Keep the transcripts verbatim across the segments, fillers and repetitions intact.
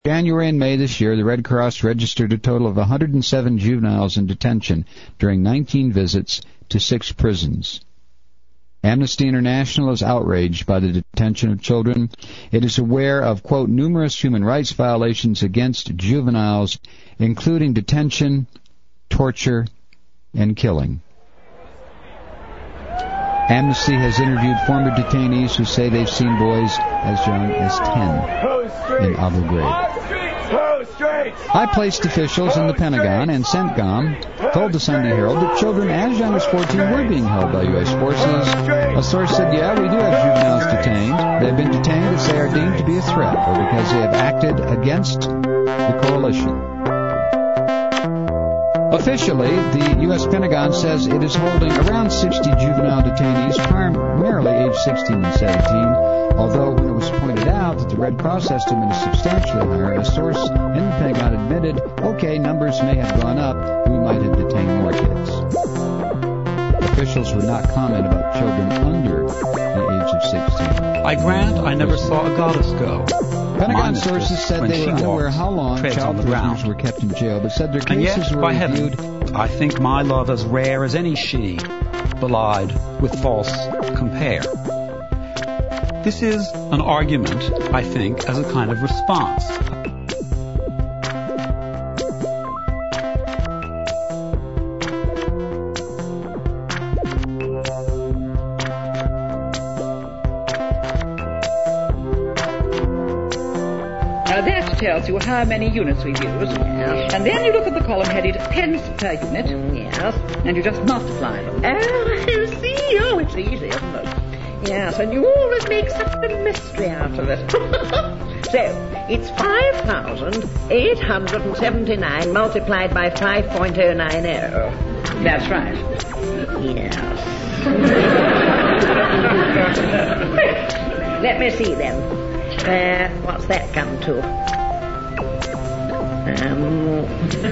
January and May this year, the Red Cross registered a total of one hundred seven juveniles in detention during nineteen visits to six prisons. Amnesty International is outraged by the detention of children. It is aware of, quote, numerous human rights violations against juveniles, including detention, torture, and killing. Amnesty has interviewed former detainees who say they've seen boys as young as ten in Abu Ghraib. High-placed officials in the Pentagon and CENTCOM told the Sunday Herald that children as young as fourteen were being held by U S forces. A source said, yeah, we do have juveniles detained. They've been detained as they are deemed to be a threat or because they have acted against the coalition. Officially, the U S Pentagon says it is holding around sixty juvenile detainees, primarily aged sixteen and seventeen, although when it was pointed out that the Red Cross estimate is substantially higher, a source in the Pentagon admitted, okay, numbers may have gone up, we might have detained more kids. Officials would not comment about children under the age of sixteen. I grant I never saw a goddess go. Pentagon sources said they were unaware how long child prisoners were kept in jail, but said their cases and yet, were by reviewed. Heaven, I think my love as rare as any she, belied with false compare. This is an argument, I think, as a kind of response. Tells you how many units we've used. Yes. And then you look at the column headed pence per unit. Yes. And you just multiply them. Oh, I see. Oh, it's easy, isn't it? Yes, and you always make such a mystery out of it. So, it's five thousand eight hundred seventy-nine multiplied by five point oh nine oh. That's right. Yes. Let me see then. Uh, what's that come to? Um,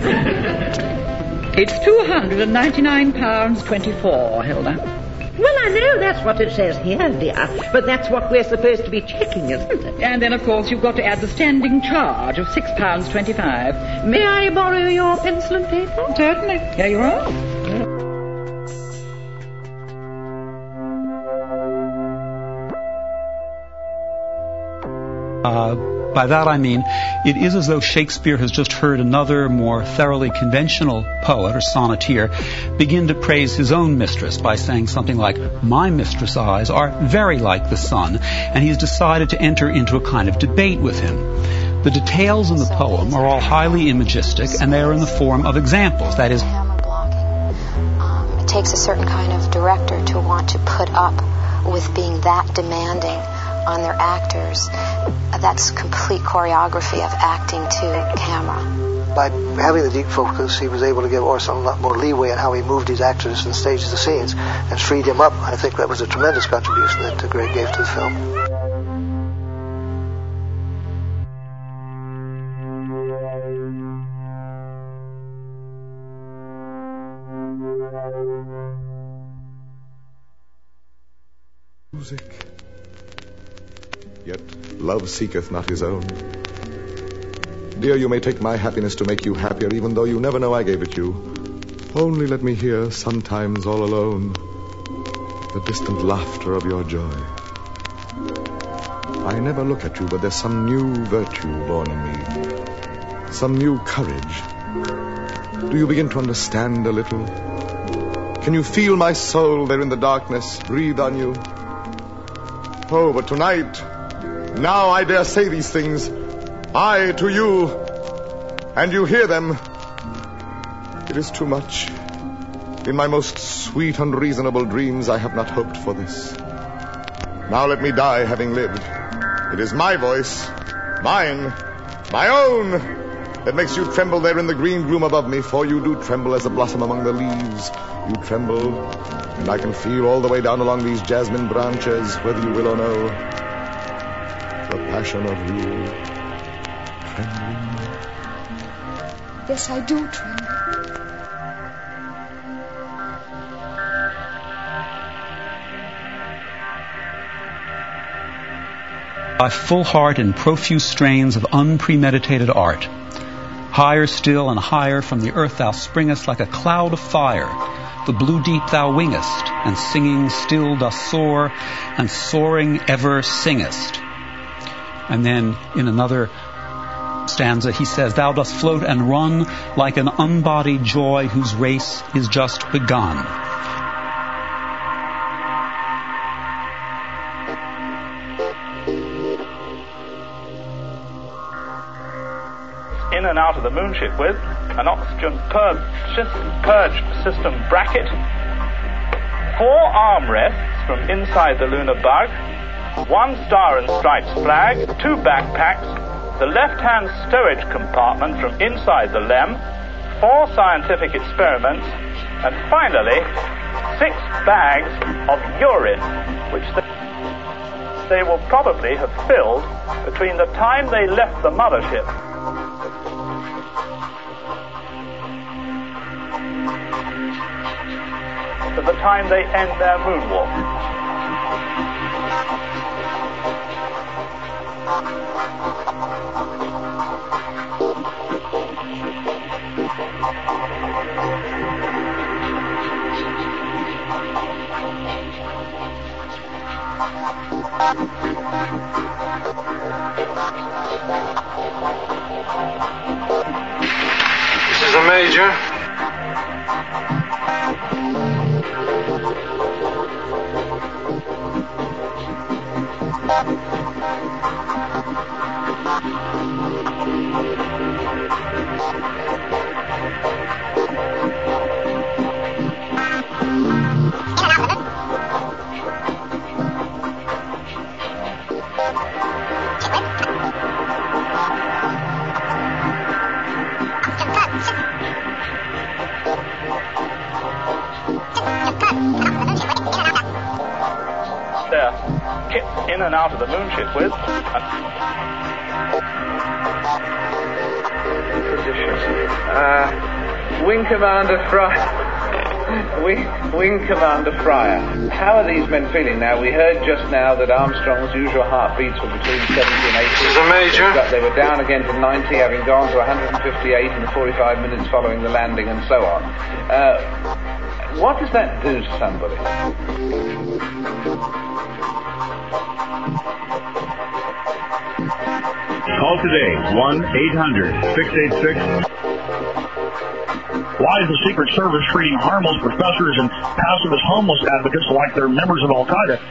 it's two hundred ninety-nine pounds twenty-four, Hilda. Well, I know that's what it says here, dear, but that's what we're supposed to be checking, isn't it? And then, of course, you've got to add the standing charge of six pounds twenty-five. May I borrow your pencil and paper? Certainly. Here you are. Uh, by that I mean, it is as though Shakespeare has just heard another, more thoroughly conventional poet or sonneteer begin to praise his own mistress by saying something like, my mistress' eyes are very like the sun, and he's decided to enter into a kind of debate with him. The details in the poem are all highly imagistic, and they are in the form of examples, that is... Camera blocking. Um, it takes a certain kind of director to want to put up with being that demanding on their actors. That's complete choreography of acting to camera. By having the deep focus, he was able to give Orson a lot more leeway in how he moved his actors and staged the scenes and freed him up. I think that was a tremendous contribution that Greg gave to the film. Music. Yet love seeketh not his own. Dear, you may take my happiness to make you happier, even though you never know I gave it you. Only let me hear, sometimes all alone, the distant laughter of your joy. I never look at you, but there's some new virtue born in me, some new courage. Do you begin to understand a little? Can you feel my soul there in the darkness breathe on you? Oh, but tonight, now I dare say these things, I to you, and you hear them. It is too much. In my most sweet and reasonable dreams, I have not hoped for this. Now let me die having lived. It is my voice, mine, my own, that makes you tremble there in the green gloom above me, for you do tremble as a blossom among the leaves. You tremble, and I can feel all the way down along these jasmine branches, whether you will or no, the passion of you trembling. Yes, I do tremble. by full heart and profuse strains of unpremeditated art. Higher still and higher from the earth thou springest like a cloud of fire. The blue deep thou wingest, and singing still dost soar, and soaring ever singest. And then in another stanza he says, thou dost float and run like an unbodied joy whose race is just begun. In and out of the moonship with an oxygen purge, purge system bracket, four armrests from inside the lunar bug, one star and stripes flag, two backpacks, the left-hand stowage compartment from inside the lem, four scientific experiments, and finally six bags of urine, which they, they will probably have filled between the time they left the mothership to the time they end their moonwalk. This is the Major. Their kits in and out of the moonship with. Uh, Wing Commander Fryer. Wing, Wing Commander Fryer. How are these men feeling now? We heard just now that Armstrong's usual heartbeats were between seventy and eighty. This is the Major. But they were down again to ninety, having gone to one hundred fifty-eight in the forty-five minutes following the landing and so on. Uh, what does that do to somebody? Call today, one eight hundred six eight six. Why is the Secret Service treating harmless professors and pacifist homeless advocates like they're members of Al-Qaeda?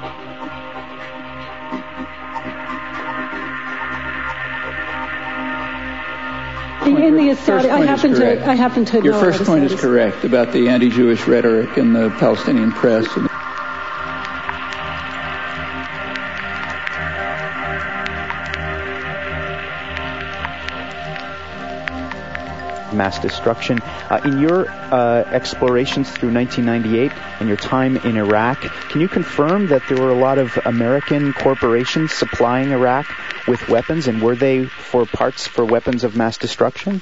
In the Assad, I happen to, I happen to know. Your first point is correct about the anti-Jewish rhetoric in the Palestinian press. Mass destruction. Uh, in your uh, explorations through nineteen ninety-eight and your time in Iraq, can you confirm that there were a lot of American corporations supplying Iraq with weapons, and were they for parts for weapons of mass destruction?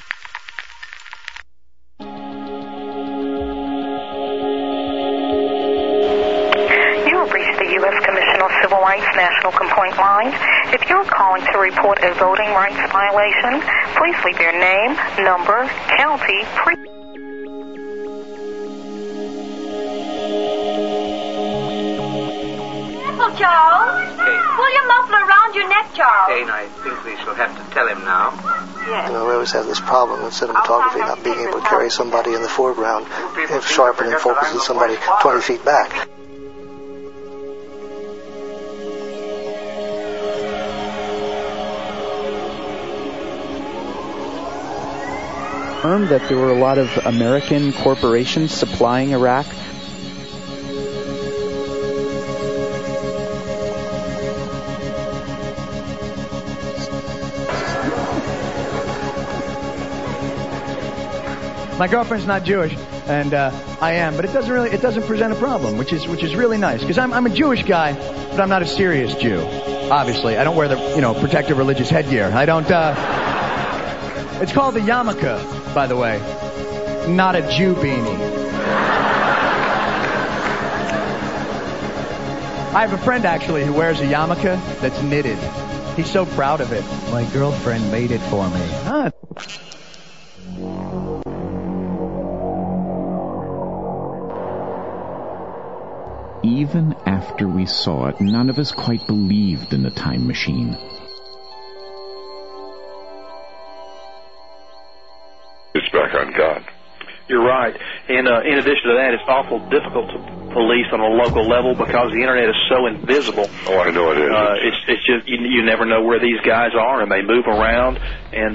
U S Commission on Civil Rights National Complaint Line. If you're calling to report a voting rights violation, please leave your name, number, county, pre- Careful, Charles. Okay. Pull your muffler around your neck, Charles. Jane, I think we shall have to tell him now. Yes. You know, we always have this problem in cinematography not being able to carry somebody in the foreground if sharpening focuses somebody twenty feet back. That there were a lot of American corporations supplying Iraq. My girlfriend's not Jewish, and uh, I am, but it doesn't really it doesn't present a problem, which is which is really nice because I'm I'm a Jewish guy, but I'm not a serious Jew. Obviously, I don't wear the you know protective religious headgear. I don't. Uh, it's called the yarmulke, by the way, not a Jew beanie. I have a friend actually who wears a yarmulke that's knitted. He's so proud of it. My girlfriend made it for me. Huh? Even after we saw it, none of us quite believed in the time machine. It's back on God. You're right. And uh, in addition to that, it's awful difficult to police on a local level because the internet is so invisible. Oh, I know it is. Uh, it's it's just you, you never know where these guys are, and they move around. And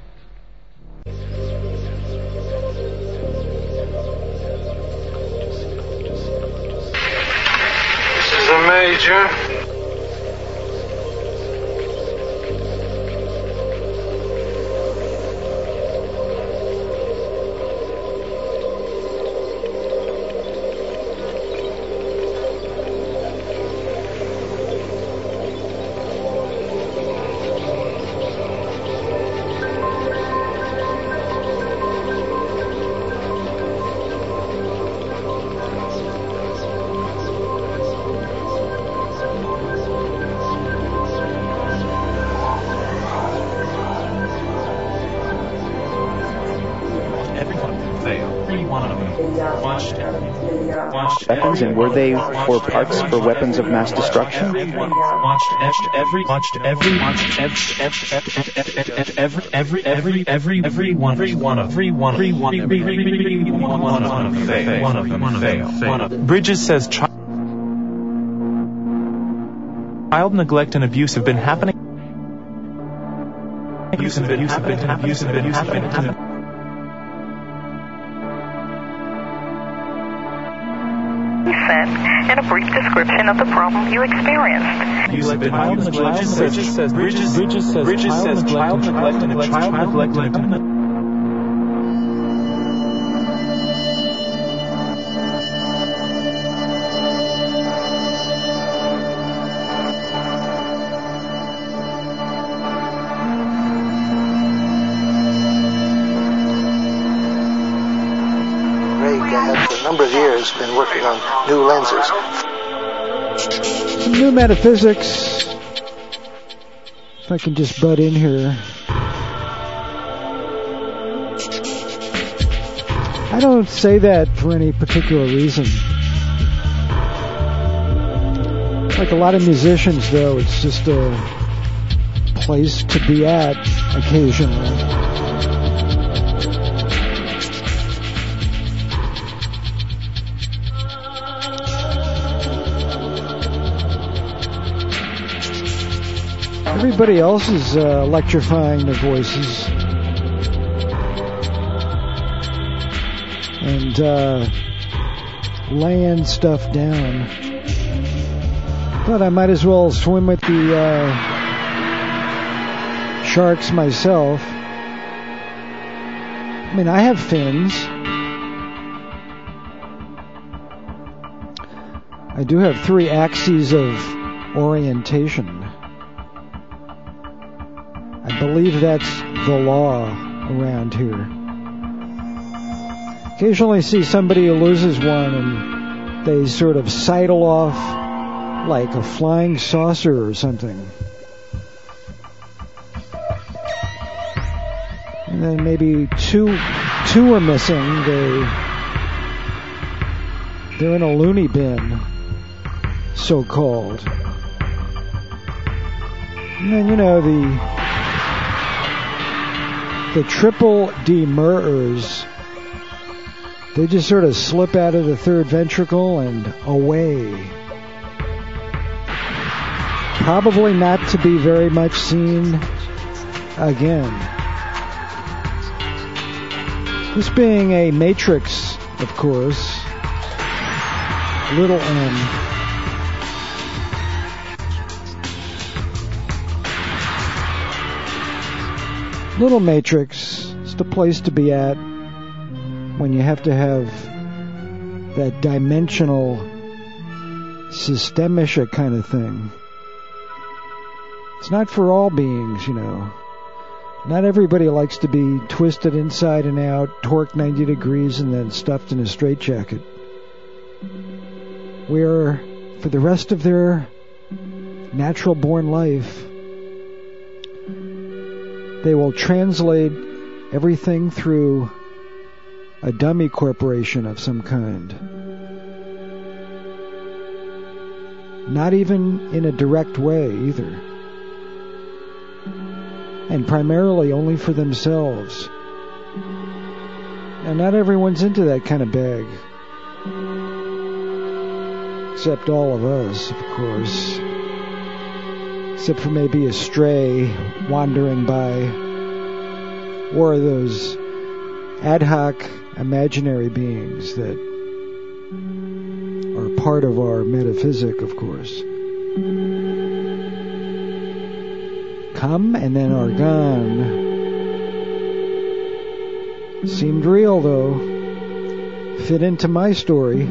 this is the Major. Weapons, and were they for parts for weapons of mass destruction? Watched every, watched every, watched every, every, every, every, every one, every one of, every one, every one, every one of them fail, one of them fail. One of Bridges says child neglect and abuse have been happening. Abuse and abuse have been happening. Abuse and abuse have been happening. And a brief description of the problem you experienced. You like child neglect. Bridges says Bridges Bridges says Bridges says child neglect and child neglect. Number of years been working on new lenses. Some new metaphysics. If I can just butt in here. I don't say that for any particular reason. Like a lot of musicians, though, it's just a place to be at occasionally. Everybody else is uh, electrifying their voices and uh, laying stuff down. But I might as well swim with the uh, sharks myself. I mean, I have fins. I do have three axes of orientation. I believe that's the law around here. Occasionally I see somebody who loses one and they sort of sidle off like a flying saucer or something. And then maybe two two are missing. They they're in a loony bin, so called. And then, you know, the The triple demurrers, they just sort of slip out of the third ventricle and away. Probably not to be very much seen again. This being a matrix, of course, little m. Little matrix, it's the place to be at when you have to have that dimensional systemische kind of thing. It's not for all beings, you know. Not everybody likes to be twisted inside and out, torqued ninety degrees, and then stuffed in a straitjacket. Where, for the rest of their natural-born life, They will translate everything through a dummy corporation of some kind. Not even in a direct way either. And primarily only for themselves. And not everyone's into that kind of bag. Except all of us, of course. Except for maybe a stray wandering by. Or those ad hoc imaginary beings that are part of our metaphysic, of course. Come and then are gone. Seemed real, though. Fit into my story.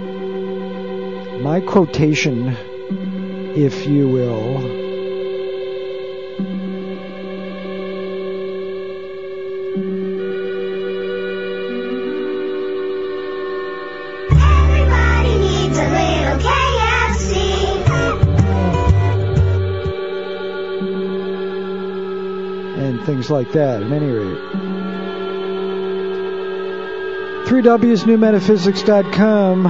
My quotation, if you will. Everybody needs a little K F C. And things like that, at any rate. three W's new metaphysics dot com.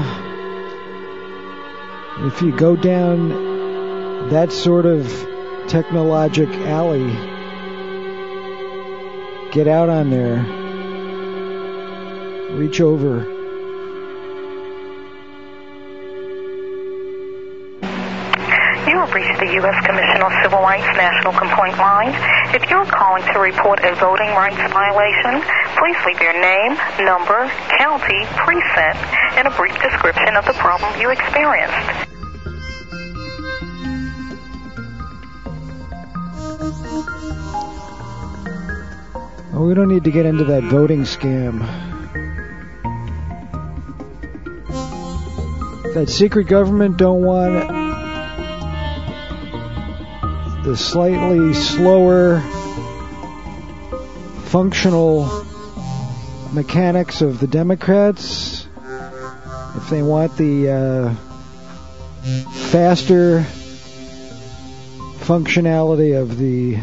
If you go down that sort of technologic alley, get out on there, reach over. You have reached the U S Commission on Civil Rights National Complaint Line. If you're calling to report a voting rights violation, please leave your name, number, county, precinct, and a brief description of the problem you experienced. Oh, we don't need to get into that voting scam. That secret government don't want the slightly slower functional mechanics of the Democrats. If they want the uh, faster functionality of the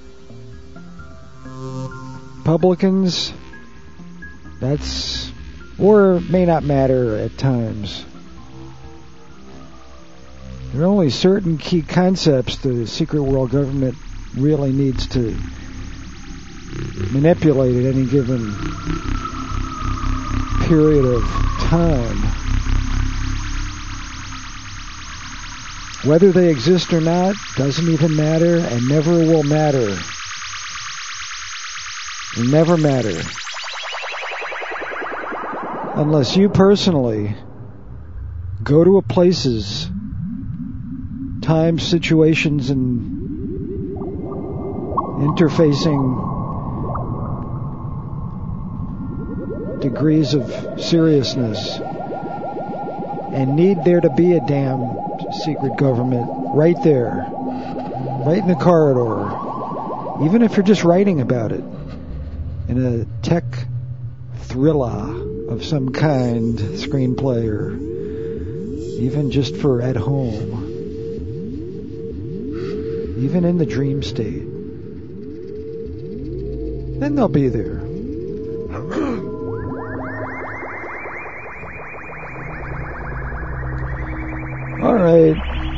Republicans, that's, or may not matter at times. There are only certain key concepts the secret world government really needs to manipulate at any given period of time. Whether they exist or not doesn't even matter and never will matter. Will never matter. Unless you personally go to a places, times, situations, and interfacing degrees of seriousness and need there to be a damn secret government right there, right in the corridor, even if you're just writing about it in a tech thriller of some kind, screenplay, or even just for at home, even in the dream state, then they'll be there. All right.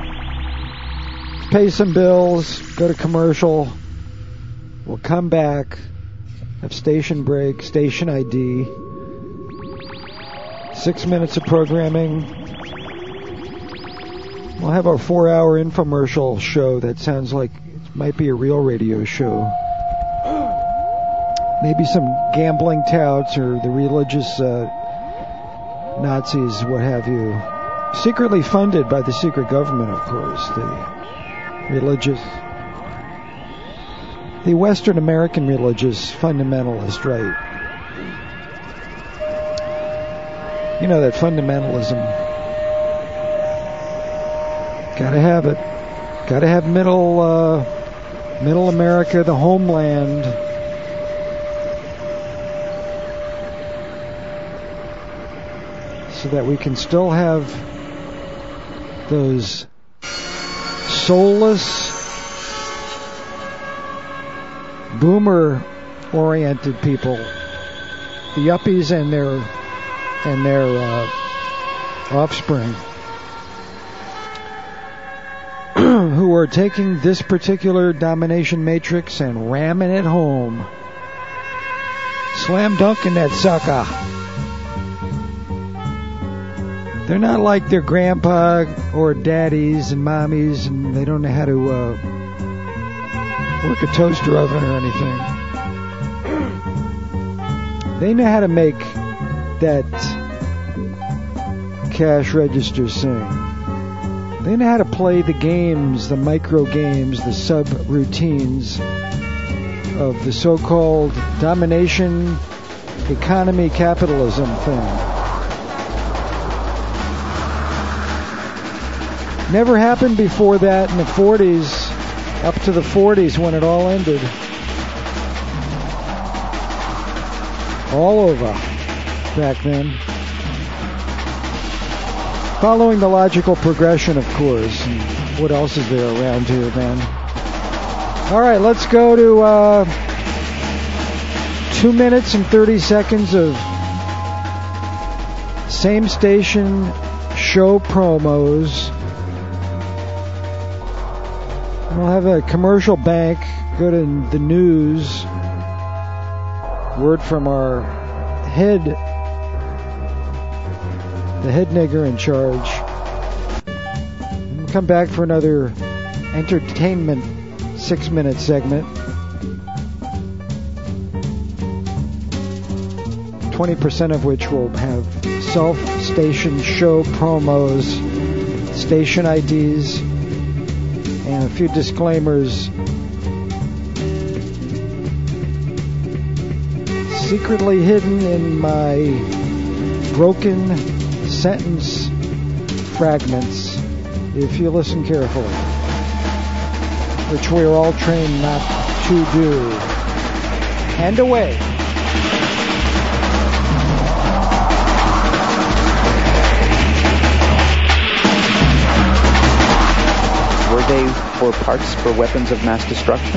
Pay some bills, go to commercial. We'll come back, have station break, station I D, six minutes of programming. We'll have our four-hour infomercial show that sounds like it might be a real radio show. Maybe some gambling touts or the religious uh, Nazis, what have you. Secretly funded by the secret government, of course. The religious, the Western American religious fundamentalist, right? You know that fundamentalism. Gotta have it. Gotta have middle, uh, middle America, the homeland. So that we can still have those soulless, boomer-oriented people, the yuppies and their and their uh, offspring, who are taking this particular domination matrix and ramming it home. Slam dunking that sucker. They're not like their grandpa or daddies and mommies, and they don't know how to uh, work a toaster oven or anything. They know how to make that cash register sing. They know how to play the games, the micro games, the sub-routines of the so-called domination economy capitalism thing. Never happened before that in the forties, up to the forties when it all ended. All over back then. Following the logical progression, of course. And what else is there around here, man? All right, let's go to uh, two minutes and thirty seconds of same station show promos. We'll have a commercial bank. Go to the news. Word from our head, the head nigger in charge. And we'll come back for another entertainment six-minute segment. twenty percent of which will have self-station show promos, station I Ds, and a few disclaimers. Secretly hidden in my broken sentence fragments, if you listen carefully, which we are all trained not to do. And away. Were they for parts for weapons of mass destruction?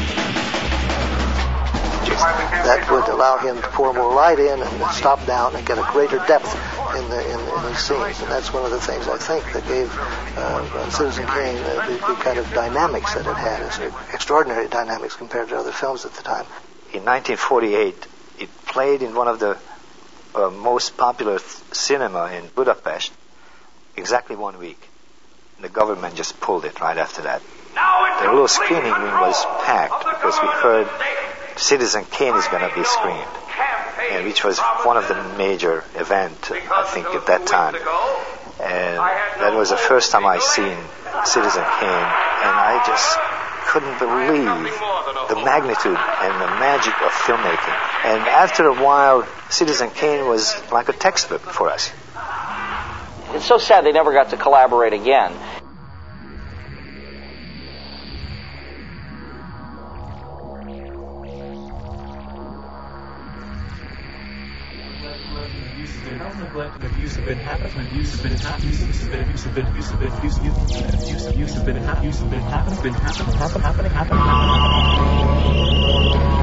That would allow him to pour more light in and stop down and get a greater depth in the in, in these scenes. And that's one of the things I think that gave uh, Citizen Kane uh, the, the kind of dynamics that it had. It's extraordinary dynamics compared to other films at the time. In nineteen forty-eight, it played in one of the uh, most popular th- cinema in Budapest exactly one week. The government just pulled it right after that. The little screening room was packed because we heard Citizen Kane is going to be screened, and which was one of the major events, I think, at that time. And that was the first time I seen Citizen Kane, and I just couldn't believe the magnitude and the magic of filmmaking. And after a while, Citizen Kane was like a textbook for us. It's so sad they never got to collaborate again. Neglect and abuse have been happening. Abuse have been happening. Abuse have been abuse have been abuse have been abuse abuse abuse abuse have been happening. Abuse have been happening. Been happening. Happening. Happening. Happening.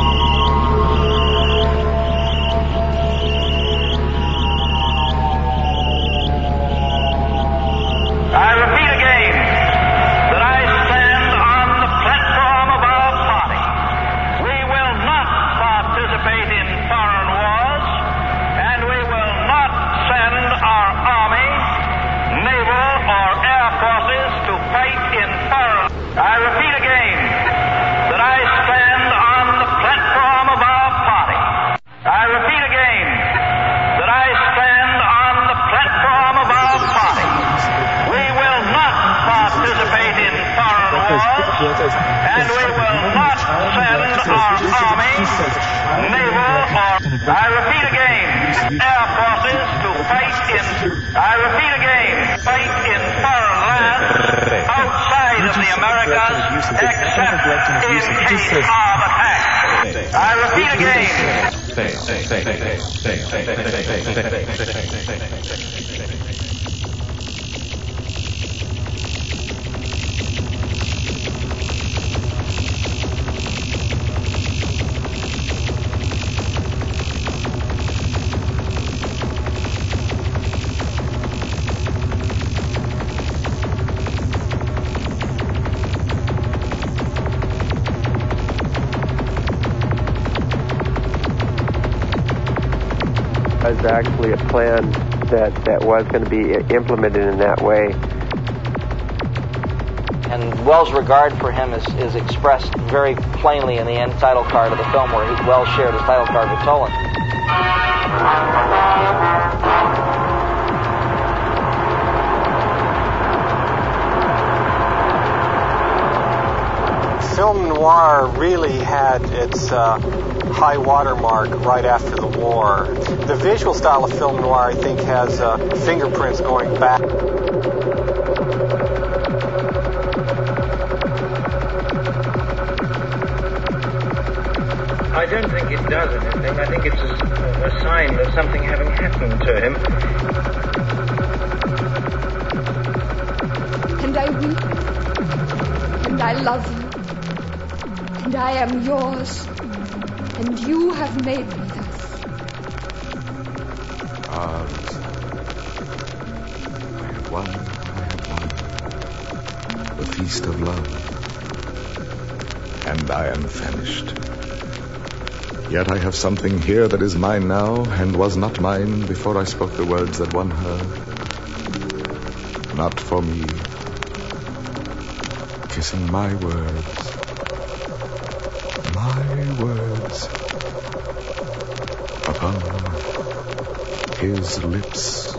I repeat again that I stand on the platform of our party. We will not participate in foreign wars, and we will not send our army, naval, or air forces to fight in foreign. I repeat again that I stand on the platform of our party. I repeat again that I stand on the platform of our party. We will not participate in foreign wars, and we will not send our army, naval, or, I repeat again, air forces to fight in, I repeat again, fight in foreign lands outside of the Americas, except in case of attack. I repeat again. was actually a plan that, that was going to be implemented in that way. And Wells' regard for him is, is expressed very plainly in the end title card of the film, where he, Wells shared his title card with Toland. Film noir really had its uh, high watermark right after the war. The visual style of film noir, I think, has uh, fingerprints going back. I don't think it does anything. I think it's a, a sign of something having happened to him. And I weep. And I love you. And I am yours. And you have made me thus. Ah, Lisa. I have won. I have won. The feast of love. And I am famished. Yet I have something here that is mine now, and was not mine before I spoke the words that won her. Not for me. Kissing my words. My words. Upon his lips.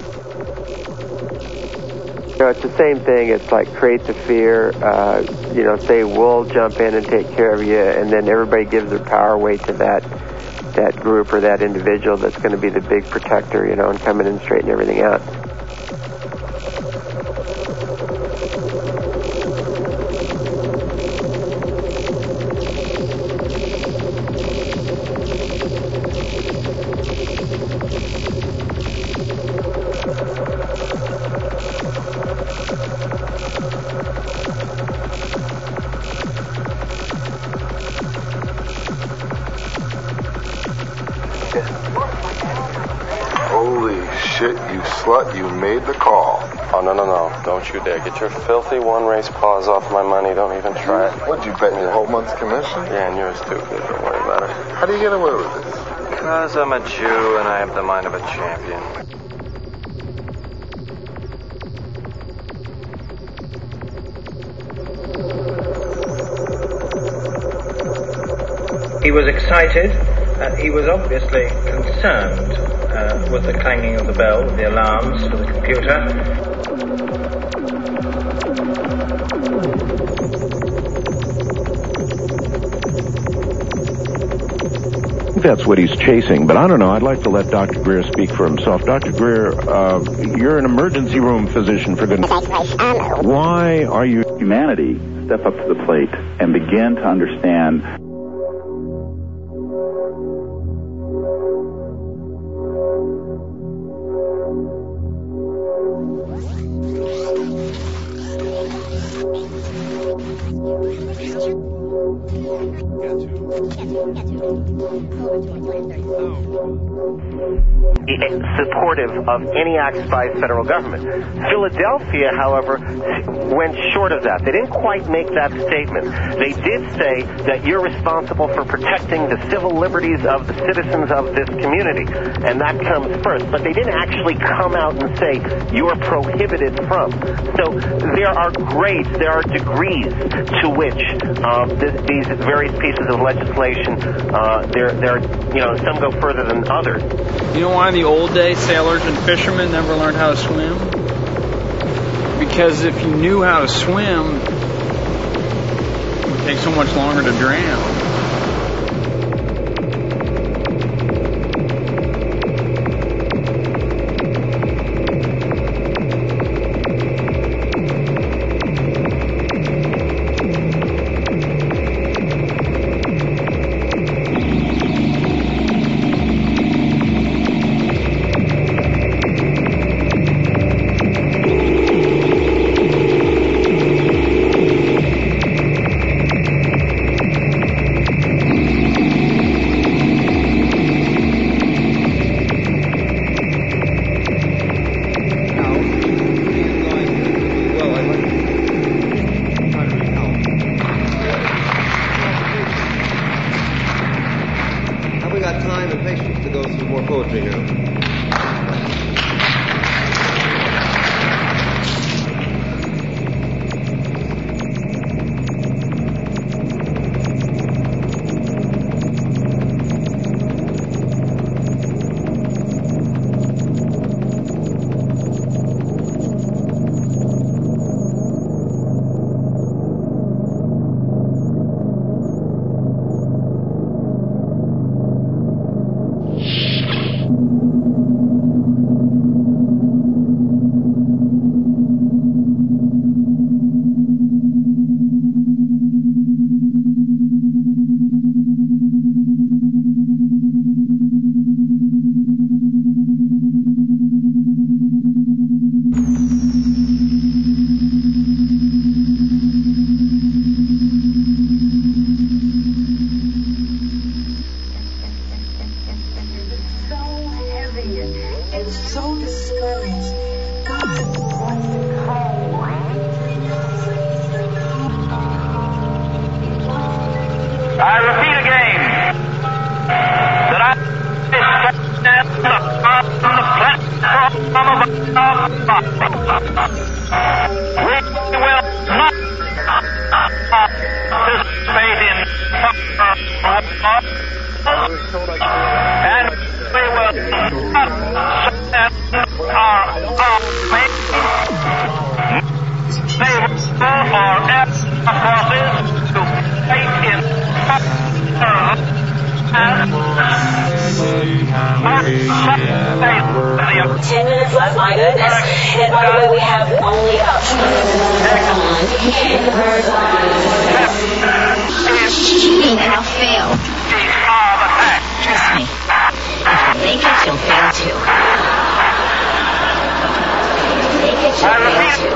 You know, it's the same thing. It's like create the fear. Uh, you know, say we'll jump in and take care of you, and then everybody gives their power away to that that group or that individual that's going to be the big protector, you know, and come in and straighten everything out. Slut, you made the call. Oh, no, no, no. Don't you dare. Get your filthy one-race paws off my money. Don't even try it. What'd you bet me a whole month's commission? Yeah, and yours too, kid. Don't worry about it. How do you get away with this? Because I'm a Jew and I have the mind of a champion. He was excited, and he was obviously concerned uh, with the clanging of the bell, the alarms for the computer. That's what he's chasing, but I don't know. I'd like to let Doctor Greer speak for himself. Doctor Greer, uh, you're an emergency room physician, for goodness sake. Why are you... Humanity step up to the plate and begin to understand supportive of any acts by federal government. Philadelphia, however, went short of that. They didn't quite make that statement. They did say that you're responsible for protecting the civil liberties of the citizens of this community, and that comes first. But they didn't actually come out and say you're prohibited from. So there are grades, there are degrees to which uh, th- these various pieces of legislation, uh, they're, they're, you know, some go further than others. You know why in the old days sailors and fishermen never learned how to swim? Because if you knew how to swim, it would take so much longer to drown. got time and patience to go through more poetry now. I repeat again that I stand on the platform of our party. We will not participate in foreign wars, and we will not send our army, naval or air forces to fight in Ten minutes left, my goodness. And by the way, we have only about two minutes Cheating, and I'll fail. Trust me. If you make it, you'll fail too. If you make it, you'll fail too.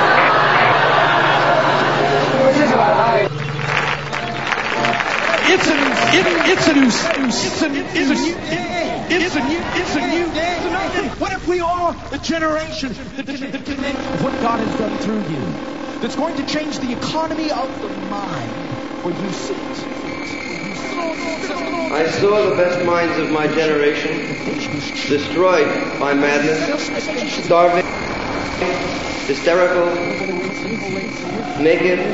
It's a new, it, it's a new, it's a, it's a new, it's a new, it's a new, it's a new day. What if we are the generation that can, that can make what God has done through you? That's going to change the economy of the mind where you sit. I saw the best minds of my generation destroyed by madness, starving, hysterical, naked.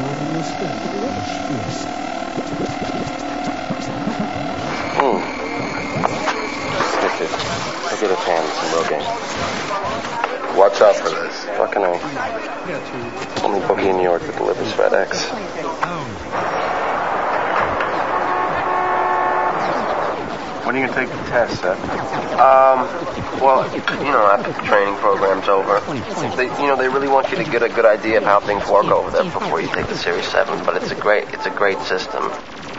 Get a chance in real game. What's up for this? Fucking A. Only bookie in New York that delivers FedEx. When are you going to take the test, Seth? Um, well, you know, after the training program's over. They, you know, they really want you to get a good idea of how things work over there before you take the Series seven, but it's a great, it's a great system.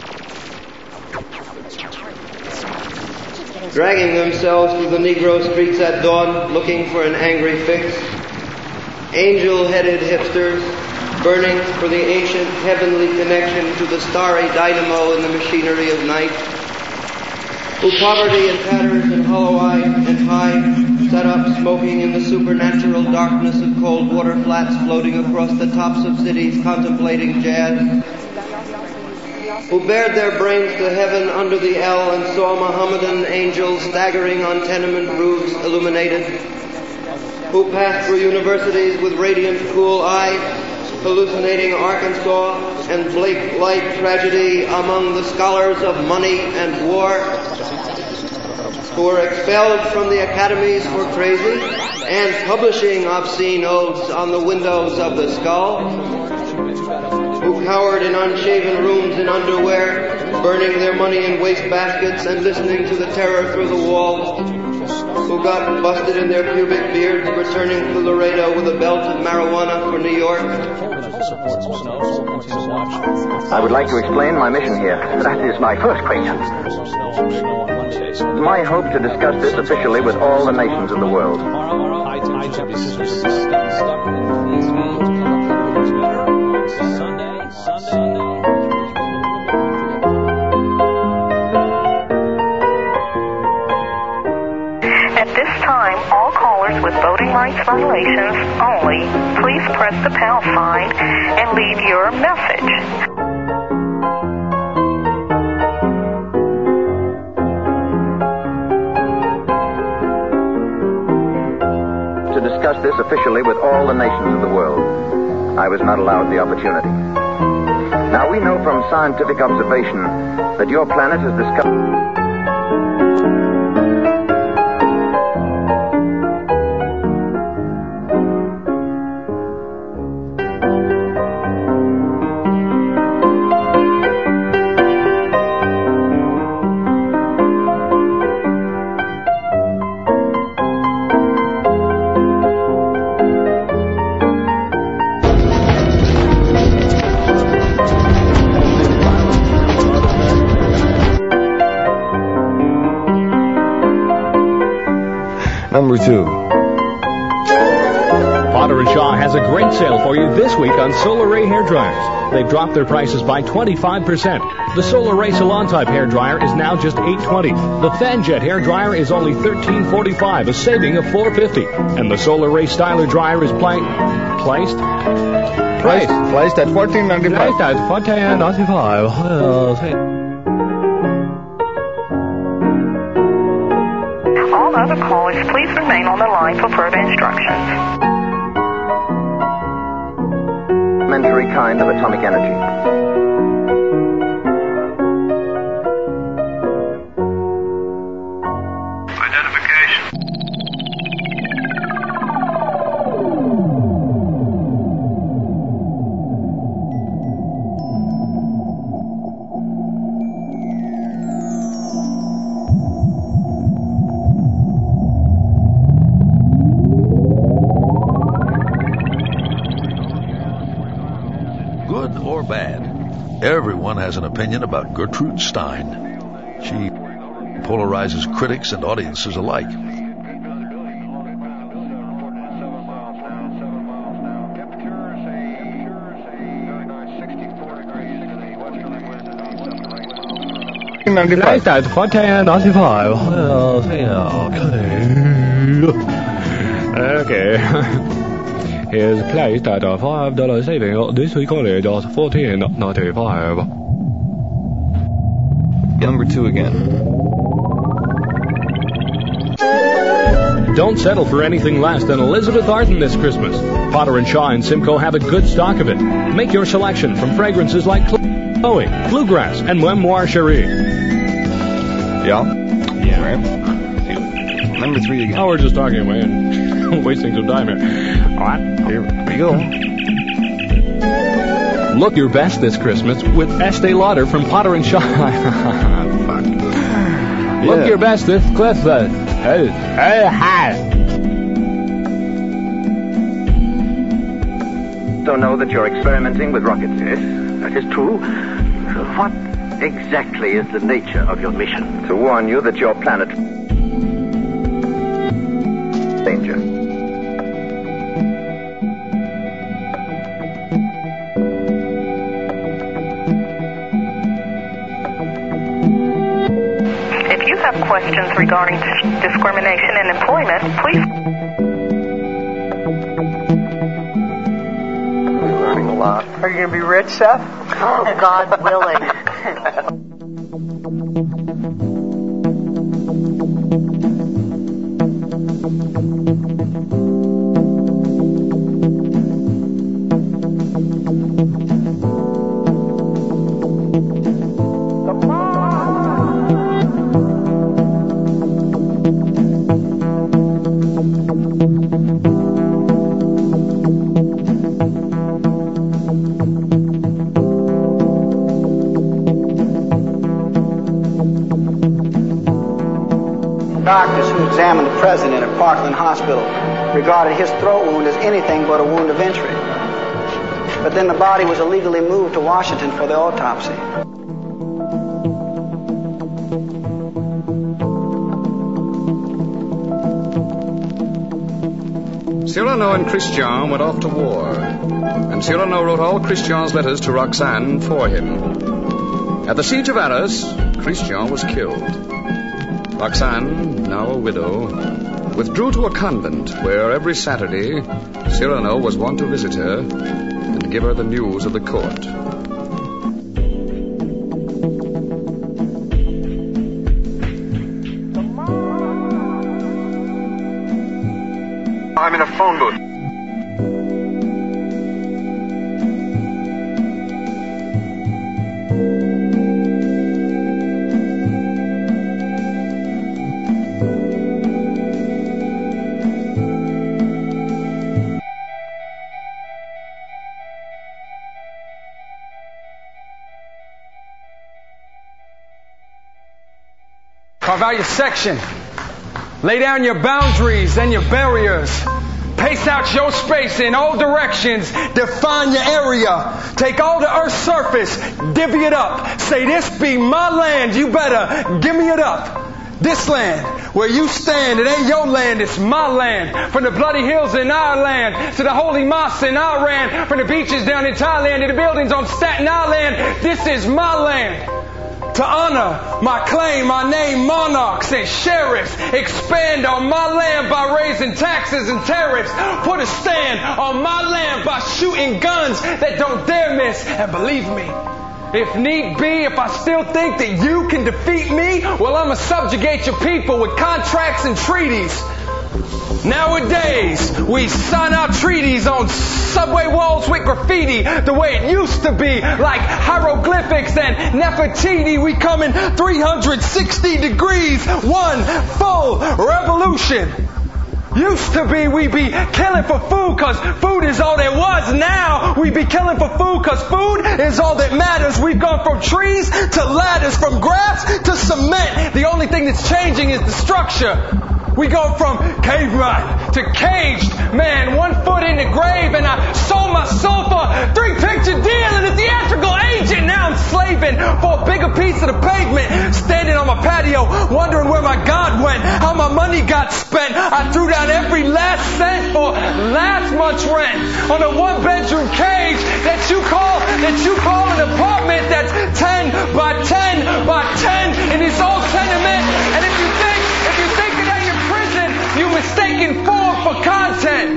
Dragging themselves through the Negro streets at dawn, looking for an angry fix. Angel-headed hipsters, burning for the ancient heavenly connection to the starry dynamo in the machinery of night. Who poverty and tatters and hollow-eyed and high sat up smoking in the supernatural darkness of cold water flats floating across the tops of cities contemplating jazz. Who bared their brains to heaven under the L and saw Mohammedan angels staggering on tenement roofs illuminated. Who passed through universities with radiant cool eyes, hallucinating Arkansas and Blake Light tragedy among the scholars of money and war. Who were expelled from the academies for crazy and publishing obscene oaths on the windows of the skull. Who cowered in unshaven rooms in underwear, burning their money in wastebaskets and listening to the terror through the walls. Who got busted in their pubic beards, returning to Laredo with a belt of marijuana for New York. I would like to explain my mission here. That is my first question. It's my hope to discuss this officially with all the nations of the world. At this time, all callers with voting rights violations only, please press the pound sign and leave your message. discuss this officially with all the nations of the world. I was not allowed the opportunity. Now, we know from scientific observation that your planet has discovered... Number two. Potter and Shaw has a great sale for you this week on Solar Ray hair dryers. They've dropped their prices by twenty-five percent. The Solar Ray Salon Type hair dryer is now just eight twenty. The Fanjet hair dryer is only thirteen forty-five, a saving of four fifty. And the Solar Ray Styler dryer is pla- placed Placed, placed at fourteen ninety-five. Placed at fourteen ninety-five. All other callers, please remain on the line for further instructions. Elementary kind of atomic energy. Good or bad, everyone has an opinion about Gertrude Stein. She polarizes critics and audiences alike. Placed at fourteen ninety-five. Okay. Is placed at a five dollar saving this week only at fourteen ninety-five. Number two again. Don't settle for anything less than Elizabeth Arden this Christmas. Potter and Shaw and Simcoe have a good stock of it. Make your selection from fragrances like Chloe, Bluegrass, and Memoir Cherie. Yeah? Yeah. Right. Number three again. Oh, we're just talking away and wasting some time here. All right, here we go. Look your best this Christmas with Estee Lauder from Potter and Shaw. Fuck. Yeah. Look your best this Christmas. Hey, hey, hi. So know that you're experimenting with rockets. Yes, that is true. What exactly is the nature of your mission? To warn you that your planet... danger. If you have questions regarding discrimination in employment, please... We're learning a lot. Are you going to be rich, Seth? Oh, God willing. Doctors who examined the president at Parkland Hospital regarded his throat wound as anything but a wound of entry. But then the body was illegally moved to Washington for the autopsy. Cyrano and Christian went off to war, and Cyrano wrote all Christian's letters to Roxane for him. At the siege of Arras, Christian was killed. Roxane, now a widow, withdrew to a convent where every Saturday Cyrano was wont to visit her and give her the news of the court. I'm I'm in a phone booth. Carve out your section. Lay down your boundaries and your barriers. Pace out your space in all directions. Define your area. Take all the earth's surface. Divvy it up. Say, this be my land. You better give me it up. This land, where you stand, it ain't your land, it's my land. From the bloody hills in our land to the holy mosques in Iran, from the beaches down in Thailand to the buildings on Staten Island, this is my land. To honor my claim, my name, monarchs and sheriffs expand on my land by raising taxes and tariffs. Put a stand on my land by shooting guns that don't dare miss. And believe me, if need be, if I still think that you can defeat me, well, I'ma subjugate your people with contracts and treaties. Nowadays, we sign our treaties on subway walls with graffiti, the way it used to be, like hieroglyphics and Nefertiti. We come in three hundred sixty degrees, one full revolution. Used to be we be killing for food cause food is all there was. Now we be killing for food cause food is all that matters. We've gone from trees to ladders, from grass to cement. The only thing that's changing is the structure. We go from caveman to caged man, one foot in the grave, and I sold my soul for a three-picture deal and a theatrical agent. Now I'm slaving for a bigger piece of the pavement, standing on my patio, wondering where my God went, how my money got spent. I threw down every last cent for last month's rent on a one-bedroom cage that you call that you call an apartment that's ten by ten by ten in this old tenement. And if you think if you think that you mistaken form for content.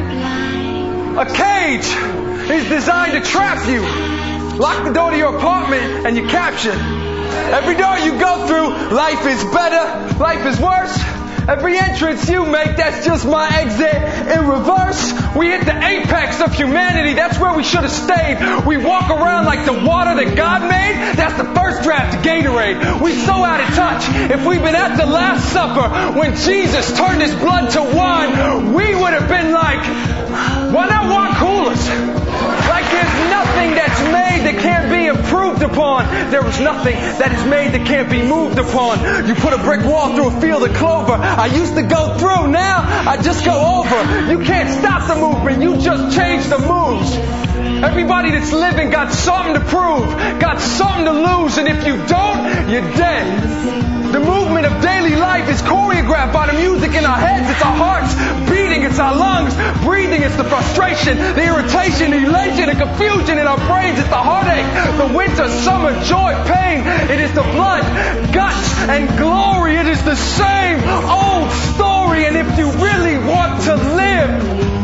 A cage is designed to trap you. Lock the door to your apartment and you're captured. Every door you go through, life is better, life is worse. Every entrance you make, that's just my exit in reverse. We hit the apex of humanity, that's where we should have stayed. We walk around like the water that God made, that's the first draft of Gatorade. We so out of touch. If we'd been at the Last Supper when Jesus turned his blood to wine, we would have been like, why not wine coolers? Like there's nothing that's made that can't be improved upon. There is nothing that is made that can't be moved upon. You put a brick wall through a field of clover. I used to go through, now I just go over. You can't stop the movement, you just change the moves. Everybody that's living got something to prove, got something to lose, and if you don't, you're dead. The movement of daily life is choreographed by the music in our heads. It's our hearts beating, it's our lungs breathing, it's the frustration, the irritation, the elation, the confusion in our brains. It's the heartache, the winter, summer, joy, pain. It is the blood, guts, and glory. It is the same old story. And if you really want to live,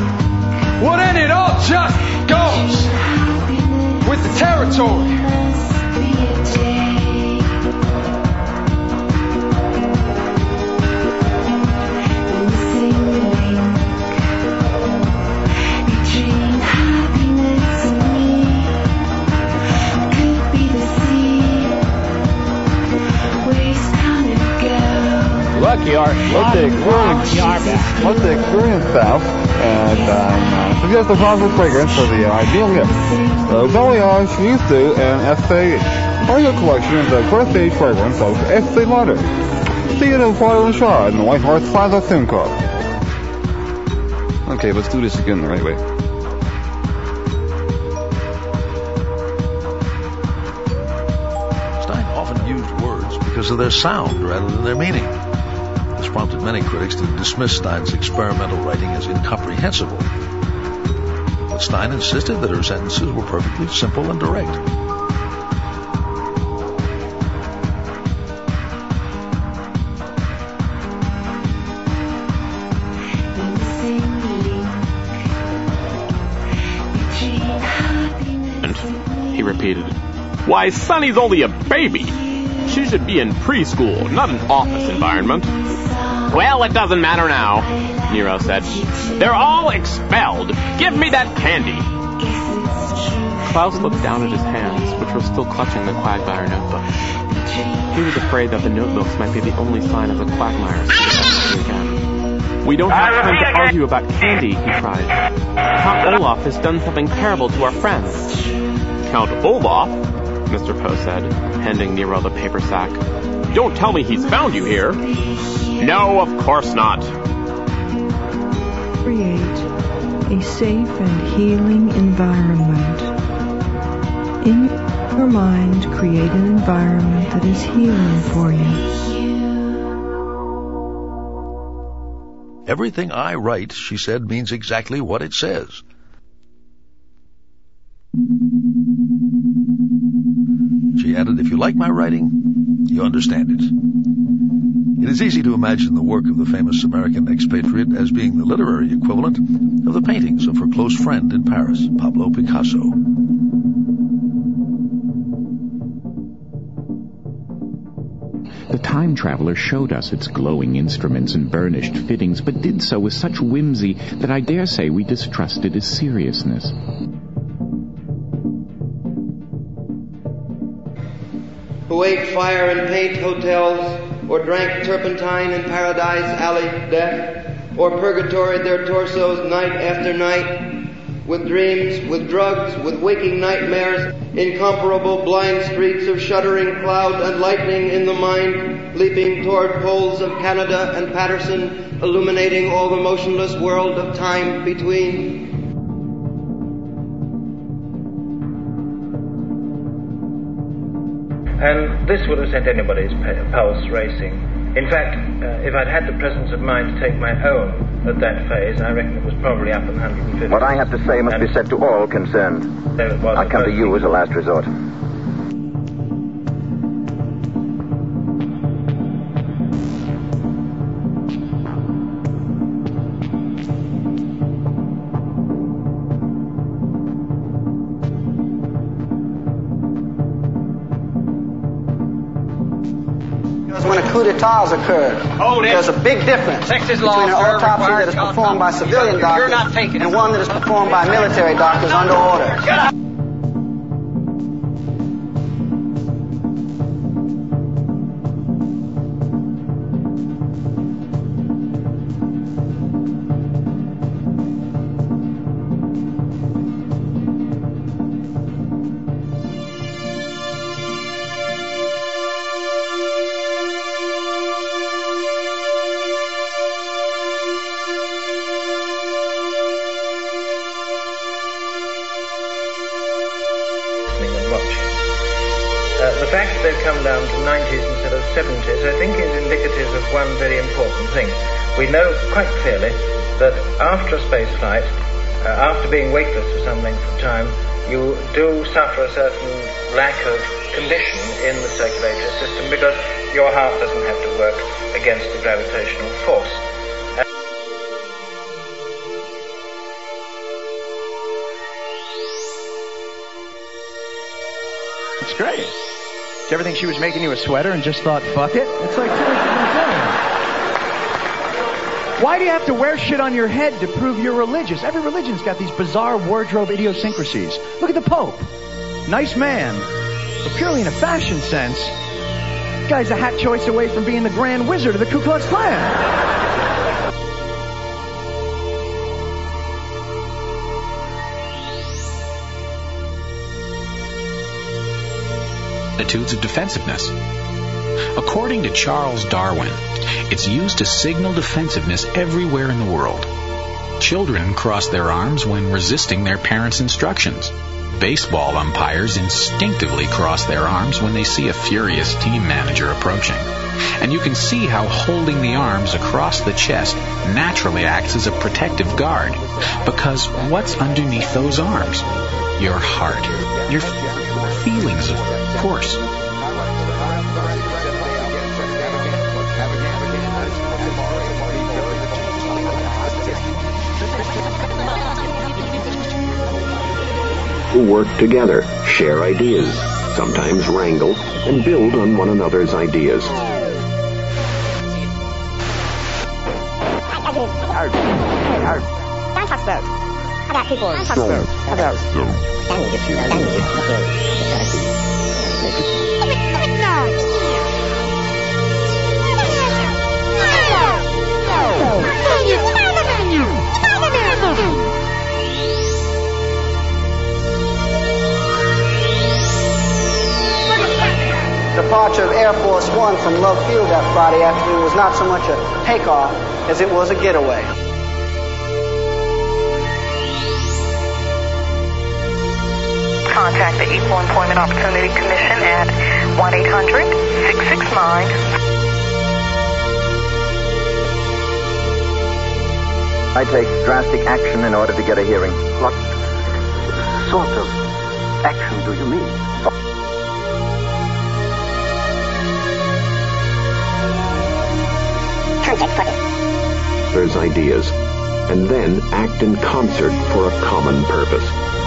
well then it all just goes with the territory. Lucky Art. What's the experience? What's the experience, South? And um, uh, suggest a positive fragrance for the uh, ideal gift. The Balayage used to and Estee Audio Collection is the first stage fragrance of Estee Lauder. See it in Florida and Shaw in the White Horse Plaza Simcoe. Okay, let's do this again the right way. Stein often used words because of their sound rather than their meaning. This prompted many critics to dismiss Stein's experimental writing as incomprehensible. But Stein insisted that her sentences were perfectly simple and direct. And he repeated, "Why, Sonny's only a baby. She should be in preschool, not an office environment." Well, it doesn't matter now, Nero said. They're all expelled. Give me that candy. Klaus looked down at his hands, which were still clutching the Quagmire notebook. He was afraid that the notebooks might be the only sign of the Quagmires again. We don't have time to argue about candy, he cried. Count Olaf has done something terrible to our friends. Count Olaf? Mister Poe said, handing Nero the paper sack. Don't tell me he's found you here. No, of course not. Create a safe and healing environment. In your mind, create an environment that is healing for you. Everything I write, she said, means exactly what it says. She added, if you like my writing, you understand it. It is easy to imagine the work of the famous American expatriate as being the literary equivalent of the paintings of her close friend in Paris, Pablo Picasso. The time traveler showed us its glowing instruments and burnished fittings, but did so with such whimsy that I dare say we distrusted his seriousness. Who ate fire and paint hotels, or drank turpentine in Paradise Alley death, or purgatoried their torsos night after night, with dreams, with drugs, with waking nightmares, incomparable blind streets of shuddering clouds and lightning in the mind, leaping toward poles of Canada and Patterson, illuminating all the motionless world of time between. And this would have sent anybody's pulse racing. In fact, uh, if I'd had the presence of mind to take my own at that phase, I reckon it was probably up in one hundred fifty. What I have to say must and be said to all concerned. I come to you as a last resort. When a coup d'etats occurred, there's a big difference between an autopsy that is performed by civilian doctors and one that is performed by military doctors under orders. The fact that they've come down to nineties instead of seventies, I think, is indicative of one very important thing. We know quite clearly that after a space flight, uh, after being weightless for some length of time, you do suffer a certain lack of condition in the circulatory system because your heart doesn't have to work against the gravitational force. It's great. Did you ever think she was making you a sweater and just thought, fuck it? It's like, why do you have to wear shit on your head to prove you're religious? Every religion's got these bizarre wardrobe idiosyncrasies. Look at the Pope. Nice man. But purely in a fashion sense, this guy's a hat choice away from being the Grand Wizard of the Ku Klux Klan. Attitudes of defensiveness. According to Charles Darwin, it's used to signal defensiveness everywhere in the world. Children cross their arms when resisting their parents' instructions. Baseball umpires instinctively cross their arms when they see a furious team manager approaching. And you can see how holding the arms across the chest naturally acts as a protective guard. Because what's underneath those arms? Your heart. Your feelings, of course. Who work together, share ideas, sometimes wrangle, and build on one another's ideas. Art. Art. Don't talk about. How about people? Don't talk about. How about. Language. Departure of Air Force One from Love Field that Friday afternoon was not so much a takeoff as it was a getaway. Contact the Equal Employment Opportunity Commission at one eight hundred six six nine. I take drastic action in order to get a hearing. What sort of action do you mean? There's ideas, and then act in concert for a common purpose.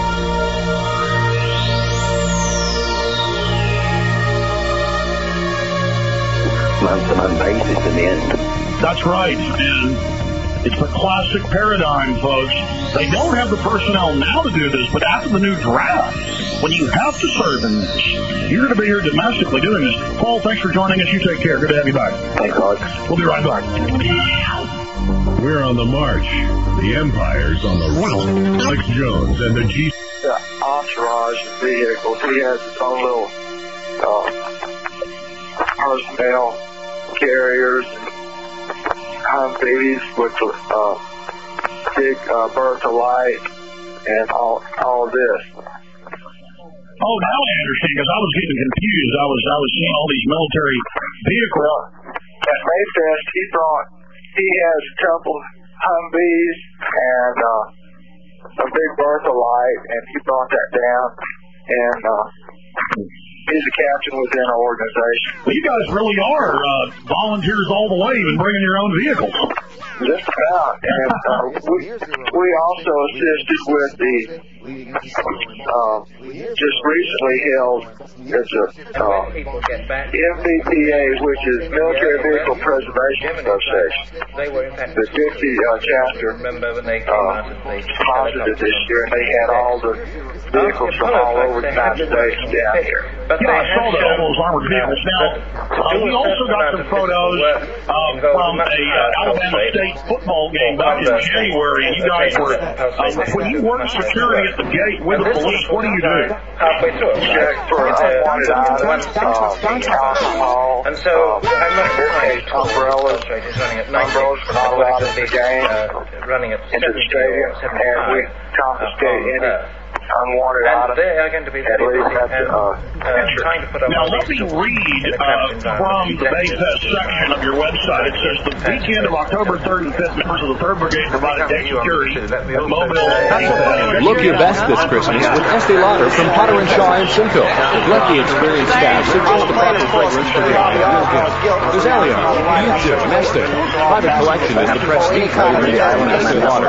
Month-to-month basis in the end. That's right, and it's a classic paradigm, folks. They don't have the personnel now to do this, but after the new draft, when you have to serve in this, you're going to be here domestically doing this. Paul, thanks for joining us. You take care. Good to have you back. Thanks, Alex. We'll be right back. We're on the march. The Empire's on the run. Alex Jones and the G... The entourage of vehicles. He has his own little uh, personnel carriers, Humvees with uh, big uh, Bertha light, and all all this. Oh, now I understand, because I was getting confused. I was I was seeing all these military vehicles. At Mayfest, he brought, he has a couple Humvees and uh, a big Bertha light, and he brought that down, and uh, he's a captain within our organization. Well, you guys really are uh, volunteers all the way, even bringing your own vehicles. Just about. And uh, we, we also assisted with the uh, just recently held it's a uh, M V P A, which is Military Vehicle Preservation Association. The Dixie uh, chapter uh, sponsored it this year, and they had all the vehicles from all over the United States down here. Yeah, I saw that, all those armored vehicles. Now, uh, we also got some photos uh, from a uh, Alabama State football game back in January. You guys were, uh, when you work security at the gate with the police, what do you do? Check for unwanted items, uh, alcohol, and so I'm not surprised. Umbrellas, umbrellas for not allowed at the game, running at into the stadium, and we confiscate any unwanted and items. they are going to be at least at the uh, uh, trying to put up now, let me read uh, from the Bayfest section of your website. It says, the weekend of October third and fifth, members of the third Brigade provided day security at Mobile. Look your best this Christmas with Estee Lauder from Potter and Shaw in Simcoe. Let the experienced staff suggest the proper fragrance for the holiday. There's Allium, Mutual, Nestor. Private Collection is the prestige flavor from Estee Lauder.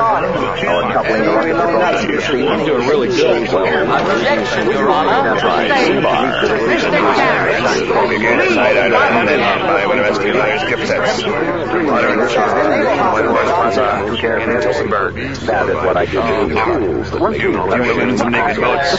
I'm doing really good. Objection, Your Honor. That's right. Mister Harris. Again, at night, I don't know by one of Estee Lauder's gift sets. Water and Who cares if it's a bird? That is what I do to the One thing, women some naked boats.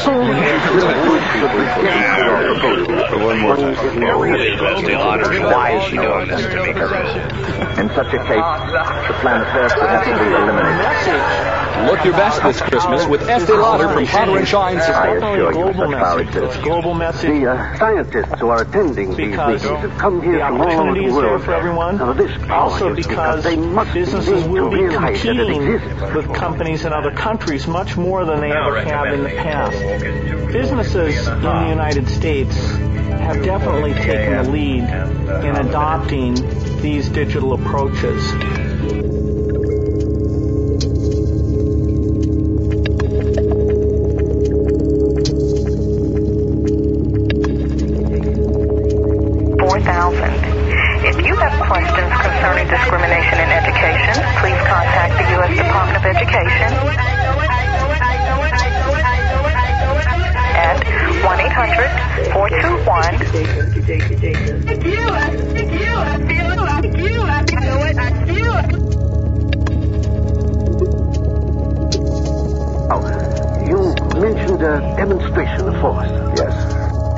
One more time. Estee Lauder. Why is she doing this to me, Carissa? In such a case, the planet Earth would have to be eliminated. Look your best this Christmas with Estee Lauder from Potter and Shaw in I assure you, global such power message. exists. It's global message. The uh, scientists who are attending these Because meetings have come here the from all over opportunity the is there world. for everyone. Now, this Also is because they must businesses begin will to be realize that it competing exists. with companies in other countries much more than they ever have in the past. Businesses in the United States have definitely taken the lead in adopting these digital approaches. four thousand. If you have questions concerning discrimination in education, please contact the U S Department of Education at one eight hundred four two one. demonstration of force. Yes.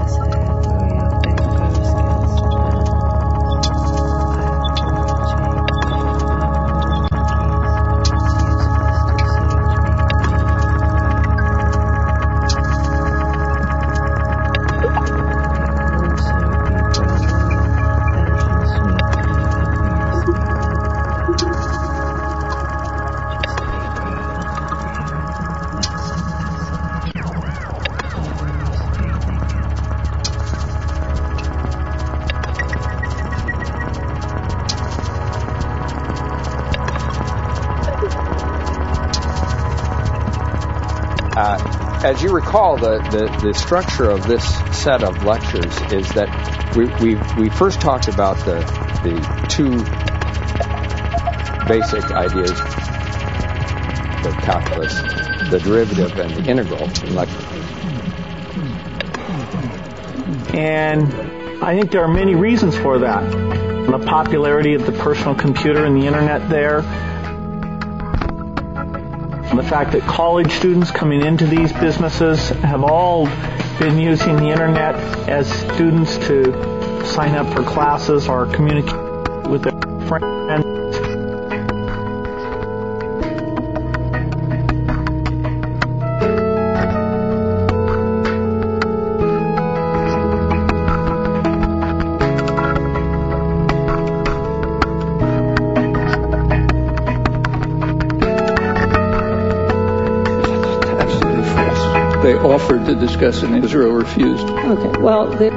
As you recall, the, the, the structure of this set of lectures is that we we, we first talked about the the two basic ideas, the calculus, the derivative, and the integral. Like, and I think there are many reasons for that. The popularity of the personal computer and the internet there. The fact that college students coming into these businesses have all been using the internet as students to sign up for classes or communicate with their friends. They offered to discuss and Israel refused. Okay, well, they...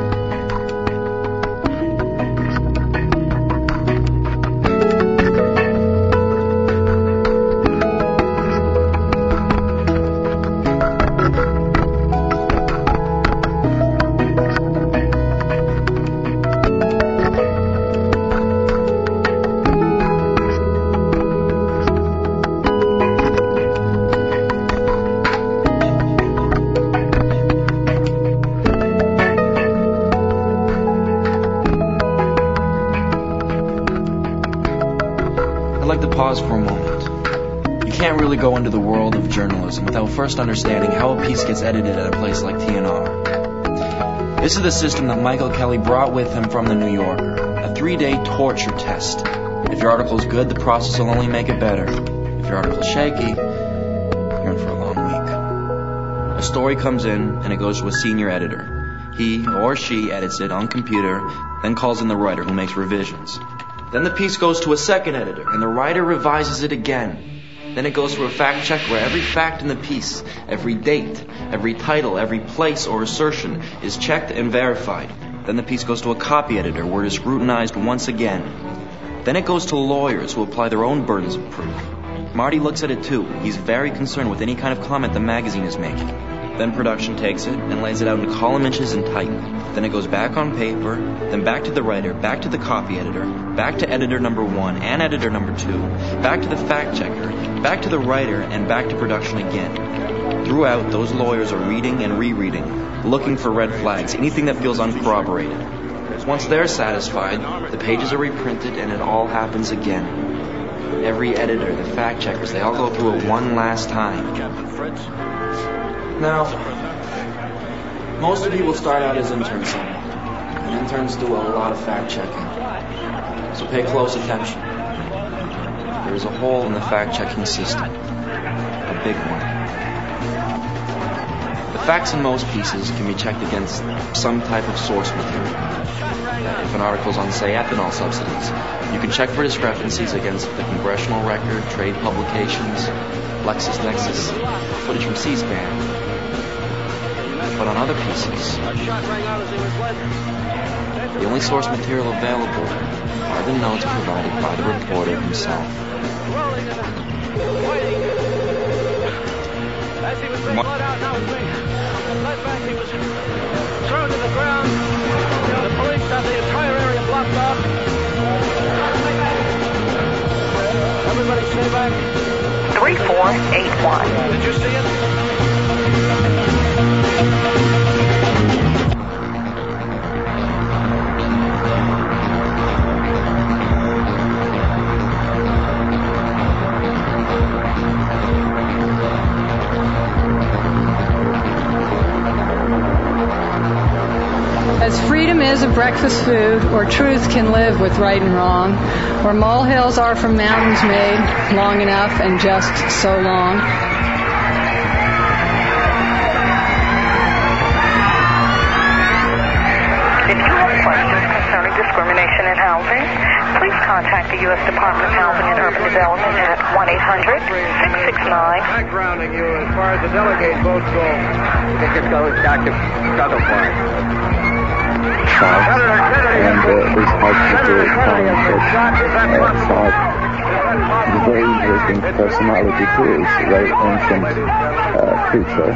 For a moment. You can't really go into the world of journalism without first understanding how a piece gets edited at a place like T N R. This is the system that Michael Kelly brought with him from the New Yorker, a three-day torture test. If your article's good, the process will only make it better. If your article's shaky, you're in for a long week. A story comes in and it goes to a senior editor. He or she edits it on computer, then calls in the writer who makes revisions. Then the piece goes to a second editor, and the writer revises it again. Then it goes to a fact check where every fact in the piece, every date, every title, every place or assertion is checked and verified. Then the piece goes to a copy editor where it is scrutinized once again. Then it goes to lawyers who apply their own burdens of proof. Marty looks at it too. He's very concerned with any kind of comment the magazine is making. Then production takes it and lays it out in column inches and type. Then it goes back on paper, then back to the writer, back to the copy editor, back to editor number one and editor number two, back to the fact checker, back to the writer, and back to production again. Throughout, those lawyers are reading and rereading, looking for red flags, anything that feels uncorroborated. Once they're satisfied, the pages are reprinted and it all happens again. Every editor, the fact checkers, they all go through it one last time. Now, most of you will start out as interns somewhere, and interns do a lot of fact-checking. So pay close attention. There is a hole in the fact-checking system, a big one. The facts in most pieces can be checked against some type of source material. If an article's on, say, ethanol subsidies, you can check for discrepancies against the congressional record, trade publications, LexisNexis, footage from C-SPAN. But on other pieces, the only source material available are the notes provided by the reporter himself. As he was being let out now swing, left back he was thrown to the ground. The police had the entire area blocked off. Everybody stay back. three four eight one. Did you see it? breakfast food, where truth can live with right and wrong, where molehills are from mountains made long enough and just so long. If you have questions concerning discrimination in housing, please contact the U S Department of Housing and Urban Development at one eight hundred, six six nine. Backgrounding you as far as the delegate votes go. I think it goes Doctor Shuttleworth. And uh, this hospital found that uh, Sark is a very interesting personality too. It's a very ancient uh, creature.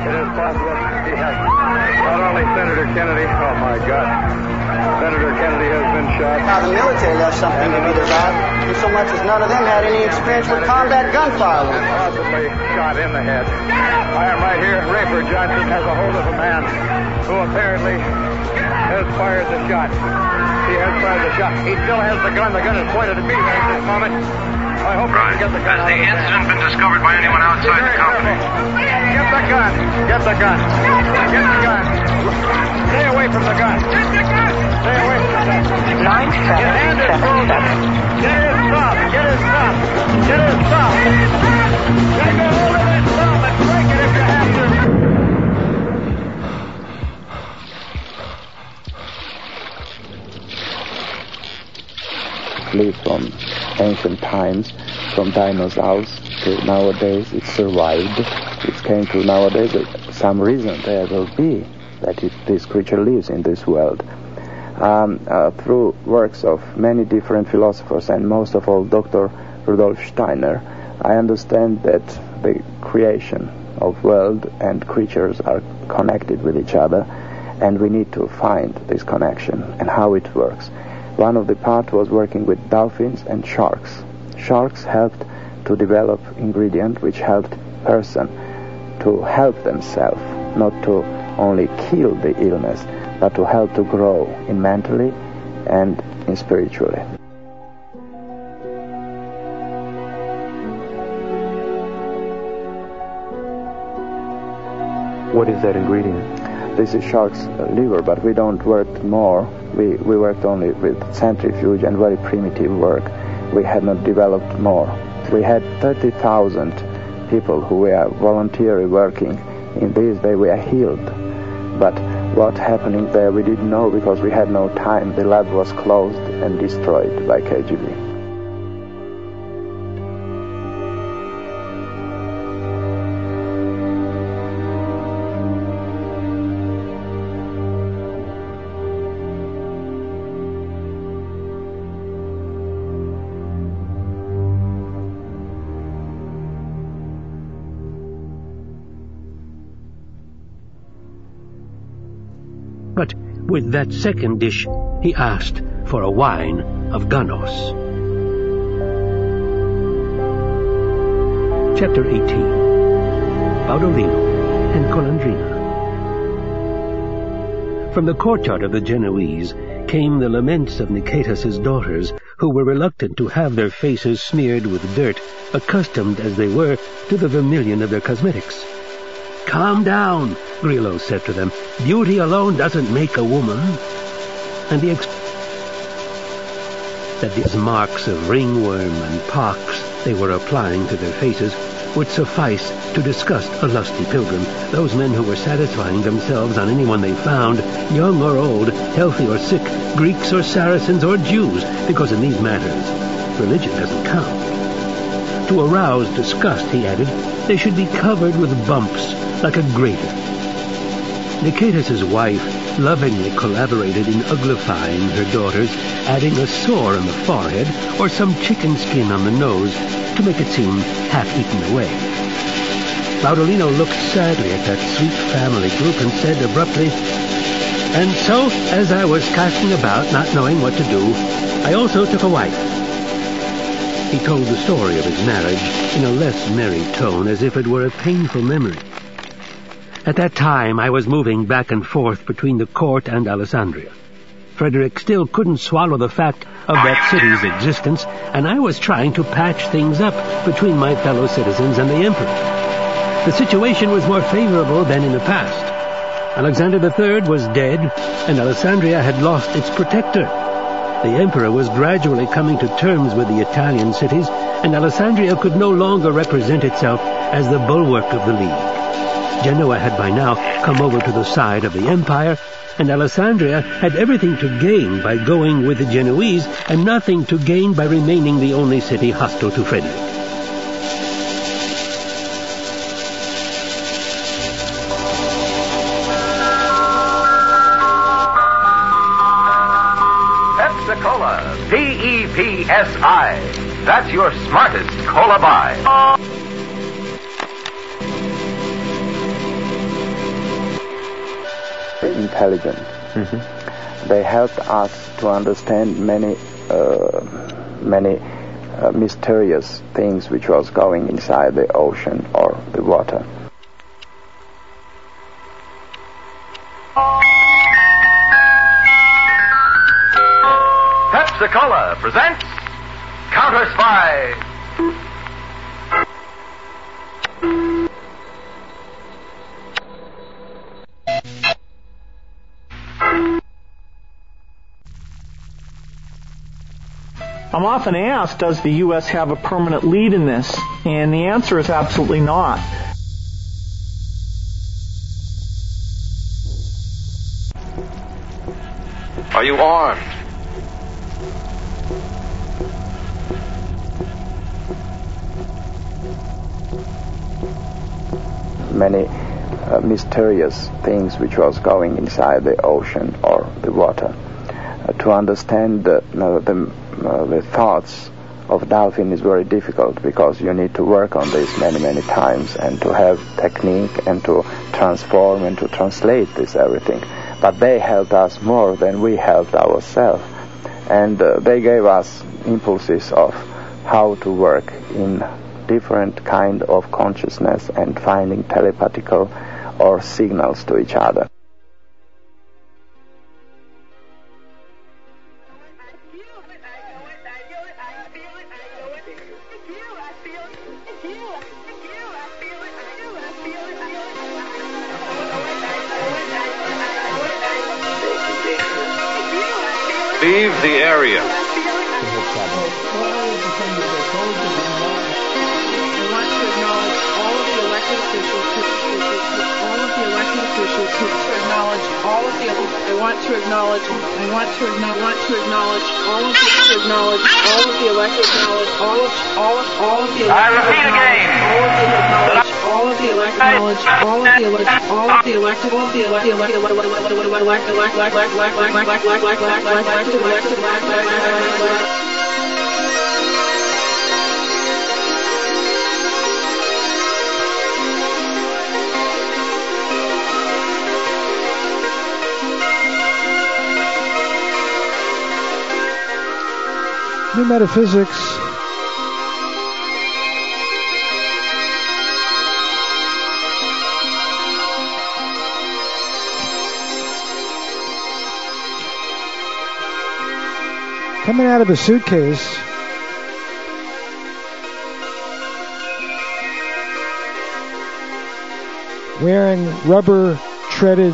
Not only Senator Kennedy, oh my God, Senator Kennedy has been shot. Now the military left something to be desired, in so much as none of them had any experience with combat gunfire. Possibly shot in the head. I am right here. Rayford Johnson has a hold of a man who apparently has fired the shot. He has fired the shot. He still has the gun. The gun is pointed at me right at this moment. I hope right. he can get the gun. Has the incident been discovered by anyone outside the company? Get the gun. Get the gun. Get the gun. Stay away from the gun. Get the gun. Stay away from the gun. Nine seven seven seven. Get his thumb. Get his thumb. Get his thumb. Take a hold of his thumb and break it if you have to. Lived from ancient times, from dinosaurs to nowadays, it survived. It came to nowadays. Some reason there will be that it, this creature lives in this world. Um, uh, through works of many different philosophers, and most of all Doctor Rudolf Steiner, I understand that the creation of world and creatures are connected with each other, and we need to find this connection and how it works. One of the part was working with dolphins and sharks. Sharks helped to develop ingredient which helped person to help themselves, not to only kill the illness, but to help to grow in mentally and in spiritually. What is that ingredient? This is shark's liver, but we don't work more. We, we worked only with centrifuge and very primitive work. We had not developed more. We had thirty thousand people who were voluntarily working. In this, they were healed. But what happening there, we didn't know because we had no time. The lab was closed and destroyed by K G B. But with that second dish, he asked for a wine of Ganos. Chapter eighteen. Baudolino and Colandrina. From the courtyard of the Genoese came the laments of Nicetas's daughters, who were reluctant to have their faces smeared with dirt, accustomed as they were to the vermilion of their cosmetics. "Calm down," Grillo said to them. "Beauty alone doesn't make a woman." And he explained that these marks of ringworm and pox they were applying to their faces would suffice to disgust a lusty pilgrim, those men who were satisfying themselves on anyone they found, young or old, healthy or sick, Greeks or Saracens or Jews, because in these matters religion doesn't count. To arouse disgust, he added, they should be covered with bumps, like a grater. Nicetas's wife lovingly collaborated in uglifying her daughters, adding a sore on the forehead or some chicken skin on the nose to make it seem half-eaten away. Baudolino looked sadly at that sweet family group and said abruptly, "And so, as I was casting about, not knowing what to do, I also took a wife." He told the story of his marriage in a less merry tone, as if it were a painful memory. At that time, I was moving back and forth between the court and Alessandria. Frederick still couldn't swallow the fact of that city's existence, and I was trying to patch things up between my fellow citizens and the emperor. The situation was more favorable than in the past. Alexander the Third was dead, and Alessandria had lost its protector. The emperor was gradually coming to terms with the Italian cities, and Alessandria could no longer represent itself as the bulwark of the League. Genoa had by now come over to the side of the empire, and Alessandria had everything to gain by going with the Genoese and nothing to gain by remaining the only city hostile to Frederick. Pepsi-Cola, P E P S I. That's your smartest cola buy. Intelligent. Mm-hmm. They helped us to understand many, uh, many uh, mysterious things which was going inside the ocean or the water. Pepsi-Cola presents Counter Spy. I'm often asked, does the U S have a permanent lead in this? And the answer is absolutely not. Are you armed? Many uh, mysterious things which was going inside the ocean or the water. Uh, to understand the, uh, the, uh, the thoughts of dolphin is very difficult because you need to work on this many, many times and to have technique and to transform and to translate this everything. But they helped us more than we helped ourselves. And uh, they gave us impulses of how to work in different kind of consciousness and finding telepathical or signals to each other. Leave the area. I want to acknowledge, I want to acknowledge, want to acknowledge all of the, acknowledge all of the elected, acknowledge all of, all of, all of the elected, I repeat again. All of the elected, acknowledge all of the elected, all of the elected, all of the elected, all of the elected, elected, elected, elected, elected, elected. New Metaphysics coming out of a suitcase wearing rubber treaded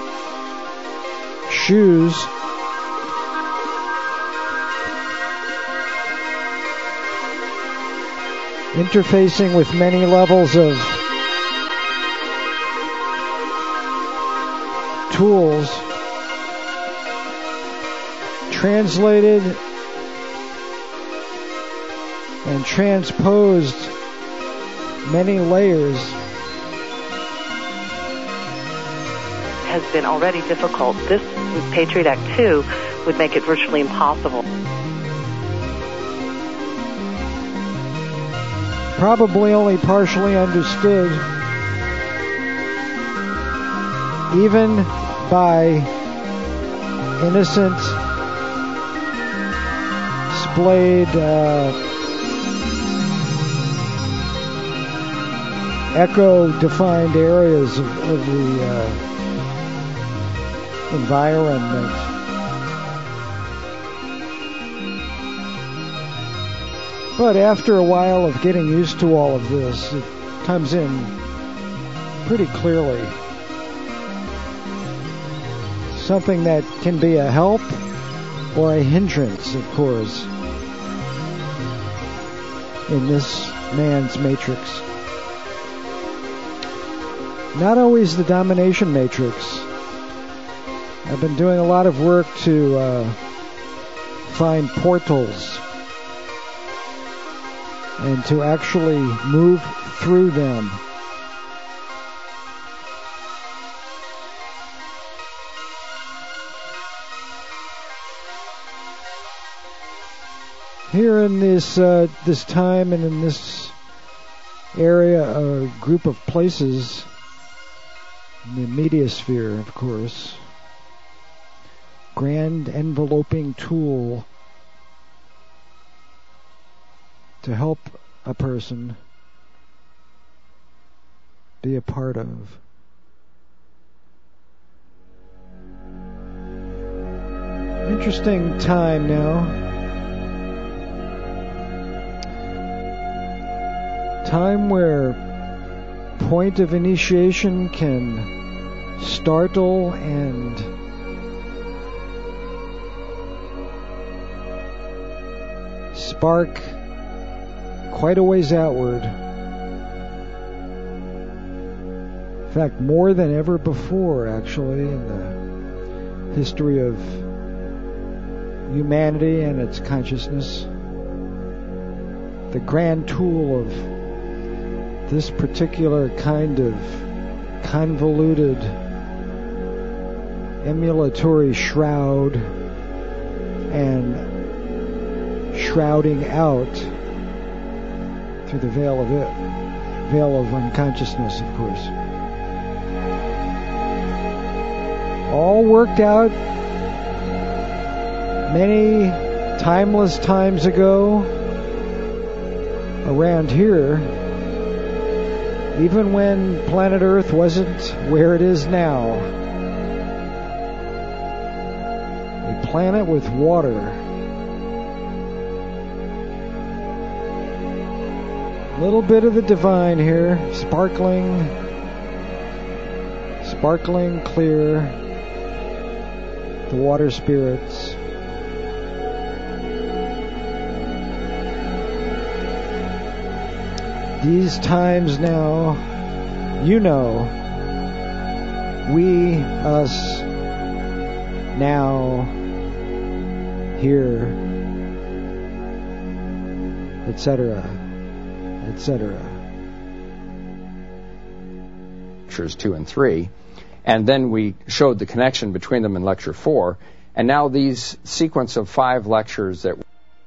shoes interfacing with many levels of tools, translated and transposed many layers. Has been already difficult. This, with Patriot Act two, would make it virtually impossible. Probably only partially understood, even by innocent, splayed, uh, echo-defined areas of, of the uh, environment. But after a while of getting used to all of this, it comes in pretty clearly. something that can be a help or a hindrance, of course, in this man's matrix. Not always the domination matrix. I've been doing a lot of work to uh, find portals and to actually move through them. Here in this uh, this time and in this area, a group of places, in the media sphere, of course, grand enveloping tool to help a person be a part of. Interesting time now. Time where point of initiation can startle and spark quite a ways outward. In fact, more than ever before, actually, in the history of humanity and its consciousness. The grand tool of this particular kind of convoluted emulatory shroud and shrouding out through the veil of it, veil of unconsciousness, of course. All worked out many timeless times ago around here, even when planet Earth wasn't where it is now. A planet with water. A little bit of the divine here, sparkling, sparkling clear, the water spirits. These times now, you know, we, us, now, here, et cetera, et cetera. Lectures two and three, and then we showed the connection between them in lecture four, and now these sequence of five lectures that...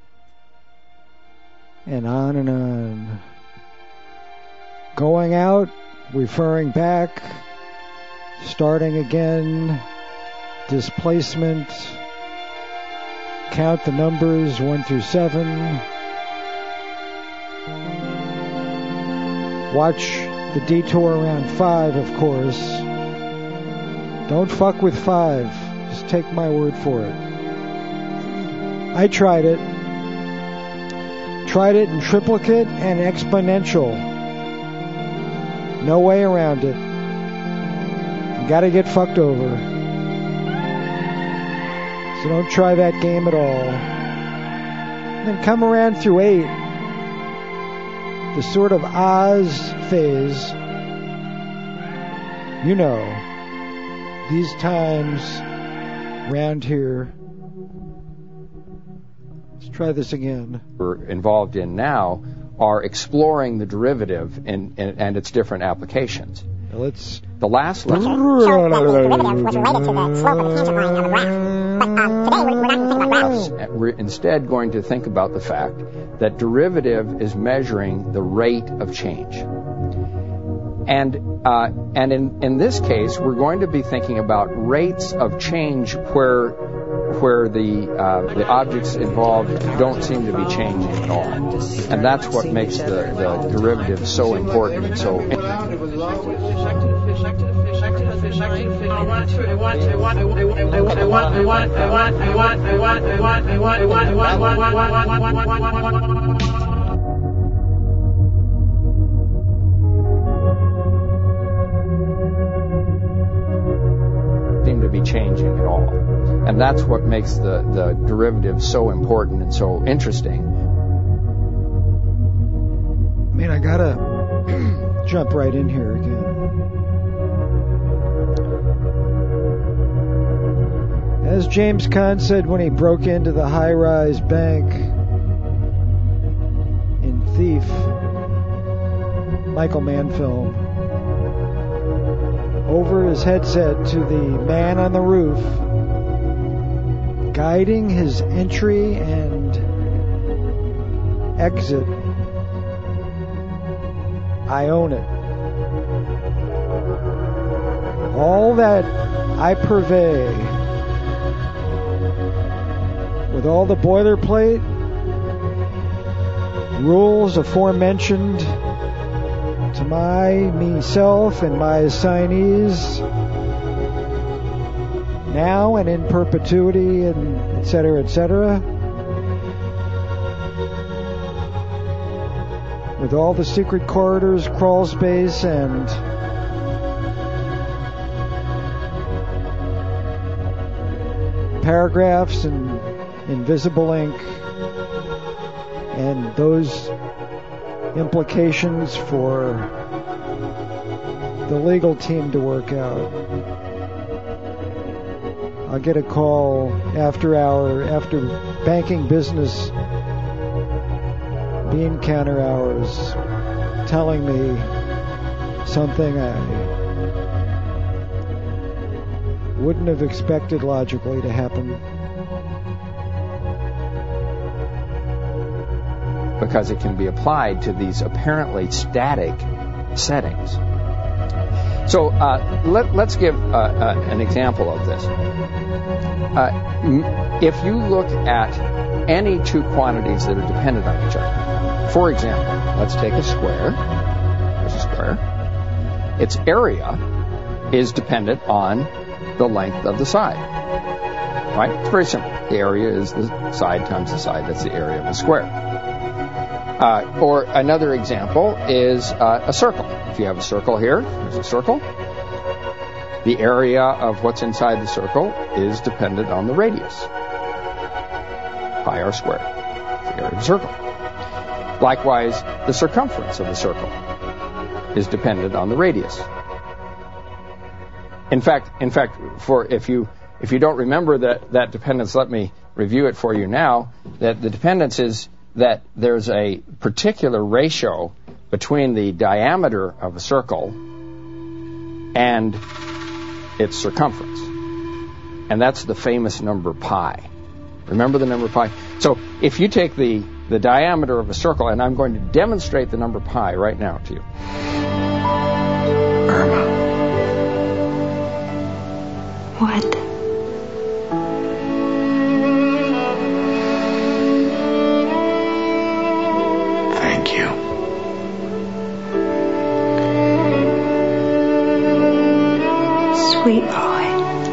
And on and on. Going out, referring back, starting again, displacement, count the numbers one through seven, watch the detour around five, of course. Don't fuck with five, just take my word for it. I tried it. Tried it in triplicate and exponential. No way around it. You gotta get fucked over. So don't try that game at all. And then come around through eight. The sort of Oz phase. You know, these times round here. Let's try this again. We're involved in now are exploring the derivative and, and, and its different applications. Now let's... The last lecture... showed that the derivative was related to the slope of the tangent line on the graph. But um, today we're, we're not going to think about graphs. We're instead going to think about the fact that derivative is measuring the rate of change. And uh, and in, in this case, we're going to be thinking about rates of change where where the uh, the objects involved don't seem to be changing at all, and that's what makes the, the derivative so important and so. I want to, I want to, I want, I want, I want, I want, I want, I want, I want, I want, I want, I want, I want, I want, I want, seem to be changing at all. And that's what makes the, the derivative so important and so interesting. I mean, I gotta jump right in here again. As James Caan said when he broke into the high-rise bank in Thief, Michael Mann film, over his headset to the man on the roof, guiding his entry and exit, I own it. All that I purvey, with all the boilerplate, rules aforementioned to my, me-self, and my assignees, now and in perpetuity, and et cetera, et cetera, with all the secret corridors, crawl space, and paragraphs and invisible ink, and those implications for the legal team to work out. I'll get a call after hour, after banking business bean counter hours, telling me something I wouldn't have expected logically to happen. Because it can be applied to these apparently static settings. So uh, let, let's give uh, uh, an example of this. Uh, if you look at any two quantities that are dependent on each other, for example, let's take a square. There's a square. Its area is dependent on the length of the side. Right? It's very simple. The area is the side times the side. That's the area of a square. Uh, or another example is uh, a circle. If you have a circle here, there's a circle. The area of what's inside the circle is dependent on the radius. Pi r squared. It's the area of the circle. Likewise, the circumference of the circle is dependent on the radius. In fact, in fact, for if you if you don't remember that, that dependence, let me review it for you now. That the dependence is that there's a particular ratio between the diameter of a circle and its circumference. And that's the famous number pi. Remember the number pi? So if you take the, the diameter of a circle, and I'm going to demonstrate the number pi right now to you. Irma. What? Sweet boy,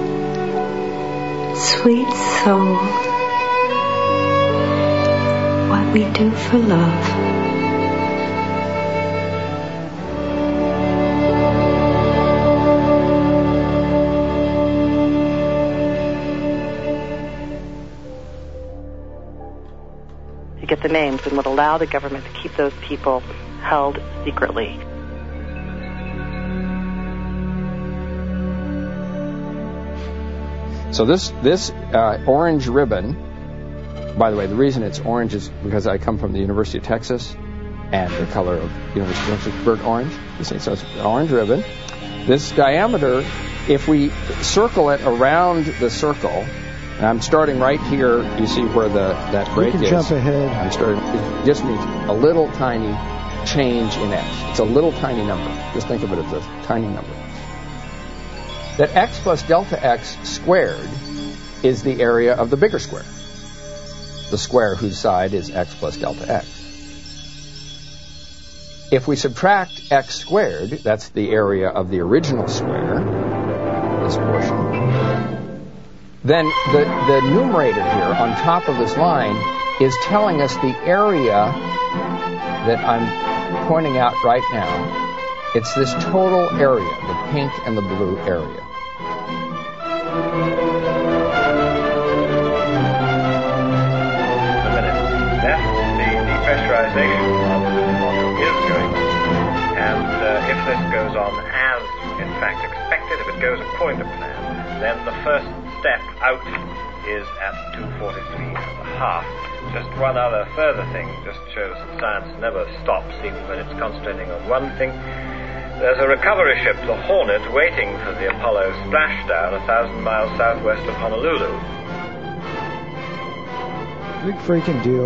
sweet soul, what we do for love. You get the names and would allow the government to keep those people held secretly. So this this uh, orange ribbon, by the way, the reason it's orange is because I come from the University of Texas, and the color of University of Texas is burnt orange. You see, so it's an orange ribbon. This diameter, if we circle it around the circle, and I'm starting right here. You see where the that break you can is. Jump ahead. I'm starting. It just means a little tiny change in x. It's a little tiny number. Just think of it as a tiny number. That x plus delta x squared is the area of the bigger square. The square whose side is x plus delta x. If we subtract x squared, that's the area of the original square, this portion, then the, the numerator here on top of this line is telling us the area that I'm pointing out right now. It's this total area, the pink and the blue area. this goes on as, in fact, expected, if it goes according to plan, then the first step out is at two forty-three and a half. Just one other further thing just shows that science never stops, even when it's concentrating on one thing. There's a recovery ship, the Hornet, waiting for the Apollo splashdown a thousand miles southwest of Honolulu. Big freaking deal.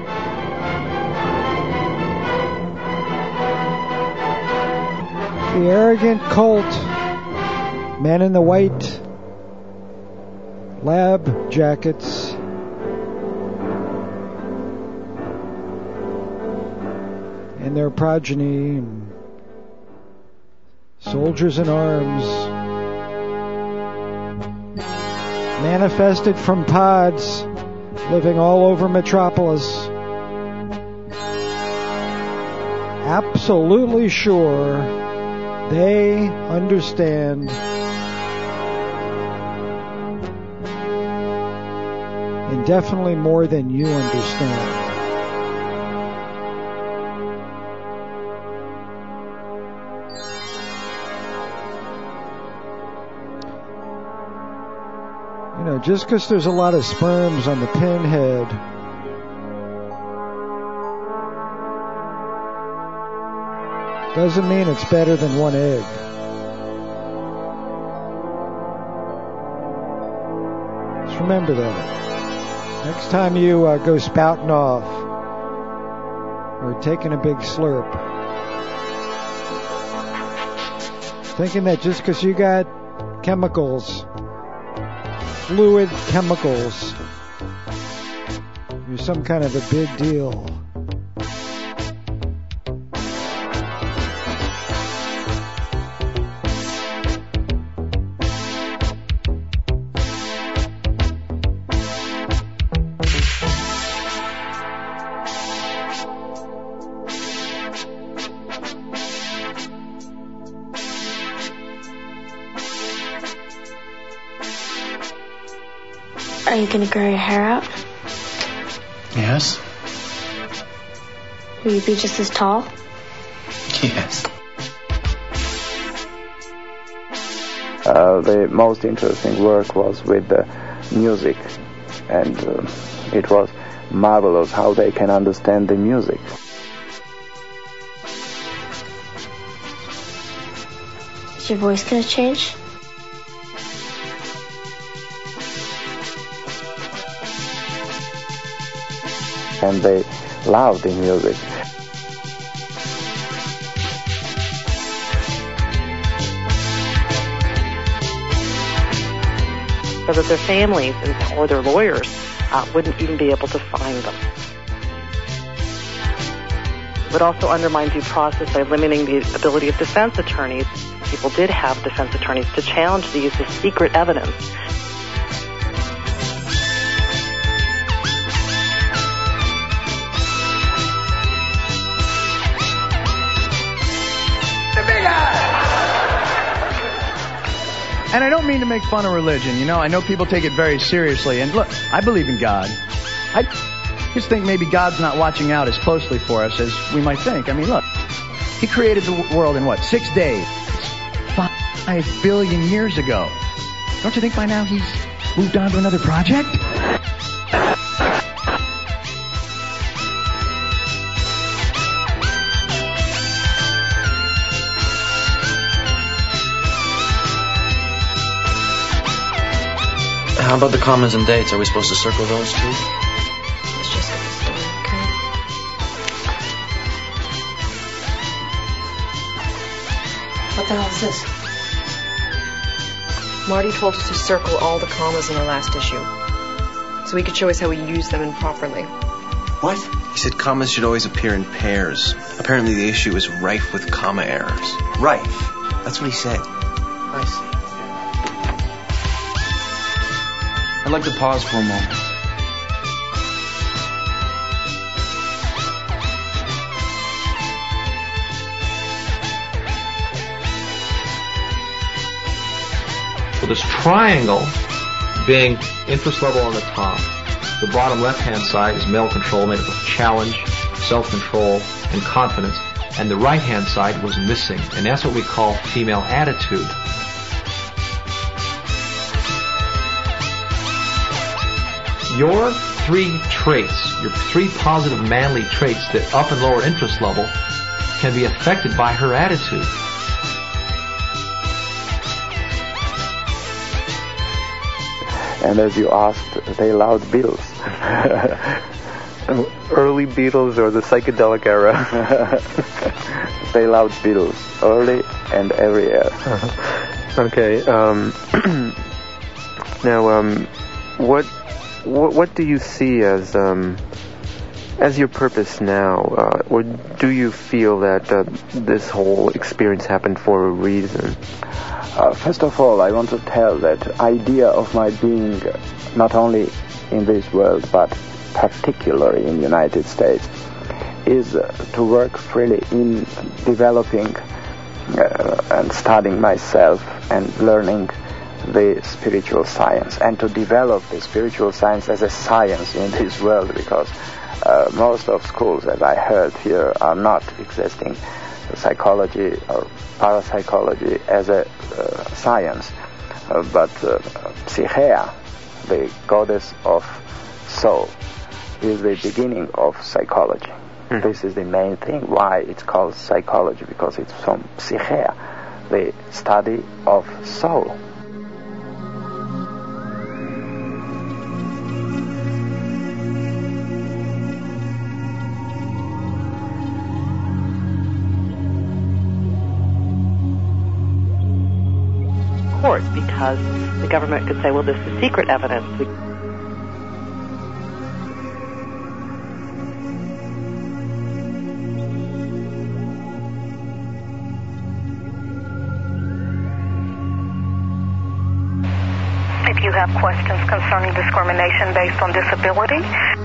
The arrogant cult, men in the white lab jackets, and their progeny, and soldiers in arms, manifested from pods living all over Metropolis, absolutely sure they understand and definitely more than you understand. You know, just because there's a lot of sperms on the pinhead doesn't mean it's better than one egg. Just remember that. Next time you uh, go spouting off or taking a big slurp, thinking that just because you got chemicals, fluid chemicals, you're some kind of a big deal. Are you going to grow your hair out? Yes. Will you be just as tall? Yes. Uh, the most interesting work was with the music, and uh, it was marvelous how they can understand the music. Is your voice going to change? And they love the music. So that their families or their lawyers uh, wouldn't even be able to find them. It would also undermine due process by limiting the ability of defense attorneys. People did have defense attorneys to challenge the use of secret evidence. And I don't mean to make fun of religion, you know. I know people take it very seriously. And look, I believe in God. I just think maybe God's not watching out as closely for us as we might think. I mean, look, He created the world in what, six days? Five billion years ago. Don't you think by now He's moved on to another project? How about the commas and dates? Are we supposed to circle those too? Let's just get the story, okay? What the hell is this? Marty told us to circle all the commas in the last issue, so he could show us how we use them improperly. What? He said commas should always appear in pairs. Apparently the issue is rife with comma errors. Rife? That's what he said. I see. I'd like to pause for a moment. So this triangle being interest level on the top, the bottom left-hand side is male control made up of challenge, self-control, and confidence. and the right-hand side was missing. And that's what we call female attitude. Your three traits, your three positive manly traits that up and lower interest level can be affected by her attitude. And as you asked, they allowed Beatles. Early Beatles or the psychedelic era? They allowed Beatles, early and every era. Uh-huh. Okay. Um, now, um, what, what what do you see as um, as your purpose now, uh, or do you feel that uh, this whole experience happened for a reason? Uh, first of all, I want to tell that idea of my being not only in this world, but particularly in the United States, is uh, to work freely in developing uh, and studying myself and learning the spiritual science, and to develop the spiritual science as a science in this world, because uh, most of schools, as I heard here, are not existing psychology or parapsychology as a uh, science, uh, but uh, Psyche, the goddess of soul, is the beginning of psychology. Mm. This is the main thing why it's called psychology, because it's from Psyche, the study of soul. Court, because the government could say, well, this is secret evidence. We If you have questions concerning discrimination based on disability,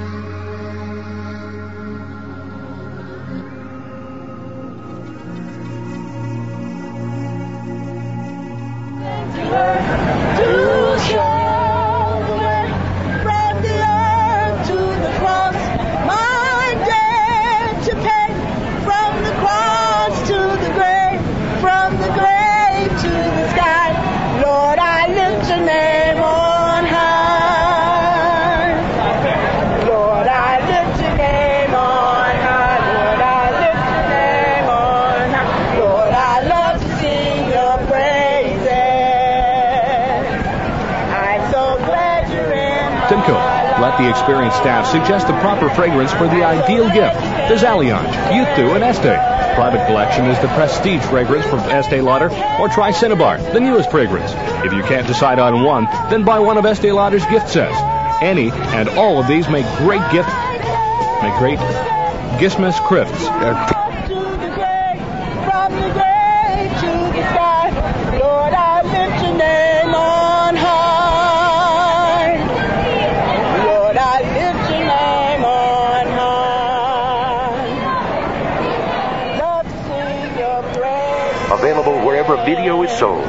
Let the experienced staff suggest the proper fragrance for the ideal gift. There's Allianz, Youth and Estee. Private collection is the Prestige fragrance from Estee Lauder, or try Cinnabar, the newest fragrance. If you can't decide on one, then buy one of Estee Lauder's gift sets. Any and all of these make great gift, make great Gistmas crifts. Available wherever video is sold.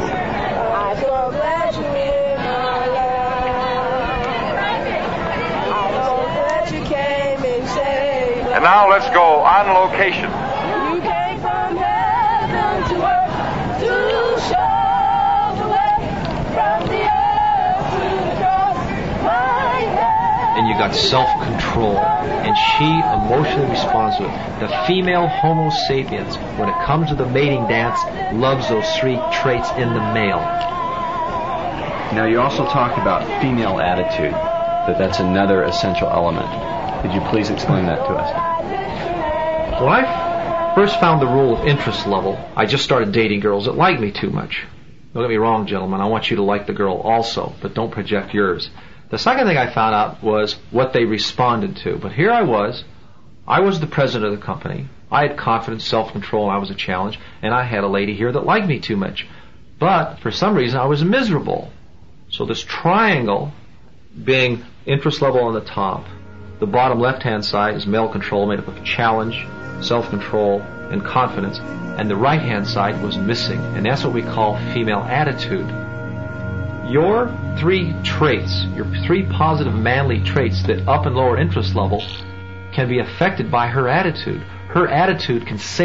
And now let's go on location. And you got self-control, and she emotionally responds to it. The female Homo sapiens, when it comes to the mating dance, loves those three traits in the male. Now, you also talked about female attitude, that that's another essential element. Could you please explain that to us? When I first found the rule of interest level, I just started dating girls that liked me too much. Don't get me wrong, gentlemen, I want you to like the girl also, but don't project yours. The second thing I found out was what they responded to. But here I was. I was the president of the company. I had confidence, self-control, and I was a challenge. And I had a lady here that liked me too much. But for some reason, I was miserable. So this triangle, being interest level on the top, the bottom left-hand side is male control, made up of challenge, self-control, and confidence. And the right-hand side was missing. And that's what we call female attitude. Your three traits, your three positive manly traits that up and lower interest level can be affected by her attitude. Her attitude can sink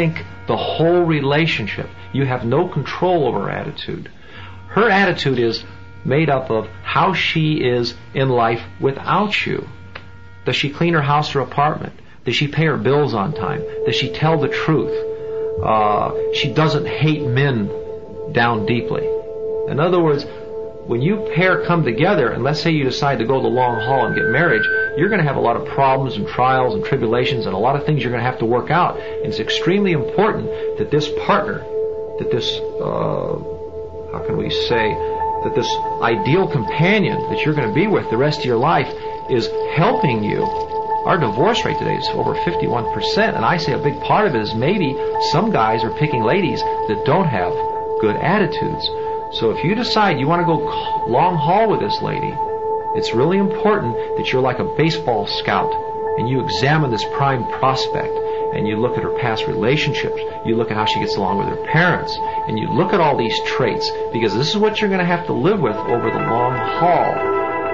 the whole relationship. You have no control over her attitude. Her attitude is made up of how she is in life without you. Does she clean her house or apartment? Does she pay her bills on time? Does she tell the truth? Uh, she doesn't hate men down deeply. In other words, when you pair come together, and let's say you decide to go the long haul and get married, you're going to have a lot of problems and trials and tribulations and a lot of things you're going to have to work out. And it's extremely important that this partner, that this, uh, how can we say, that this ideal companion that you're going to be with the rest of your life is helping you. Our divorce rate today is over fifty-one percent, and I say a big part of it is maybe some guys are picking ladies that don't have good attitudes. So if you decide you want to go long haul with this lady, it's really important that you're like a baseball scout and you examine this prime prospect and you look at her past relationships, you look at how she gets along with her parents, and you look at all these traits, because this is what you're going to have to live with over the long haul.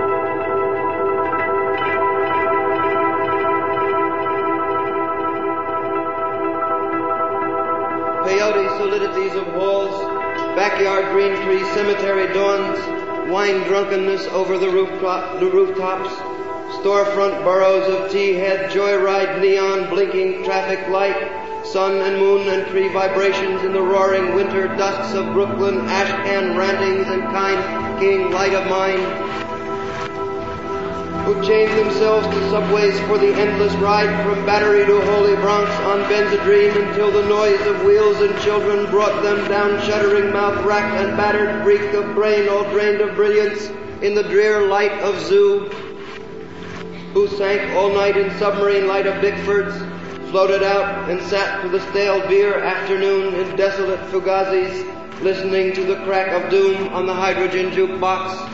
Peyote solidities of walls, backyard green tree cemetery dawns, wine drunkenness over the, roof the rooftops, storefront burrows of tea-head, joyride neon blinking traffic light, sun and moon and tree vibrations in the roaring winter dusks of Brooklyn, ash can rantings and kind king light of mine, who chained themselves to subways for the endless ride from Battery to Holy Bronx on Benzedrine until the noise of wheels and children brought them down shuddering mouth racked and battered, freak of brain all drained of brilliance in the drear light of zoo, who sank all night in submarine light of Bickfords, floated out and sat to the stale beer afternoon in desolate Fugazis, listening to the crack of doom on the hydrogen jukebox.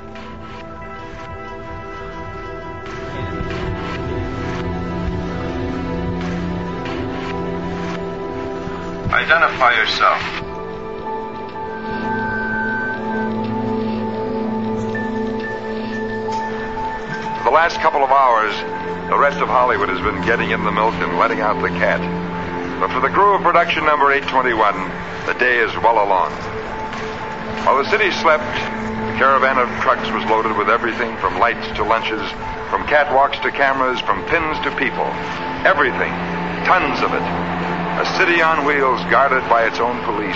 Identify yourself. For the last couple of hours, the rest of Hollywood has been getting in the milk and letting out the cat. But for the crew of production number eight twenty-one, the day is well along. While the city slept, the caravan of trucks was loaded with everything from lights to lunches, from catwalks to cameras, from pins to people. Everything. Tons of it. A city on wheels guarded by its own police.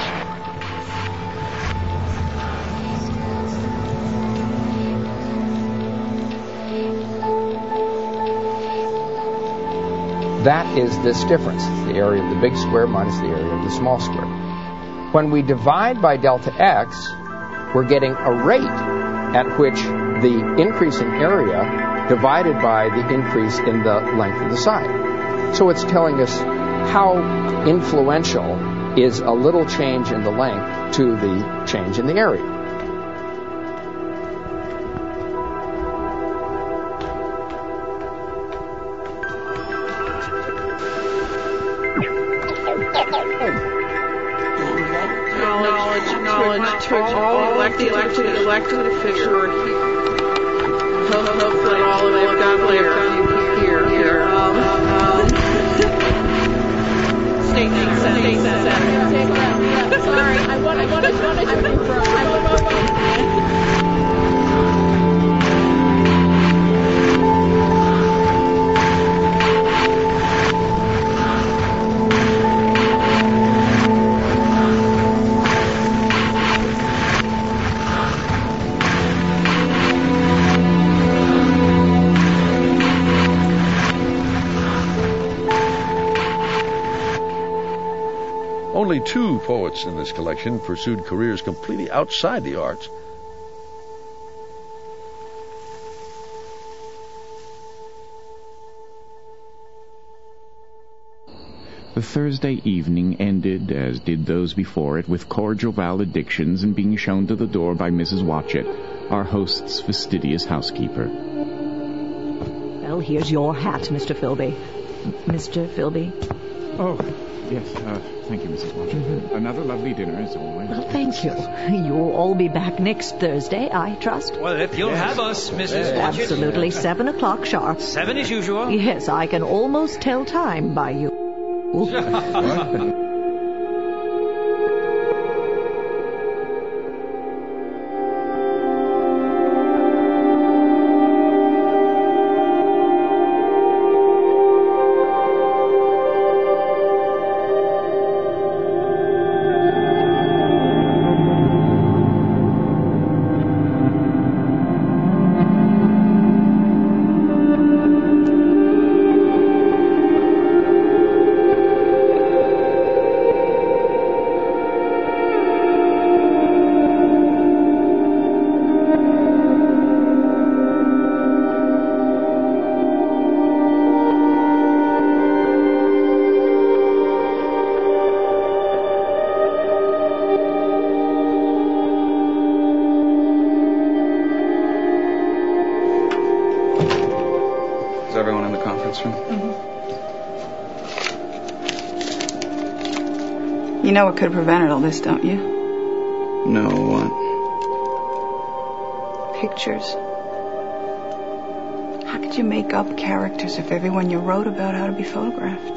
That is this difference, the area of the big square minus the area of the small square. When we divide by delta x, we're getting a rate at which the increase in area divided by the increase in the length of the side. So it's telling us how influential is a little change in the length to the change in the area. Knowledge, knowledge, to all elected, elected, elected officials. Hopefully all of they've got clear here, here. Um, um, State Senate, State Senate. Sorry, I want, I want to, I want to, I want to. Only two poets in this collection pursued careers completely outside the arts. The Thursday evening ended, as did those before it, with cordial valedictions and being shown to the door by Missus Watchett, our host's fastidious housekeeper. Well, here's your hat, Mister Philby. Mister Philby? Oh, yes, uh, thank you, Missus Watchett. Mm-hmm. Another lovely dinner, as always. Well, thank you. You'll all be back next Thursday, I trust. Well, if you'll yes. have us, Missus Yes. Watchett. Absolutely, seven o'clock sharp. Seven as usual. Yes, I can almost tell time by you. You know what could have prevented all this, don't you? No, what? Pictures. How could you make up characters if everyone you wrote about had to be photographed?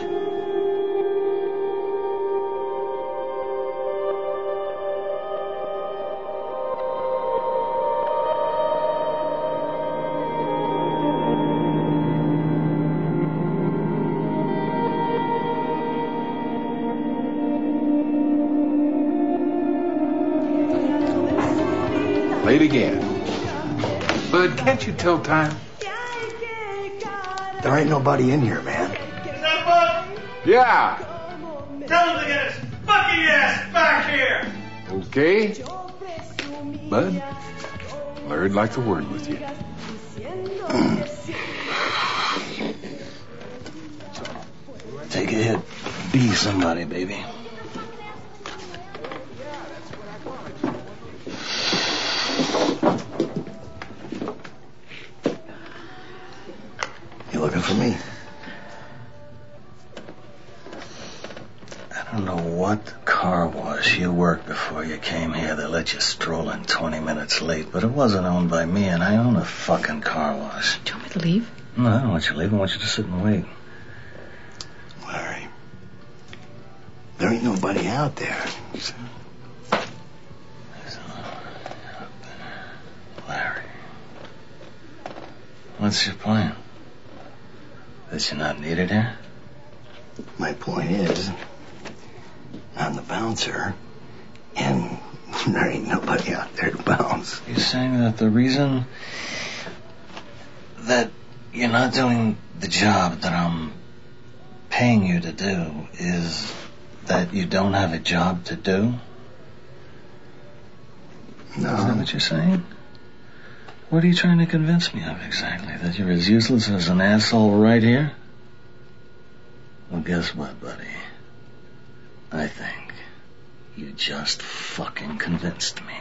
Late again. Bud, can't you tell time? There ain't nobody in here, man. Is that Bud? Yeah. Tell him to get his fucking ass back here! Okay. Bud, Larry'd like to word with you. Take a hit. Be somebody, baby. You looking for me? I don't know what car wash you worked before you came here that let you stroll in twenty minutes late, but it wasn't owned by me, and I own a fucking car wash. Do you want me to leave? No, I don't want you to leave. I want you to sit and wait. Larry, there ain't nobody out there. Larry, what's your plan? That you're not needed here? My point is, I'm the bouncer, and there ain't nobody out there to bounce. You're saying that the reason that you're not doing the job that I'm paying you to do is that you don't have a job to do? No. Is that what you're saying? What are you trying to convince me of exactly? That you're as useless as an asshole right here? Well, guess what, buddy? I think you just fucking convinced me.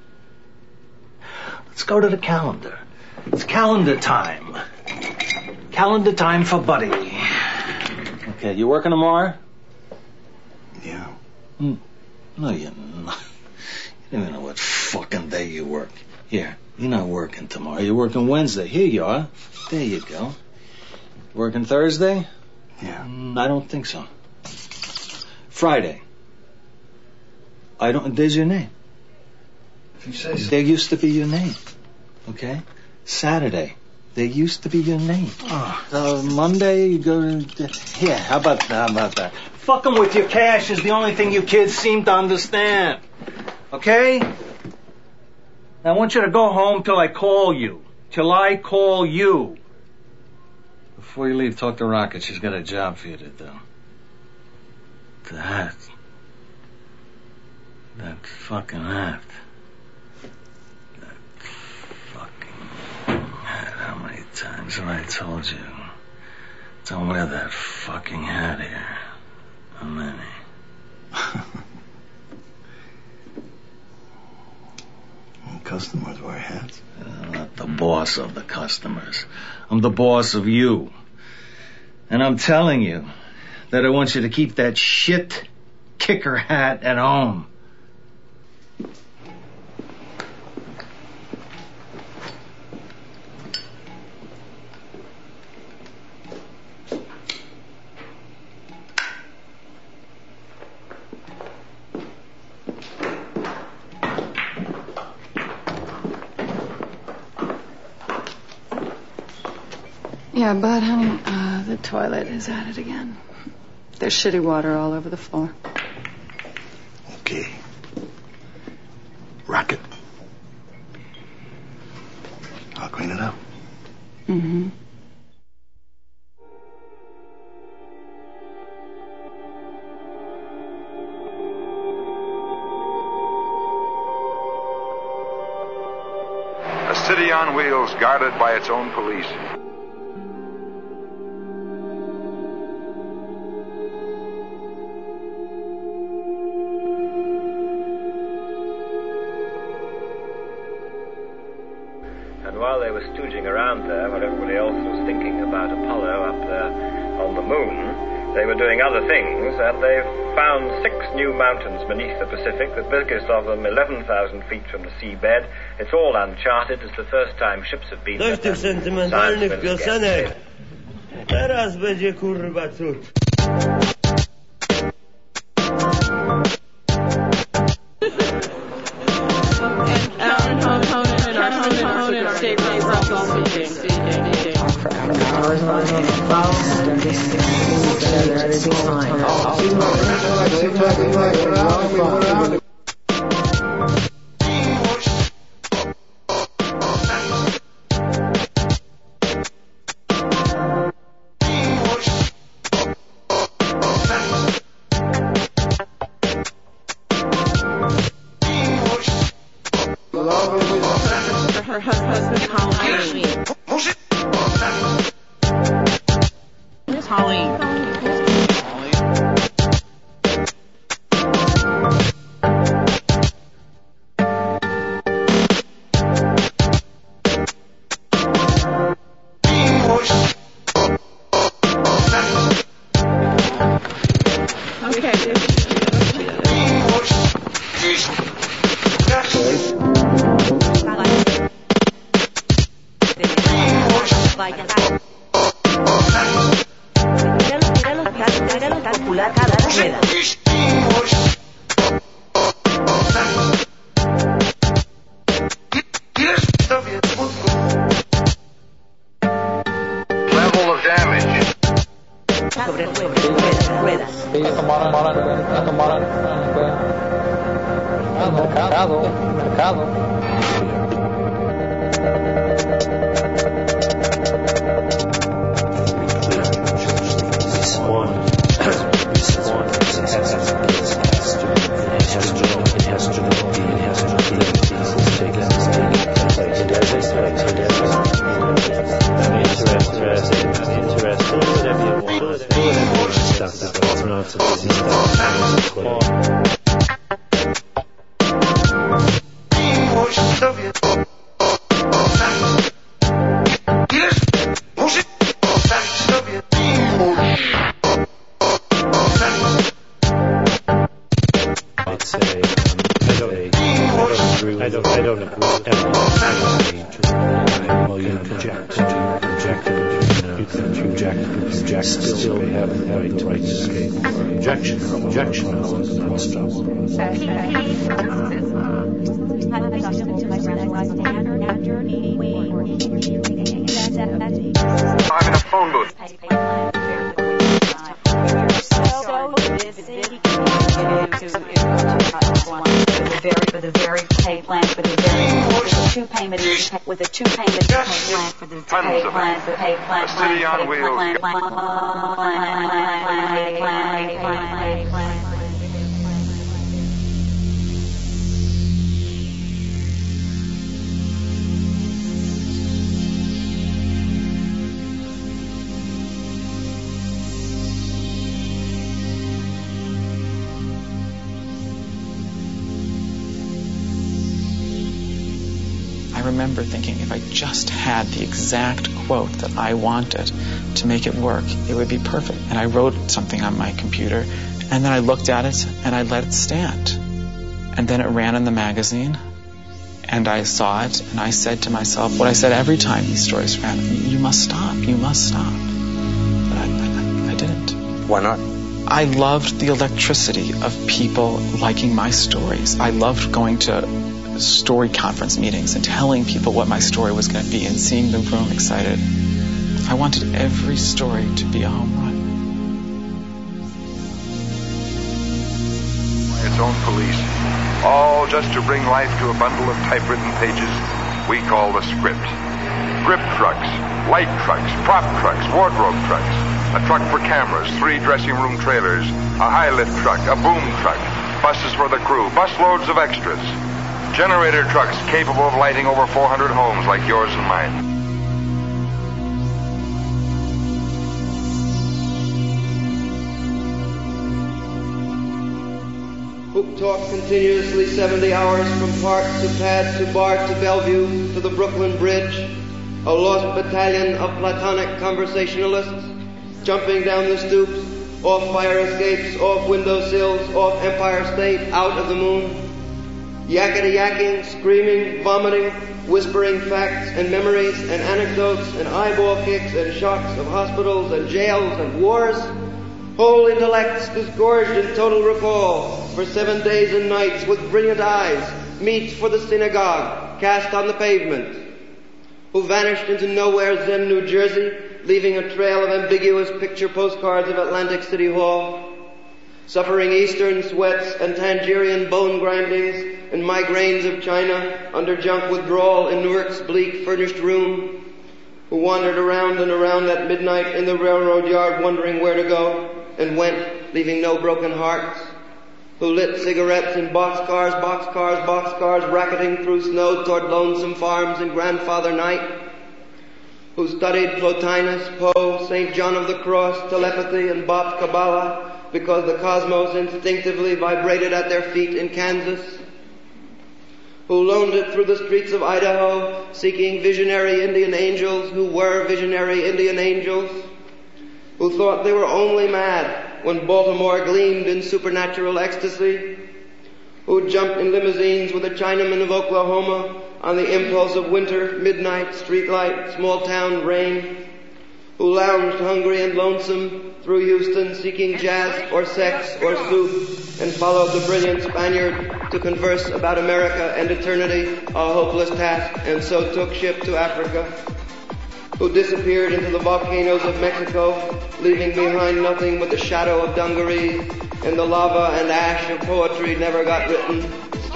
Let's go to the calendar. It's calendar time. Calendar time for Buddy. Okay, you working tomorrow? Yeah. Hmm. No, you're not. You don't even know what fucking day you work. Here, you're not working tomorrow. You're working Wednesday. Here you are. There you go. Working Thursday? Yeah. Mm, I don't think so. Friday. I don't. There's your name. If you say so. There used to be your name. Okay? Saturday. There used to be your name. Oh. Uh, Monday, you go to... Here, how about that? How about that? Fucking with your cash is the only thing you kids seem to understand. Okay? I want you to go home till I call you. Till I call you. Before you leave, talk to Rocket. She's got a job for you to do. That. That fucking hat. That fucking hat. How many times have I told you? Don't wear that fucking hat here. How many? Customers wear hats. I'm not the boss of the customers. I'm the boss of you. And I'm telling you that I want you to keep that shit kicker hat at home. Yeah, Bud, honey, uh, the toilet is at it again. There's shitty water all over the floor. Okay. Rocket. I'll clean it up. Mm-hmm. A city on wheels guarded by its own police. While they were stooging around there, while everybody else was thinking about Apollo up there on the moon, They were doing other things, and they've found six new mountains beneath the Pacific, the biggest of them eleven thousand feet from the seabed. It's all uncharted. It's the first time ships have been there. Dość tych sentymentalnych piosenek. Teraz będzie kurwa cud. Her husband, Holly. Where's Holly? I remember thinking if I just had the exact quote that I wanted to make it work, it would be perfect. And I wrote something on my computer, and then I looked at it, and I let it stand. And then it ran in the magazine, and I saw it, and I said to myself what I said every time these stories ran, you must stop, you must stop. But I, I, I didn't. Why not? I loved the electricity of people liking my stories. I loved going to story conference meetings and telling people what my story was going to be and seeing them grow excited. I wanted every story to be a home run. Its own police, all just to bring life to a bundle of typewritten pages we call the script. Grip trucks, light trucks, prop trucks, wardrobe trucks, a truck for cameras, three dressing room trailers, a high-lift truck, a boom truck, buses for the crew, busloads of extras. Generator trucks capable of lighting over four hundred homes like yours and mine. Hoop talk continuously seventy hours from Park to Pad to Bar to Bellevue to the Brooklyn Bridge. A lost battalion of platonic conversationalists jumping down the stoops, off fire escapes, off window sills, off Empire State, out of the moon. Yakety-yakking, screaming, vomiting, whispering facts and memories and anecdotes and eyeball kicks and shocks of hospitals and jails and wars. Whole intellects disgorged in total recall for seven days and nights with brilliant eyes, meet for the synagogue, cast on the pavement, who vanished into nowhere Zen, New Jersey, leaving a trail of ambiguous picture postcards of Atlantic City Hall, suffering eastern sweats and Tangerian bone grindings and migraines of China under junk withdrawal in Newark's bleak furnished room, who wandered around and around at midnight in the railroad yard wondering where to go, and went, leaving no broken hearts, who lit cigarettes in boxcars, boxcars, boxcars, racketing through snow toward lonesome farms in Grandfather Night, who studied Plotinus, Poe, Saint John of the Cross, telepathy, and Bob's Kabbalah, because the cosmos instinctively vibrated at their feet in Kansas, who loaned it through the streets of Idaho, seeking visionary Indian angels who were visionary Indian angels, who thought they were only mad when Baltimore gleamed in supernatural ecstasy, who jumped in limousines with the Chinamen of Oklahoma on the impulse of winter, midnight, streetlight, small-town rain, who lounged hungry and lonesome through Houston seeking jazz or sex or soup, and followed the brilliant Spaniard to converse about America and eternity, a hopeless task, and so took ship to Africa, who disappeared into the volcanoes of Mexico, leaving behind nothing but the shadow of dungarees, and the lava and ash of poetry never got written.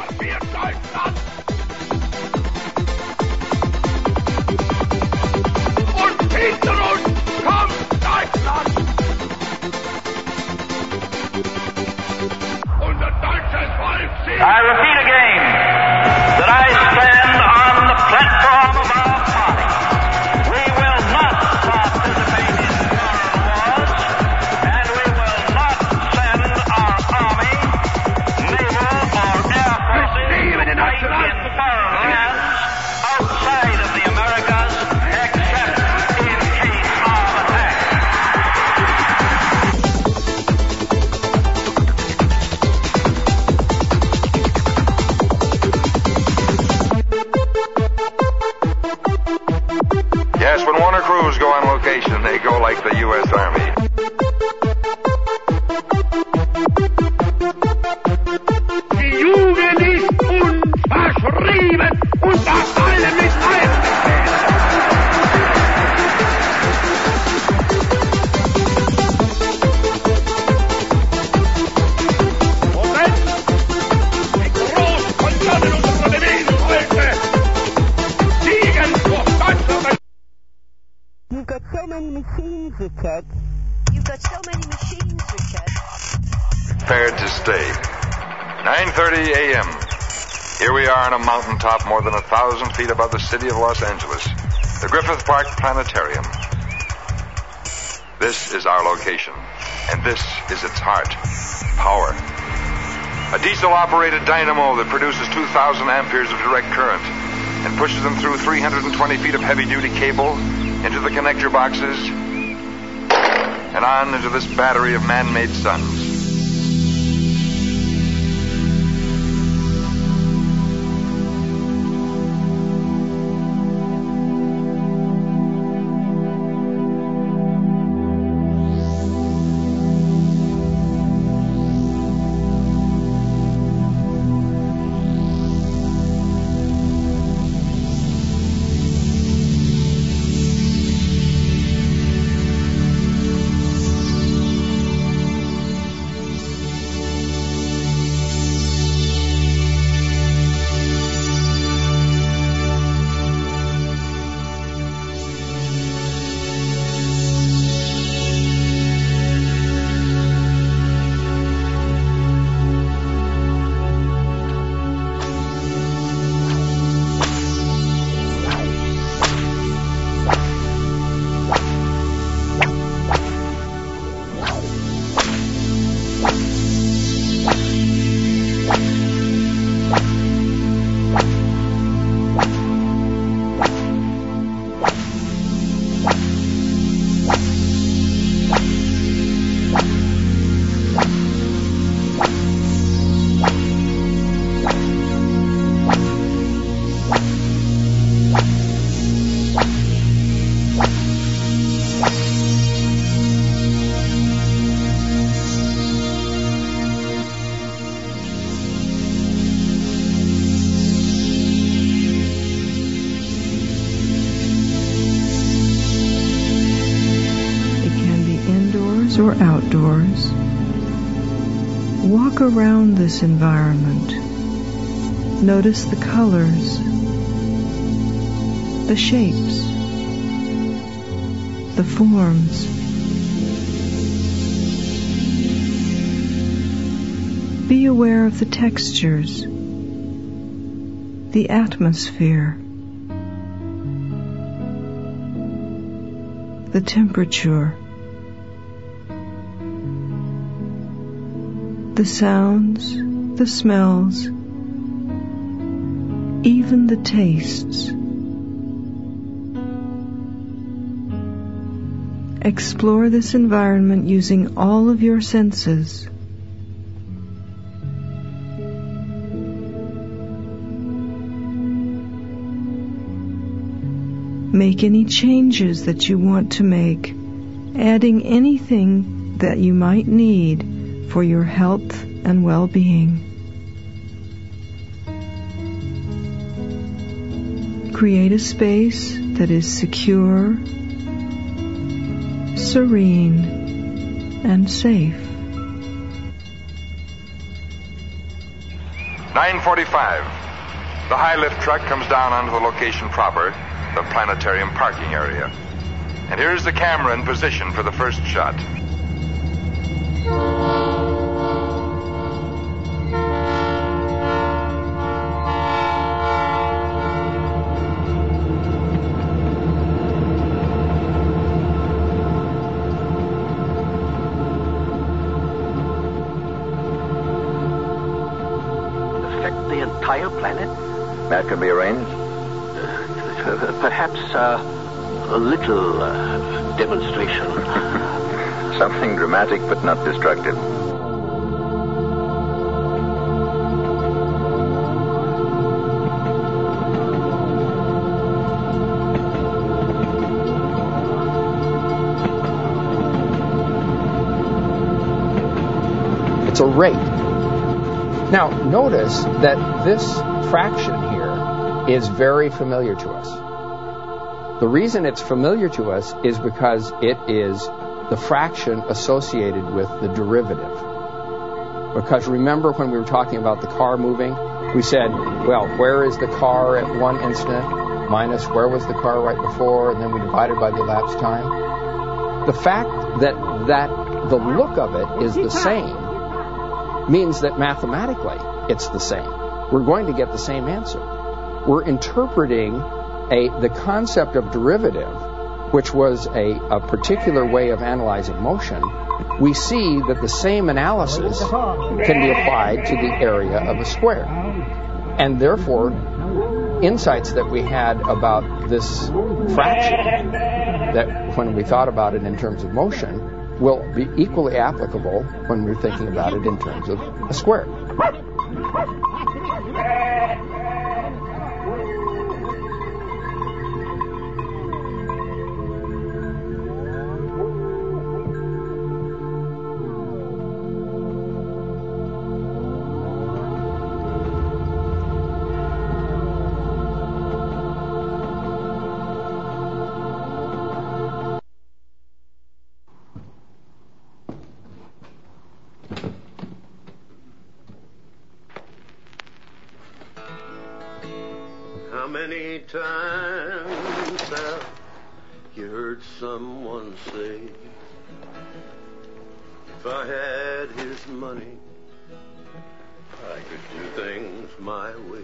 I repeat again that I stand on the platform of our party. We will not participate in foreign wars, and we will not send our army, naval, or air forces to fight in foreign lands outside of the Americas, except in case of attack. Yes, when Warner crews go on location, they go like the U S Army. Die Jugend ist unverschrieben und das alle mit You've got so many machines, Richard. You've got so many machines, Richard. Prepared to stay. nine thirty a.m. Here we are on a mountaintop more than a thousand feet above the city of Los Angeles, the Griffith Park Planetarium. This is our location, and this is its heart, power. A diesel-operated dynamo that produces two thousand amperes of direct current and pushes them through three hundred twenty feet of heavy-duty cable into the connector boxes and on into this battery of man-made suns. or outdoors, walk around this environment. Notice the colors, the shapes, the forms. Be aware of the textures, the atmosphere, the temperature, the sounds, the smells, even the tastes. Explore this environment using all of your senses. Make any changes that you want to make, adding anything that you might need for your health and well-being. Create a space that is secure, serene, and safe. nine forty-five. The high lift truck comes down onto the location proper, the planetarium parking area. And here's the camera in position for the first shot. Affect the entire planet? That could be arranged. Perhaps uh, a little uh, demonstration. Something dramatic but not destructive. It's a rate. Now, notice that this fraction here is very familiar to us. The reason it's familiar to us is because it is the fraction associated with the derivative. Because remember when we were talking about the car moving, we said, well, where is the car at one instant minus where was the car right before, and then we divided by the elapsed time. The fact that, that the look of it is the same means that mathematically it's the same. We're going to get the same answer. We're interpreting a, the concept of derivative, which was a, a particular way of analyzing motion. We see that the same analysis can be applied to the area of a square. And therefore, insights that we had about this fraction, that when we thought about it in terms of motion, will be equally applicable when we're thinking about it in terms of a square. How many times have you heard someone say, if I had his money, I could do things my way.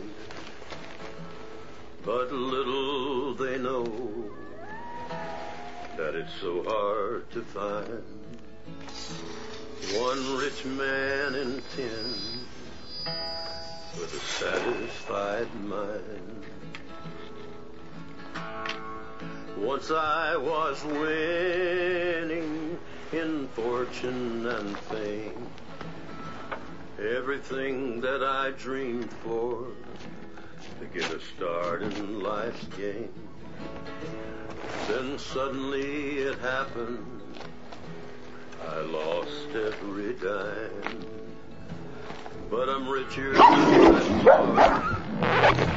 But little they know that it's so hard to find one rich man in ten with a satisfied mind. Once I was winning in fortune and fame, everything that I dreamed for to get a start in life's game. Then suddenly it happened, I lost every dime, but I'm richer than I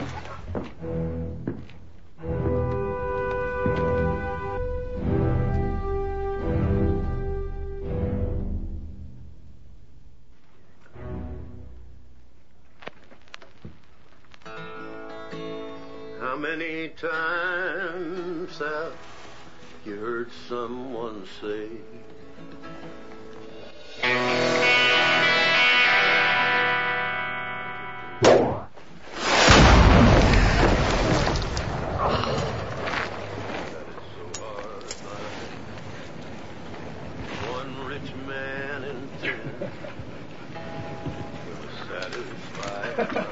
How many times have you heard someone say, one rich man in ten was satisfied.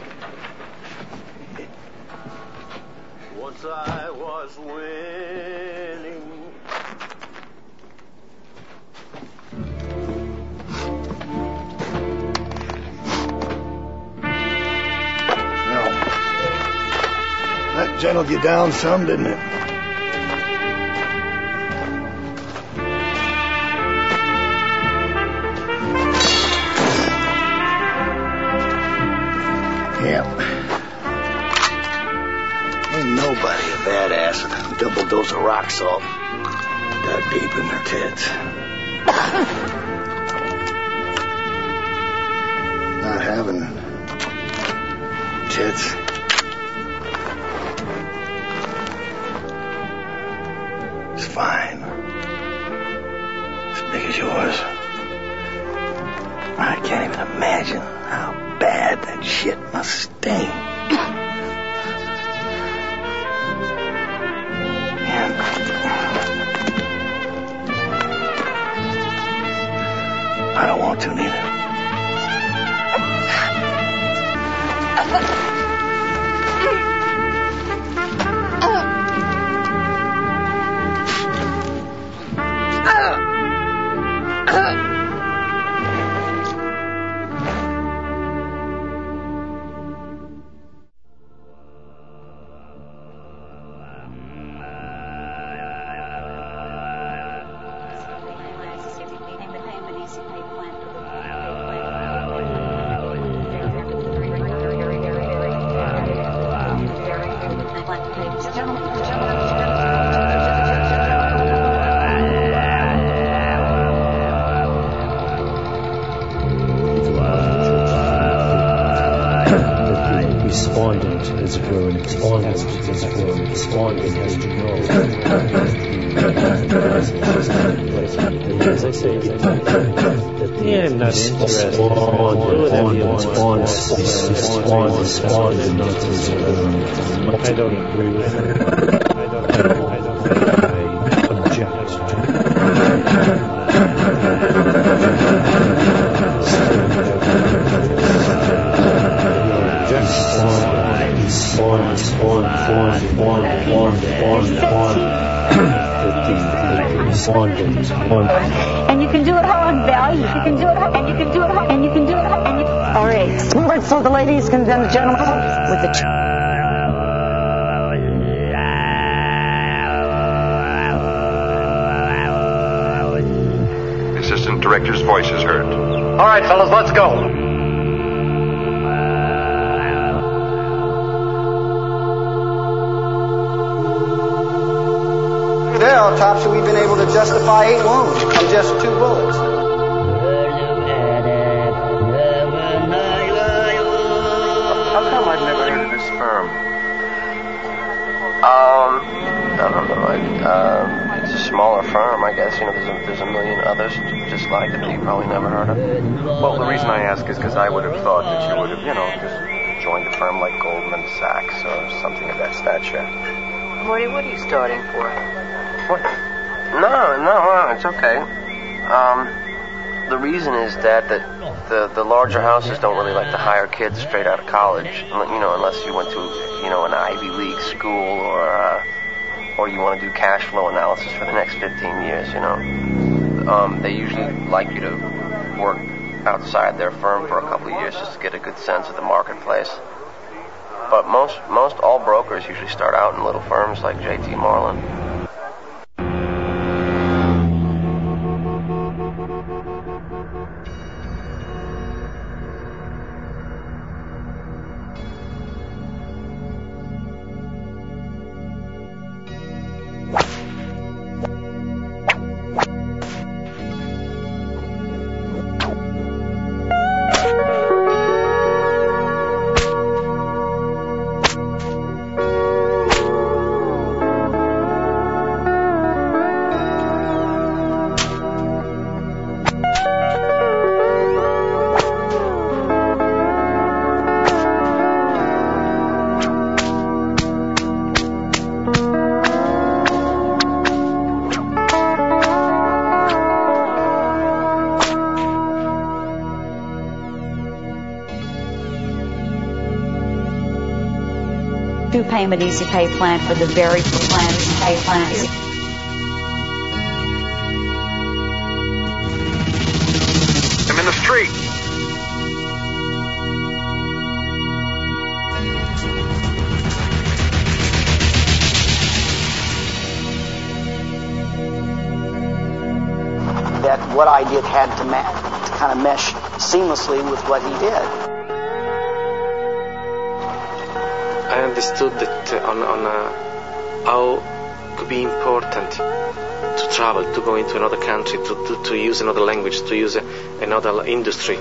Once I was winning. Now, that gentled you down some, didn't it? Yeah. Ain't nobody a badass with a double dose of rock salt that deep in their tits. Not having tits. It's fine. As big as yours. I can't even imagine how bad that shit must sting. I don't want to neither. As it were, and respondent as it were, and respondent has to go. As I say, yeah, I'm not interested. Respond, respond, respond, and not as it were. I don't agree with it. I don't, I don't, I don't, I object. Spawn, spawn, spawn, spawn, spawn, spawn, spawn. Respondent, spawn. And you can do it all on value. You can do it all, and you can do it all, and you can do it all, and you. All right. So the ladies can then the gentlemen with the. Ch- The assistant director's voice is heard. All right, fellas, let's go. Their autopsy, we've been able to justify eight wounds from just two bullets. How come I've never heard of this firm? Um, I don't know. I, um, it's a smaller firm, I guess. You know, there's a, there's a million others just like it that you probably never heard of. Well, the reason I ask is because I would have thought that you would have, you know, just joined a firm like Goldman Sachs or something of that stature. Morty, what are you starting for? What? No, no, no, it's okay. Um, the reason is that the, the the larger houses don't really like to hire kids straight out of college, you know, unless you went to, you know, an Ivy League school or uh, or you want to do cash flow analysis for the next fifteen years, you know. Um, they usually like you to work outside their firm for a couple of years just to get a good sense of the marketplace. But most most all brokers usually start out in little firms like J T Marlin. two-payment Easy Pay plan for the very plan, Easy Pay plan. I'm in the street. That what I did had to, ma- to kind of mesh seamlessly with what he did. I understood that uh, on, on uh, how it could be important to travel, to go into another country, to, to, to use another language, to use a, another industry.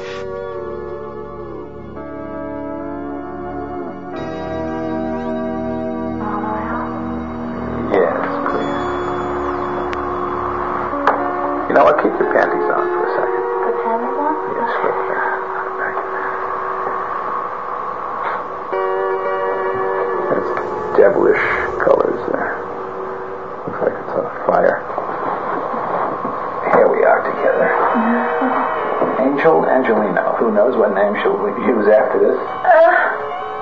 You know what? Keep your panties on for a second. The panties on? Yes, right there. That's devilish colors there. Looks like it's on fire. Here we are together. Angel Angelino. Who knows what name she'll use after this? Uh.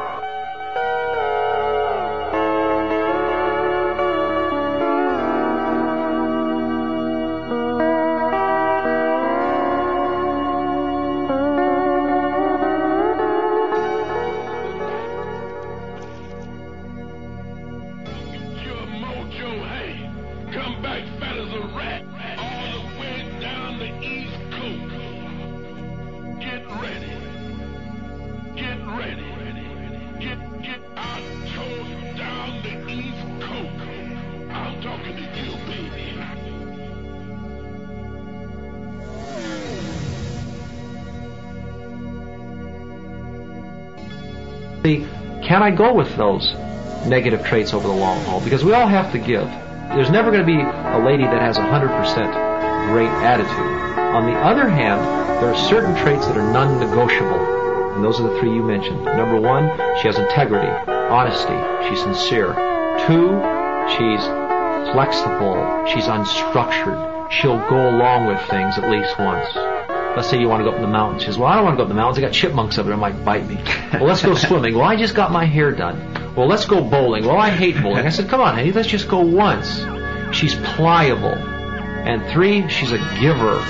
Can I go with those negative traits over the long haul? Because we all have to give. There's never going to be a lady that has a one hundred percent great attitude. On the other hand, there are certain traits that are non-negotiable, and those are the three you mentioned. Number one, she has integrity, honesty, she's sincere. Two, she's flexible, she's unstructured. She'll go along with things at least once. Let's say you want to go up in the mountains. She says, well, I don't want to go up in the mountains. I got chipmunks up there. It might bite me. Well, let's go swimming. Well, I just got my hair done. Well, let's go bowling. Well, I hate bowling. I said, come on, honey, let's just go once. She's pliable. And three, she's a giver.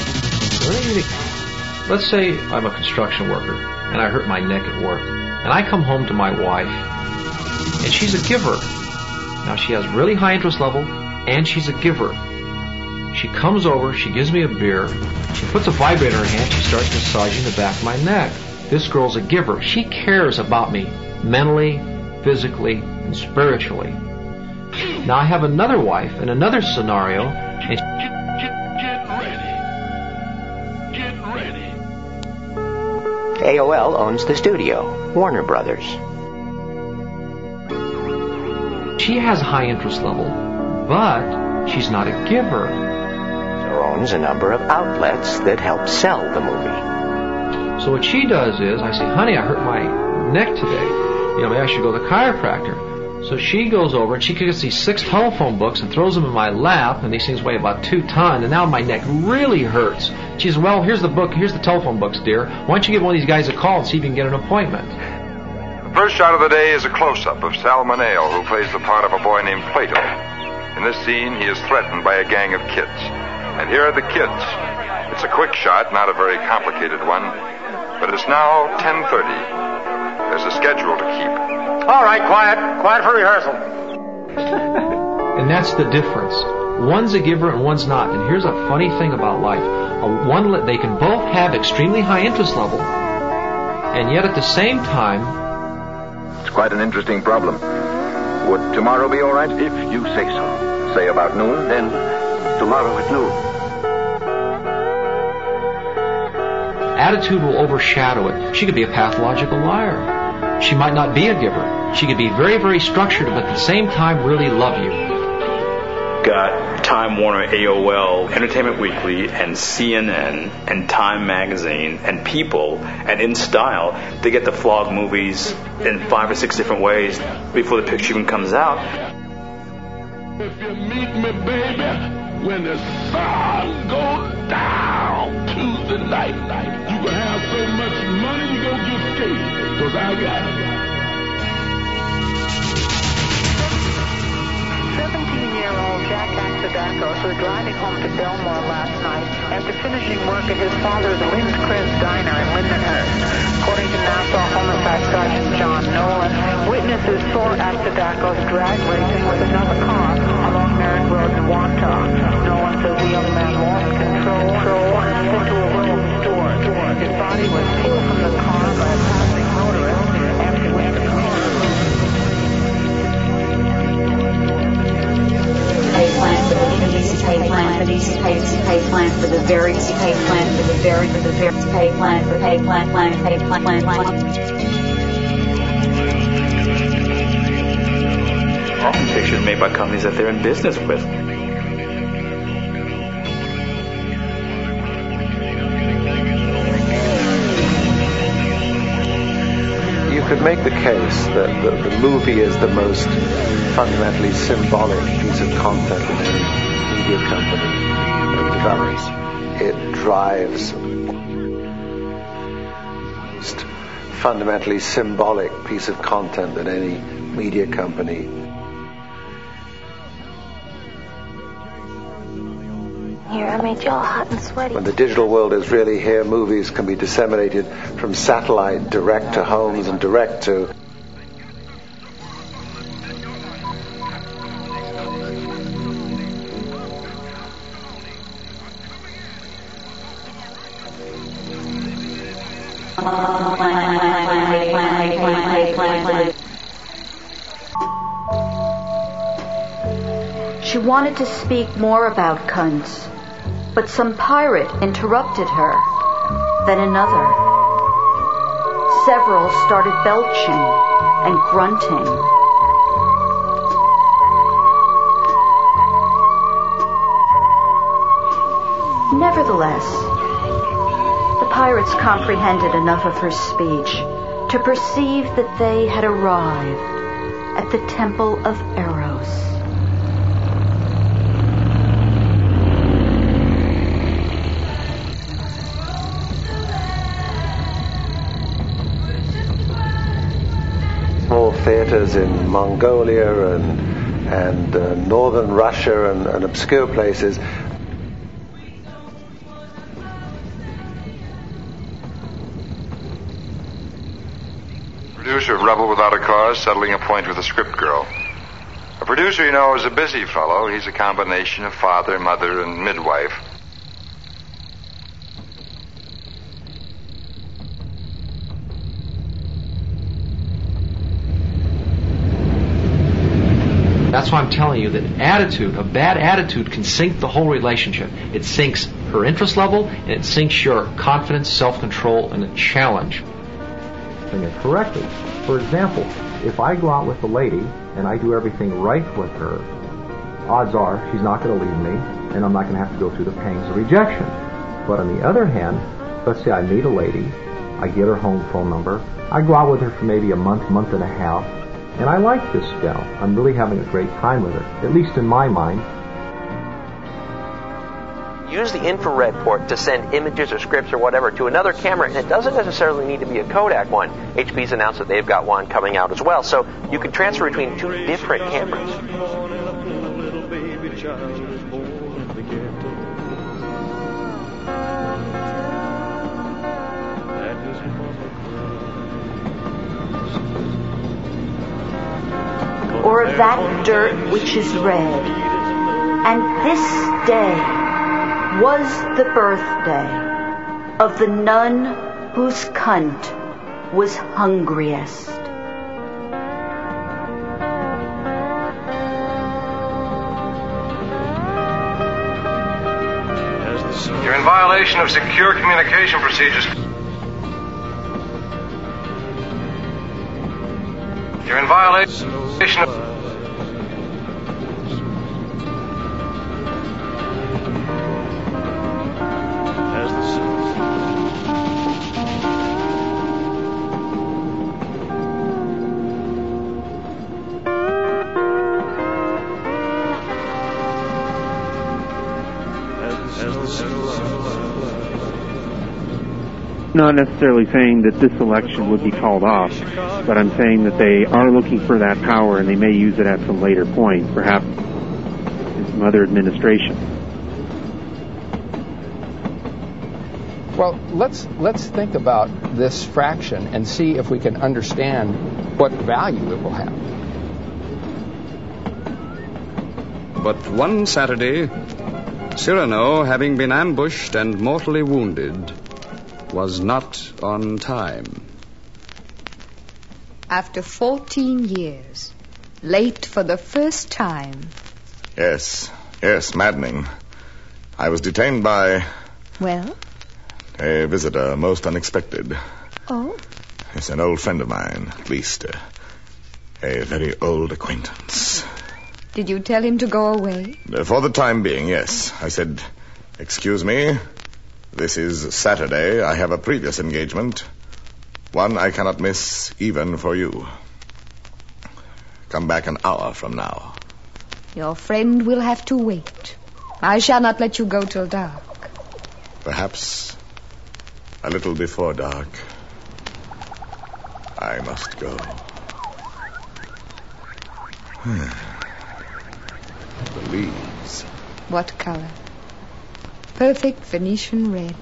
Let's say I'm a construction worker and I hurt my neck at work. And I come home to my wife and she's a giver. Now, she has really high interest level and she's a giver. She comes over, she gives me a beer, she puts a vibrator in her hand, she starts massaging the back of my neck. This girl's a giver. She cares about me mentally, physically, and spiritually. Now I have another wife in another scenario, and A O L owns the studio, Warner Brothers. She has high interest level, but she's not a giver. Owns a number of outlets that help sell the movie. So what she does is, I say, honey, I hurt my neck today. You know, maybe I should go to the chiropractor. So she goes over and she gets these six telephone books and throws them in my lap, and these things weigh about two ton, and now my neck really hurts. She says, well, here's the book, here's the telephone books, dear. Why don't you give one of these guys a call and see if you can get an appointment? The first shot of the day is a close-up of Sal Mineo, who plays the part of a boy named Plato. In this scene, he is threatened by a gang of kids. And here are the kids. It's a quick shot, not a very complicated one, but it's now ten thirty. There's a schedule to keep. All right, quiet. Quiet for rehearsal. And that's the difference. One's a giver and one's not. And here's a funny thing about life. A one, they can both have extremely high interest level, and yet at the same time... It's quite an interesting problem. Would tomorrow be all right? If you say so. Say about noon? Then tomorrow at noon. Attitude will overshadow it. She could be a pathological liar. She might not be a giver. She could be very, very structured, but at the same time really love you. Got Time Warner, A O L, Entertainment Weekly, and C N N, and Time Magazine, and People, and In Style, they get to flog movies in five or six different ways before the picture even comes out. If you meet me, baby, when the sun goes down Tuesday night, you can have so much money you gonna get scared, 'cause I got it. Dacos was driving home to Belmore last night after finishing work at his father's Lynn's Chris Diner in Lindenhurst. According to Nassau Homicide Sergeant John Nolan, witnesses saw Astadakos drag racing with another car along Merritt Road in Wantagh. Nolan says the young man lost control and went into a little store. His body was pulled from the car by a passing motorist after which the car... Pay plan for the easy pay plan for the easy pay pay plan for the very easy pay plan for the very for the very pay plan for pay plan plan pay plan plan plan. Often pictures made by companies that they're in business with. You could make the case that the, the movie is the most fundamentally symbolic piece of content that any media company develops. It drives most fundamentally symbolic piece of content that any media company. Here, I made you all hot and sweaty. When the digital world is really here, movies can be disseminated from satellite direct to homes and direct to... She wanted to speak more about cunts, but some pirate interrupted her. Then another. Several started belching and grunting. Nevertheless, the pirates comprehended enough of her speech to perceive that they had arrived at the Temple of Eros. Small theaters in Mongolia and and uh, northern Russia and, and obscure places. Producer of Rebel Without a Cause settling a point with a script girl. A producer, you know, is a busy fellow. He's a combination of father, mother, and midwife. That's why I'm telling you that attitude, a bad attitude, can sink the whole relationship. It sinks her interest level, and it sinks your confidence, self-control, and a challenge. Doing it correctly. For example, if I go out with a lady and I do everything right with her, odds are she's not going to leave me, and I'm not going to have to go through the pangs of rejection. But on the other hand, let's say I meet a lady, I get her home phone number, I go out with her for maybe a month, month and a half, and I like this gal. I'm really having a great time with her, at least in my mind. Use the infrared port to send images or scripts or whatever to another camera, and it doesn't necessarily need to be a Kodak one. H P's announced that they've got one coming out as well, so you can transfer between two different cameras. Or of that dirt which is red. And this day was the birthday of the nun whose cunt was hungriest. You're in violation of secure communication procedures. You're in violation of... Not necessarily saying that this election would be called off, but I'm saying that they are looking for that power and they may use it at some later point, perhaps. in some other administration. Well, let's let's think about this fraction and see if we can understand what value it will have. But one Saturday, Cyrano, having been ambushed and mortally wounded, was not on time. After fourteen years, late for the first time. Yes, yes, maddening. I was detained by... Well? A visitor, most unexpected. Oh? It's an old friend of mine, at least. Uh, a very old acquaintance. Did you tell him to go away? Uh, for the time being, yes. I said, excuse me, this is Saturday. I have a previous engagement. One I cannot miss even for you. Come back an hour from now. Your friend will have to wait. I shall not let you go till dark. Perhaps a little before dark. I must go. The leaves. What color? Perfect Venetian red.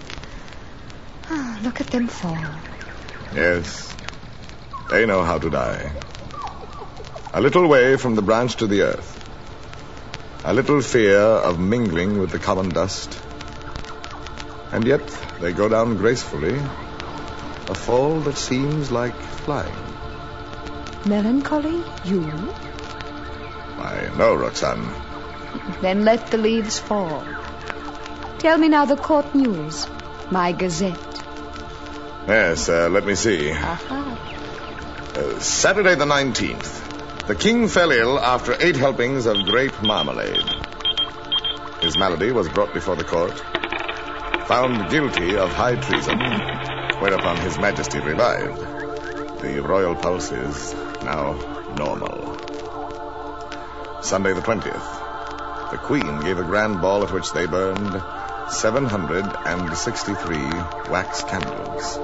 Ah, look at them fall. Yes, they know how to die. A little way from the branch to the earth. A little fear of mingling with the common dust. And yet they go down gracefully. A fall that seems like flying. Melancholy? You? I know, Roxanne. Then let the leaves fall. Tell me now the court news. My Gazette. Yes, uh, let me see. Aha. Uh, Saturday the nineteenth. The king fell ill after eight helpings of grape marmalade. His malady was brought before the court. Found guilty of high treason, whereupon His Majesty revived. The royal pulse is now normal. Sunday the twentieth. The Queen gave a grand ball at which they burned seven hundred sixty-three wax candles.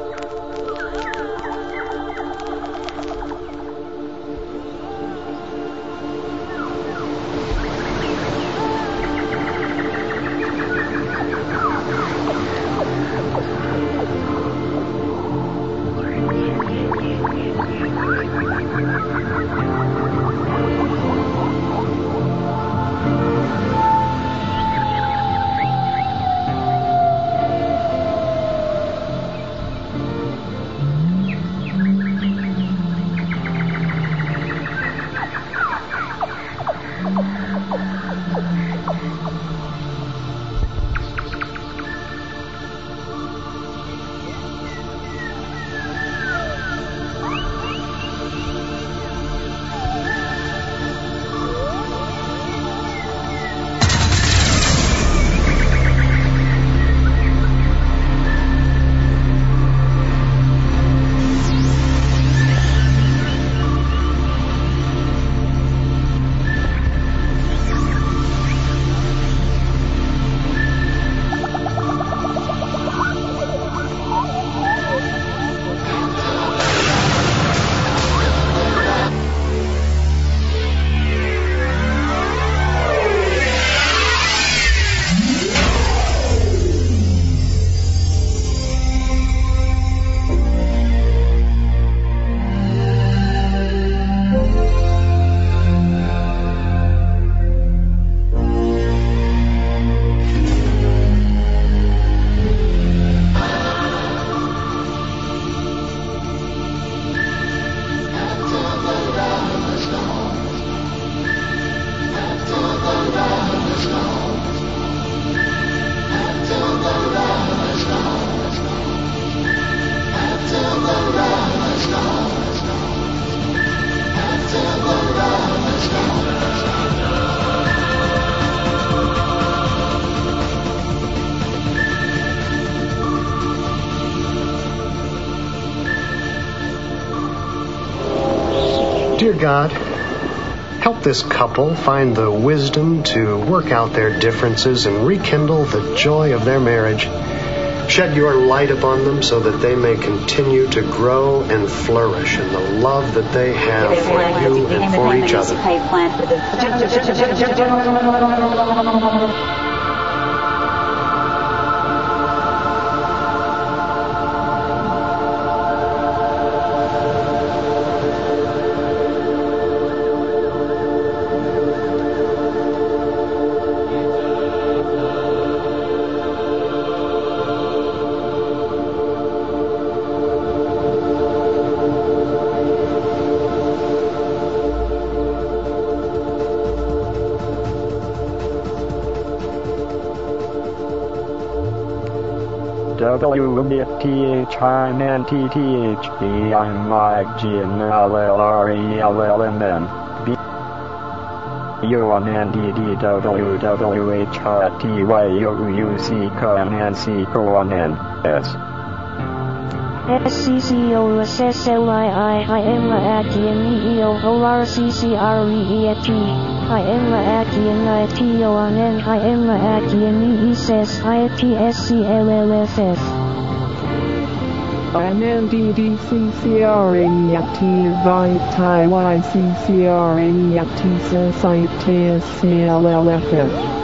Dear God, help this couple find the wisdom to work out their differences and rekindle the joy of their marriage. Shed your light upon them so that they may continue to grow and flourish in the love that they have for you and for each other. W T H I N T T H B I'm Mike G N L L R E L L M N B U N N D D W W H I T Y U U C K N N C O N N S S C C O S S L I I I M A T N E E O O R C C R E E T I M A T N I T O N N I M A T N E E S I T S C L L F F N N D D C C R E T Y T Y C C R E T S I T S C L L F F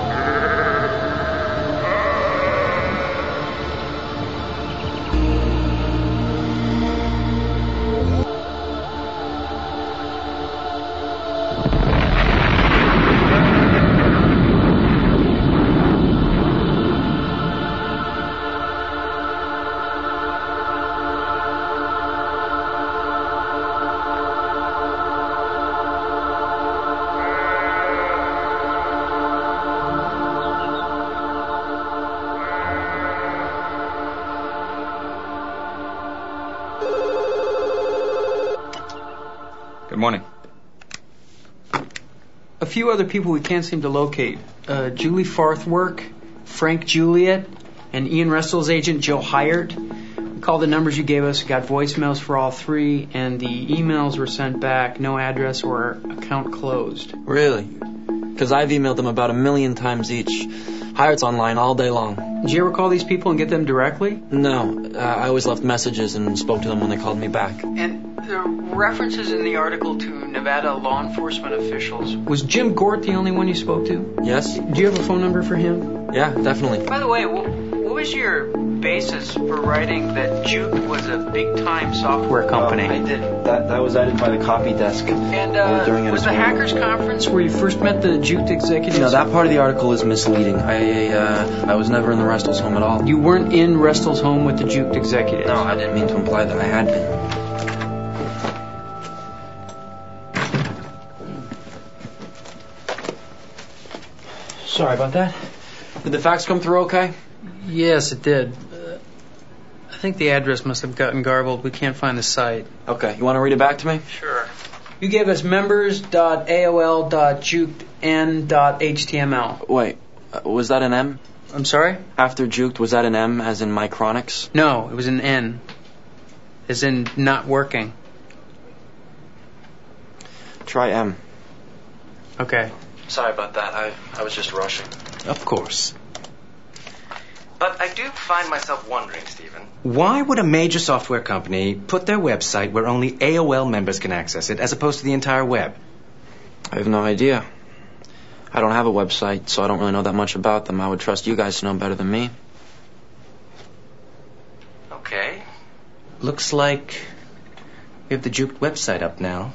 Good morning. A few other people we can't seem to locate. Uh, Julie Farthwork, Frank Juliet, and Ian Russell's agent Joe Hyatt. We called the numbers you gave us, got voicemails for all three, and the emails were sent back, no address or account closed. Really? Because I've emailed them about a million times each. Hyatt's online all day long. Did you ever call these people and get them directly? No. Uh, I always left messages and spoke to them when they called me back. And the references in the article to Nevada law enforcement officials. Was Jim Gort the only one you spoke to? Yes. Do you have a phone number for him? Yeah, definitely. By the way, what was your basis for writing that Juke was a big-time software company? Uh, I did. That that was added by the copy desk. And uh, was the Hackers Conference where you first met the Juke executives? No, that part of the article is misleading. I uh, I was never in the Restles home at all. You weren't in Restles home with the Juke executives? No, I didn't mean to imply that I had been. Sorry about that. Did the fax come through okay? Yes, it did. Uh, I think the address must have gotten garbled. We can't find the site. Okay, you want to read it back to me? Sure. You gave us members dot A O L dot juked N dot H T M L. Wait, uh, was that an M? I'm sorry? After juked, was that an M as in Micronics? No, it was an N. As in not working. Try M. Okay. Sorry about that. I, I was just rushing. Of course. But I do find myself wondering, Stephen, why would a major software company put their website where only A O L members can access it as opposed to the entire web? I have no idea. I don't have a website, so I don't really know that much about them. I would trust you guys to know better than me. Okay. Looks like we have the Juked website up now.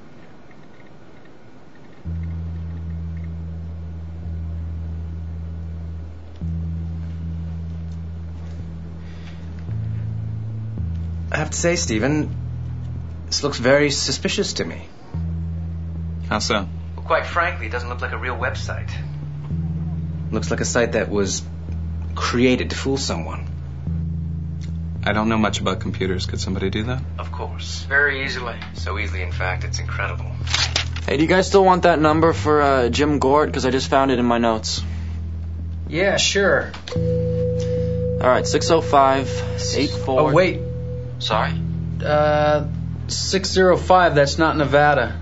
I have to say, Stephen, this looks very suspicious to me. How so? Well, quite frankly, it doesn't look like a real website. Looks like a site that was created to fool someone. I don't know much about computers. Could somebody do that? Of course. Very easily. So easily, in fact, it's incredible. Hey, do you guys still want that number for uh, Jim Gort? Because I just found it in my notes. Yeah, sure. All right, six oh five, eight four... Oh, wait. Sorry? Uh, six oh five, that's not Nevada.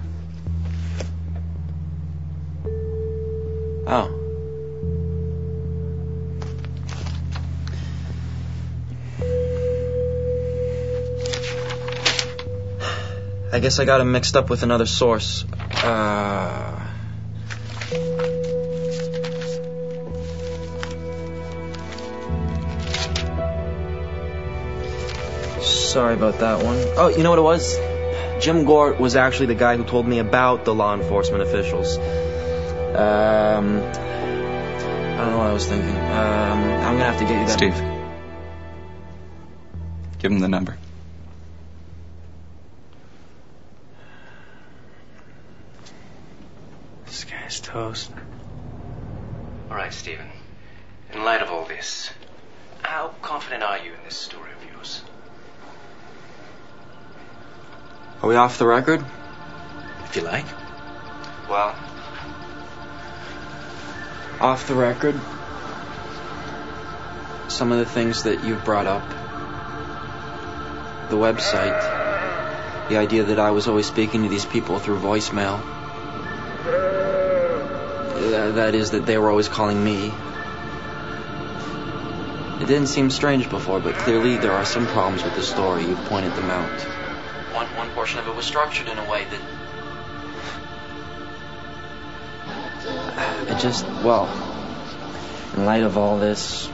Oh. I guess I got him mixed up with another source. Uh... Sorry about that one. Oh, you know what it was? Jim Gort was actually the guy who told me about the law enforcement officials. Um, I don't know what I was thinking. Um, I'm gonna have to get you that. Steve, give him the number. This guy's toast. All right, Stephen. In light of all this, how confident are you in this story of yours? Are we off the record? If you like. Well, off the record, some of the things that you've brought up, the website, the idea that I was always speaking to these people through voicemail, that, that is, that they were always calling me. It didn't seem strange before, but clearly there are some problems with the story. You've pointed them out. One, one portion of it was structured in a way that... It just, well, in light of all this...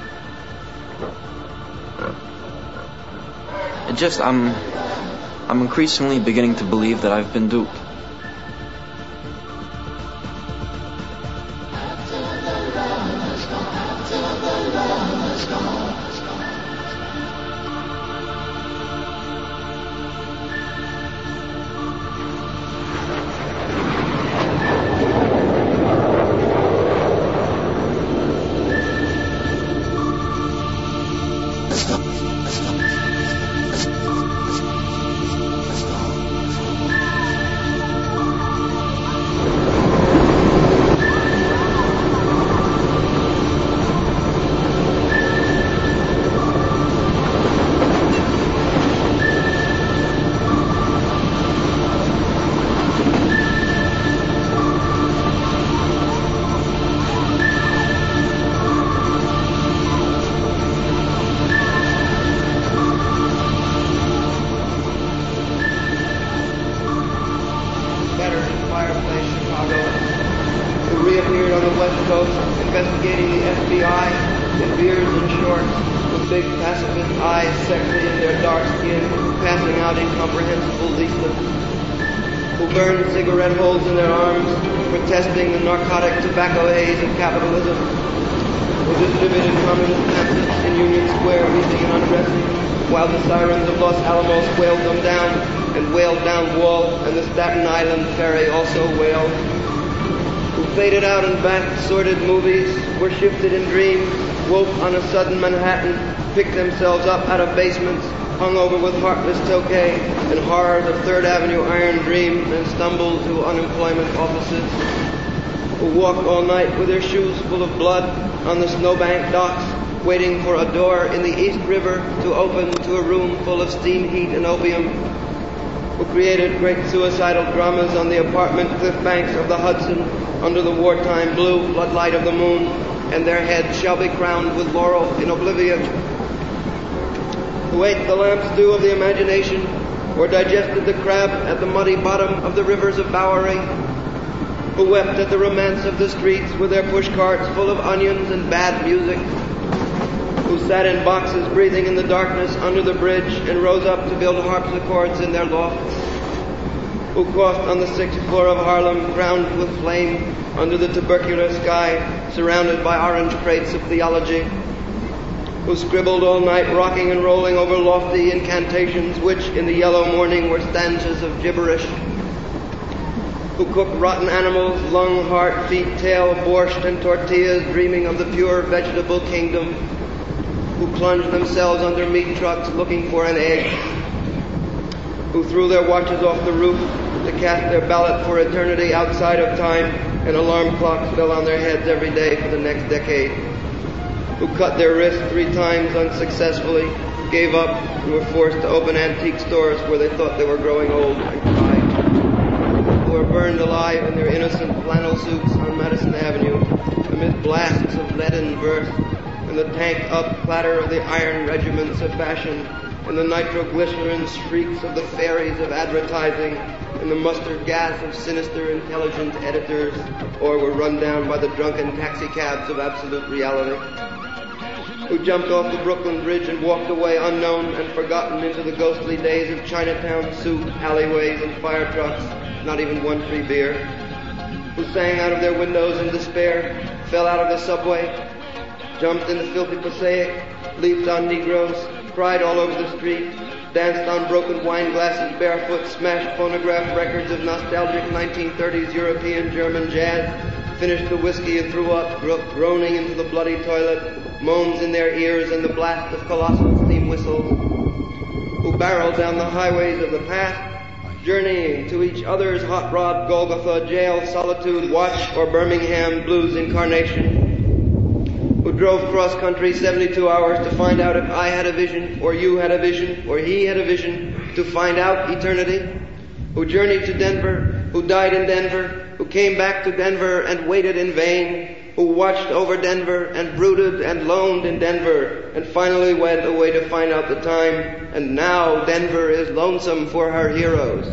It just, I'm... I'm increasingly beginning to believe that I've been duped. Sordid movies were shifted in dreams, woke on a sudden Manhattan, picked themselves up out of basements, hung over with heartless Tokay and horrors of Third Avenue iron dreams, and stumbled to unemployment offices, who walked all night with their shoes full of blood on the snowbank docks, waiting for a door in the East River to open to a room full of steam heat and opium, who created great suicidal dramas on the apartment cliff banks of the Hudson under the wartime blue floodlight of the moon, and their heads shall be crowned with laurel in oblivion, who ate the lamp stew of the imagination, or digested the crab at the muddy bottom of the rivers of Bowery, who wept at the romance of the streets with their push carts full of onions and bad music, who sat in boxes breathing in the darkness under the bridge and rose up to build harpsichords in their lofts, who coughed on the sixth floor of Harlem, crowned with flame under the tubercular sky, surrounded by orange crates of theology, who scribbled all night, rocking and rolling over lofty incantations, which in the yellow morning were stanzas of gibberish, who cooked rotten animals, lung, heart, feet, tail, borscht, and tortillas, dreaming of the pure vegetable kingdom, who plunged themselves under meat trucks looking for an egg, who threw their watches off the roof to cast their ballot for eternity outside of time, and alarm clocks fell on their heads every day for the next decade, who cut their wrists three times unsuccessfully, gave up, and were forced to open antique stores where they thought they were growing old and cried, who were burned alive in their innocent flannel suits on Madison Avenue amid blasts of leaden verse and the tank-up clatter of the iron regiments of fashion, in the nitroglycerin shrieks of the fairies of advertising, in the mustard gas of sinister intelligent editors, or were run down by the drunken taxicabs of absolute reality, who jumped off the Brooklyn Bridge and walked away unknown and forgotten into the ghostly days of Chinatown soup, alleyways, and fire trucks, not even one free beer, who sang out of their windows in despair, fell out of the subway, jumped in the filthy Passaic, leaped on Negroes, cried all over the street, danced on broken wine glasses barefoot, smashed phonograph records of nostalgic nineteen thirties European German jazz, finished the whiskey and threw up, gro- groaning into the bloody toilet, moans in their ears and the blast of colossal steam whistles, who barreled down the highways of the past, journeying to each other's hot rod Golgotha, jail, solitude, watch, or Birmingham blues incarnation, who drove cross country seventy-two hours to find out if I had a vision, or you had a vision, or he had a vision, to find out eternity, who journeyed to Denver, who died in Denver, who came back to Denver and waited in vain, who watched over Denver and brooded and loaned in Denver and finally went away to find out the time, and now Denver is lonesome for her heroes,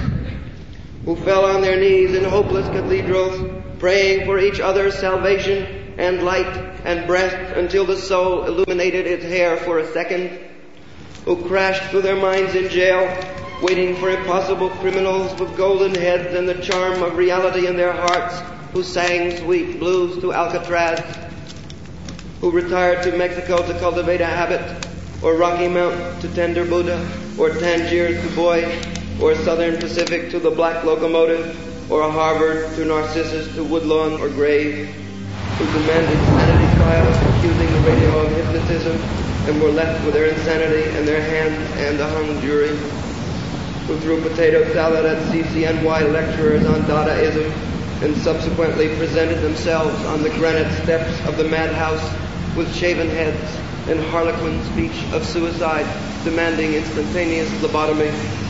who fell on their knees in hopeless cathedrals, praying for each other's salvation and light and breath until the soul illuminated its hair for a second, who crashed through their minds in jail, waiting for impossible criminals with golden heads and the charm of reality in their hearts, who sang sweet blues to Alcatraz, who retired to Mexico to cultivate a habit, or Rocky Mount to tender Buddha, or Tangier to Boy, or Southern Pacific to the Black Locomotive, or Harvard to Narcissus to Woodlawn or Grave, who demanded sanity trials accusing the radio of hypnotism and were left with their insanity in their hands and a hung jury, who threw potato salad at C C N Y lecturers on Dadaism and subsequently presented themselves on the granite steps of the madhouse with shaven heads and harlequin speech of suicide demanding instantaneous lobotomy,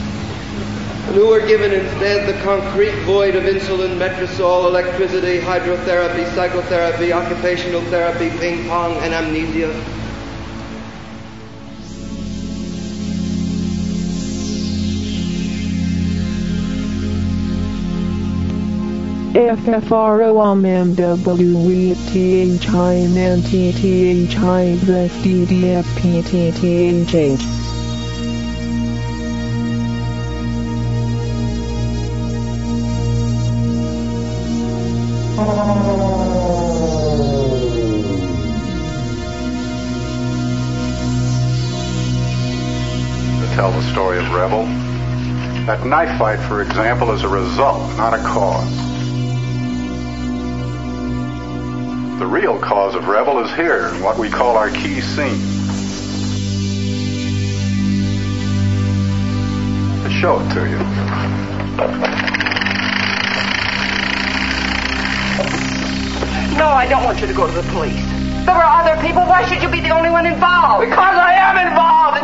and who were given instead the concrete void of insulin, Metrisol, electricity, hydrotherapy, psychotherapy, occupational therapy, ping pong, and amnesia. F F R O M M W E T H I N N T T H I F D D F P T T H H. To tell the story of Rebel, that knife fight, for example, is a result, not a cause. The real cause of Rebel is here, in what we call our key scene. To show it to you. No, I don't want you to go to the police. There were other people. Why should you be the only one involved? Because I am involved.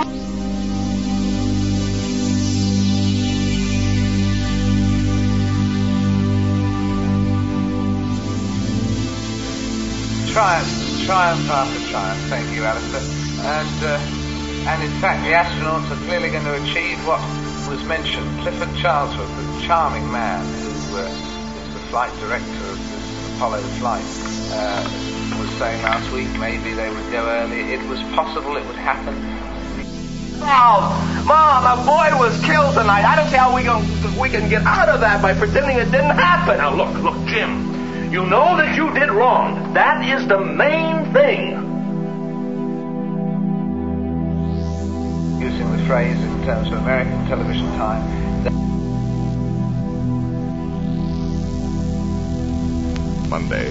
Triumph, triumph after triumph, thank you, Alistair. And, uh, and in fact, the astronauts are clearly going to achieve what was mentioned. Clifford Charlesworth, the charming man who uh, is the flight director of this Apollo flight, uh, was saying last week maybe they would go early. It was possible it would happen. Mom, Mom, a boy was killed tonight. I don't see how we, go, we can get out of that by pretending it didn't happen. Now, look, look, Jim. You know that you did wrong. That is the main thing. Using the phrase in terms of American television time. Monday.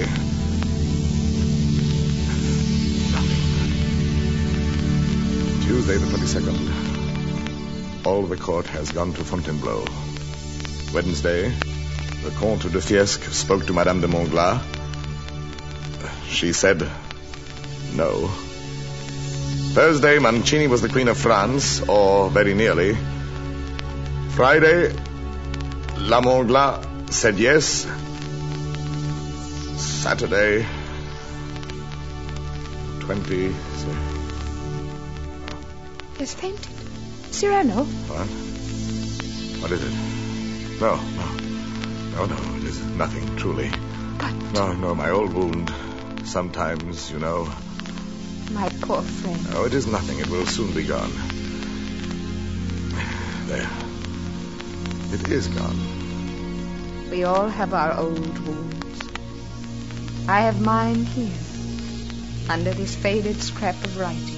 Tuesday the twenty-second. All the court has gone to Fontainebleau. Wednesday, the Comte de Fiesque spoke to Madame de Montglas. She said no. Thursday, Mancini was the Queen of France, or very nearly. Friday, La Montglas said yes. Saturday, twenty... He's fainted. Cyrano? What? What is it? No, no. No, no, it is nothing, truly. But... No, no, my old wound. Sometimes, you know... My poor friend. No, it is nothing. It will soon be gone. There. It is gone. We all have our old wounds. I have mine here, under this faded scrap of writing.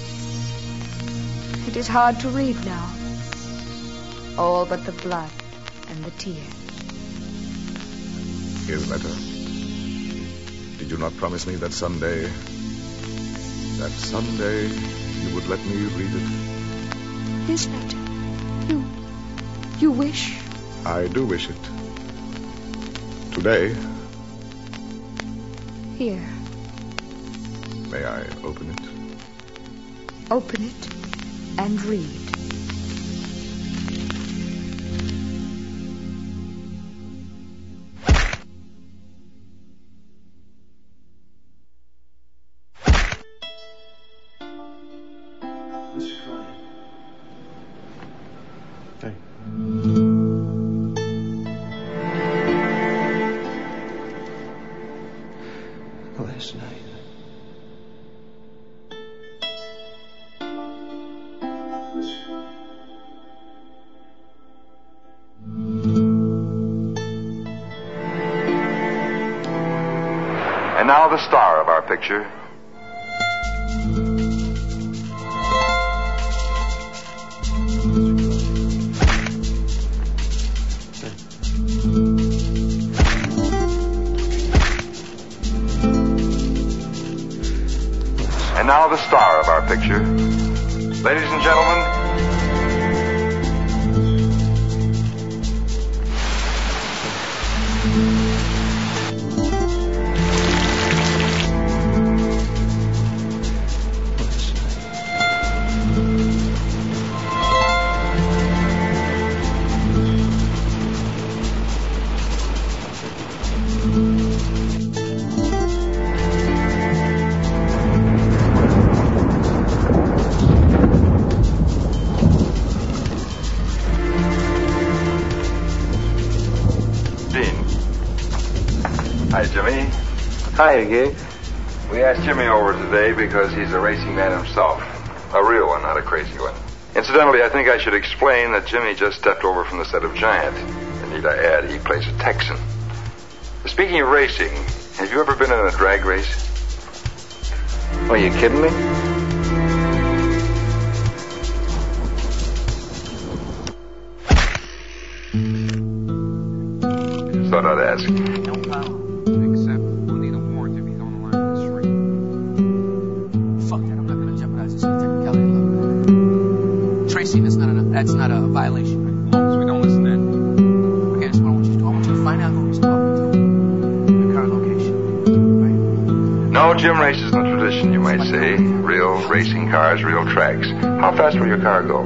It is hard to read now. All but the blood and the tear. His letter. Did you not promise me that someday, that someday you would let me read it? His letter? You, you wish? I do wish it. Today. Here. May I open it? Open it and read. Last night. And now the star of our picture. And now the star of our picture. Ladies and gentlemen, hi, Jimmy. Hi, Gig. We asked Jimmy over today because he's a racing man himself. A real one, not a crazy one. Incidentally, I think I should explain that Jimmy just stepped over from the set of Giant. And need I add, he plays a Texan. Speaking of racing, have you ever been in a drag race? Are you kidding me? Thought I'd ask. Except we'll need a warrant if he's on the line of the street. Fuck that, I'm not gonna jeopardize this technicality. Tracy, that's not a, that's not a violation, right? As long as we don't listen in. Okay, that's what I want you to do. I want you to find out who he's talking to. The car location. Right? No, Jim races in the tradition, you might say. Real racing cars, real tracks. How fast will your car go?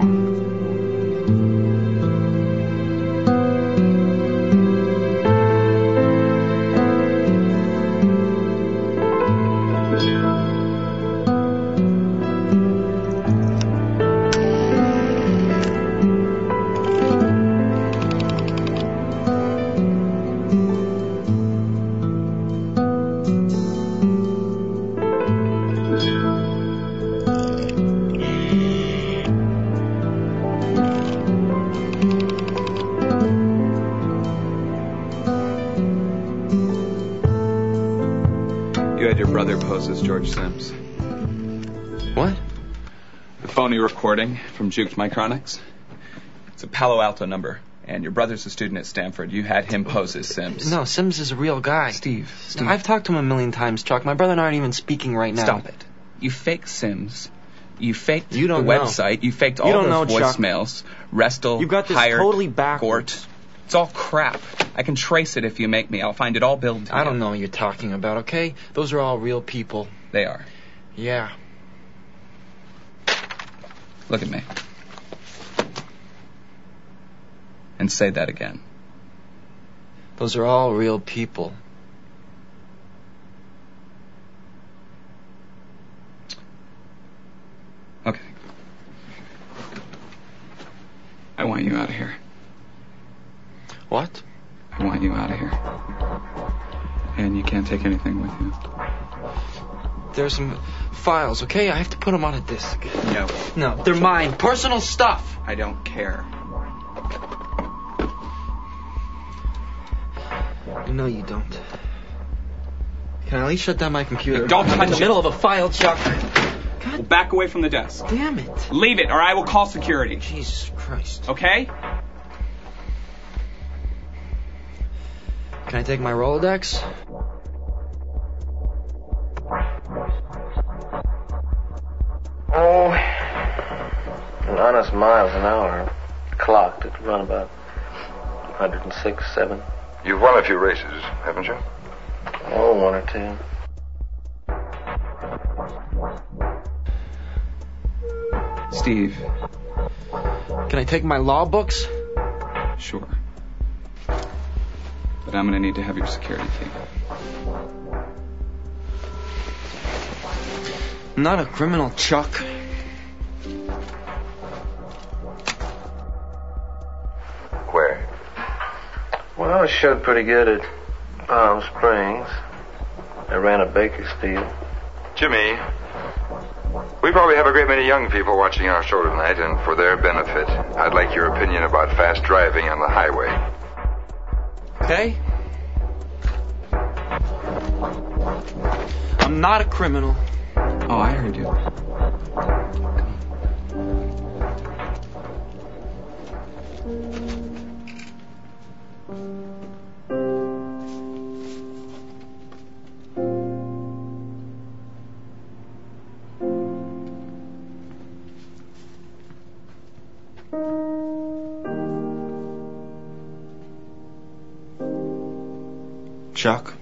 You had your brother pose as George Sims. What? The phony recording from Juked Micronics. It's a Palo Alto number, and your brother's a student at Stanford. You had him pose as Sims. No, Sims is a real guy. Steve, Steve. I've talked to him a million times, Chuck. My brother and I aren't even speaking right now. Stop it. You faked Sims. You faked you don't the know. website. You faked all you don't those know, voicemails. Chuck. Restel, You got this hired, totally backwards. Gort. It's all crap. I can trace it if you make me. I'll find it all billed to I you. don't know what you're talking about, okay? Those are all real people. They are. Yeah. Look at me. And say that again. Those are all real people. Okay. want you out of here. What? I want you out of here. And you can't take anything with you. There's some files, okay? I have to put them on a disc. No. No, they're mine. Personal stuff. I don't care. No, you don't. Can I at least shut down my computer? Don't touch I'm in the it. middle of a file, Chuck. Well, back away from the desk. Damn it. Leave it, or I will call security. Jesus Christ. Okay? Can I take my Rolodex? Oh, an honest miles an hour. Clocked. It run about one hundred six, seven. You've won a few races, haven't you? Oh, one or two. Steve. Can I take my law books? Sure. But I'm going to need to have your security key. I'm not a criminal, Chuck. Where? Well, I showed pretty good at Palm Springs. I ran a Bakersfield. Jimmy, we probably have a great many young people watching our show tonight, and for their benefit, I'd like your opinion about fast driving on the highway. Okay? I'm not a criminal. Oh, I heard you. Chuck?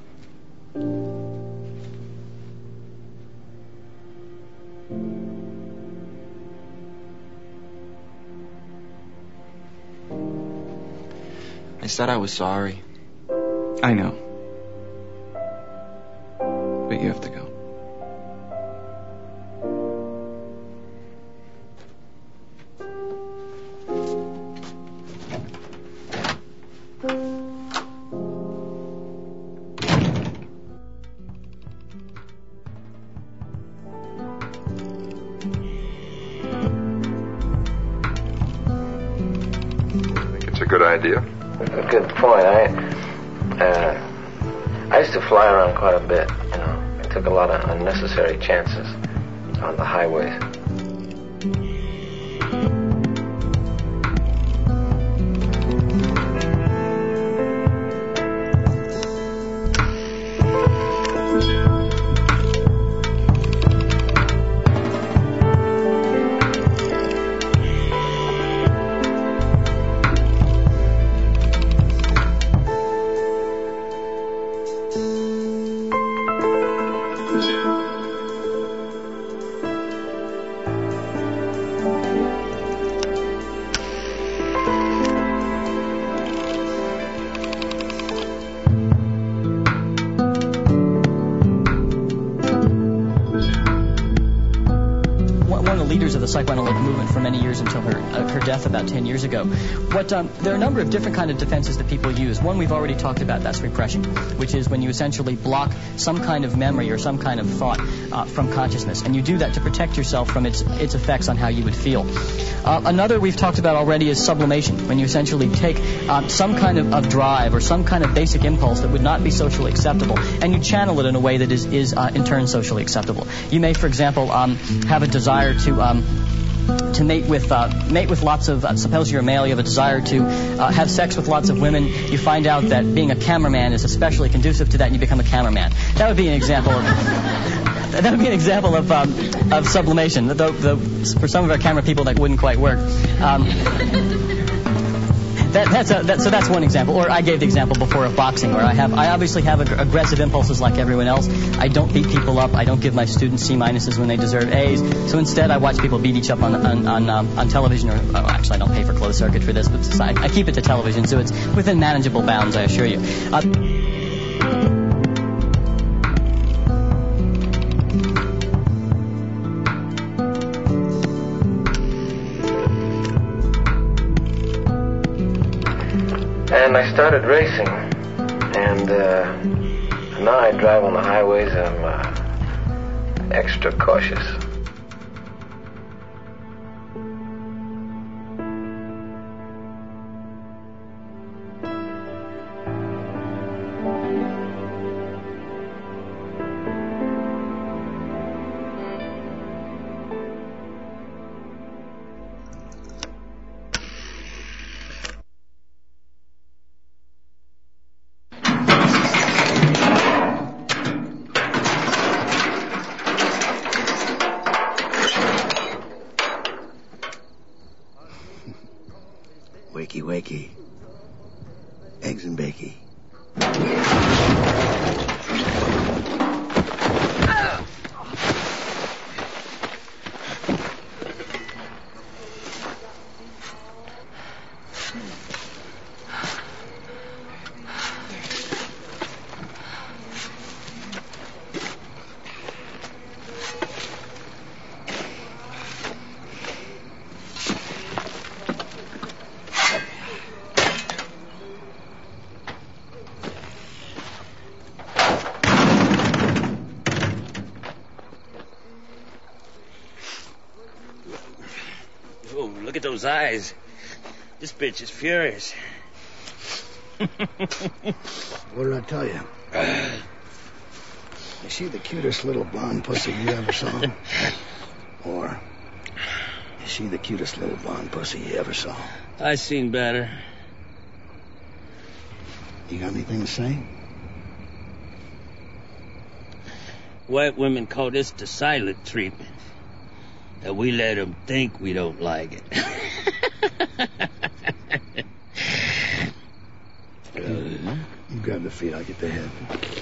I said I was sorry. I know. But you have to go. It's a good idea. A good point. I, uh, I used to fly around quite a bit, you know. I took a lot of unnecessary chances on the highways. Psychoanalytic movement for many years until her uh, her death about ten years ago. What um, there are a number of different kind of defenses that people use. One we've already talked about, that's repression, which is when you essentially block some kind of memory or some kind of thought uh, from consciousness, and you do that to protect yourself from its its effects on how you would feel. Uh, another we've talked about already is sublimation, when you essentially take um, some kind of, of drive or some kind of basic impulse that would not be socially acceptable, and you channel it in a way that is is uh, in turn socially acceptable. You may, for example, um, have a desire to um, to mate with uh, mate with lots of, uh, suppose you're a male, you have a desire to uh, have sex with lots of women. You find out that being a cameraman is especially conducive to that, and you become a cameraman. That would be an example of that would be an example of um, of sublimation. Though, though for some of our camera people that wouldn't quite work. Um, That, that's a, that, so that's one example. Or I gave the example before of boxing, where I have I obviously have ag- aggressive impulses like everyone else. I don't beat people up. I don't give my students C minuses when they deserve A's. So instead, I watch people beat each other on on on, um, on television. Or oh, actually, I don't pay for closed circuit for this, but I, I keep it to television, so it's within manageable bounds, I assure you. Uh, And I started racing. And uh, now I drive on the highways. I'm uh, extra cautious. Wakey, wakey. Eggs and bakey. Look at those eyes. This bitch is furious. What did I tell you? Is she the cutest little blonde pussy you ever saw? Or is she the cutest little blonde pussy you ever saw? I seen better. You got anything to say? White women call this the silent treatment. That we let them think we don't like it. uh, you grab the feet, I'll get the head.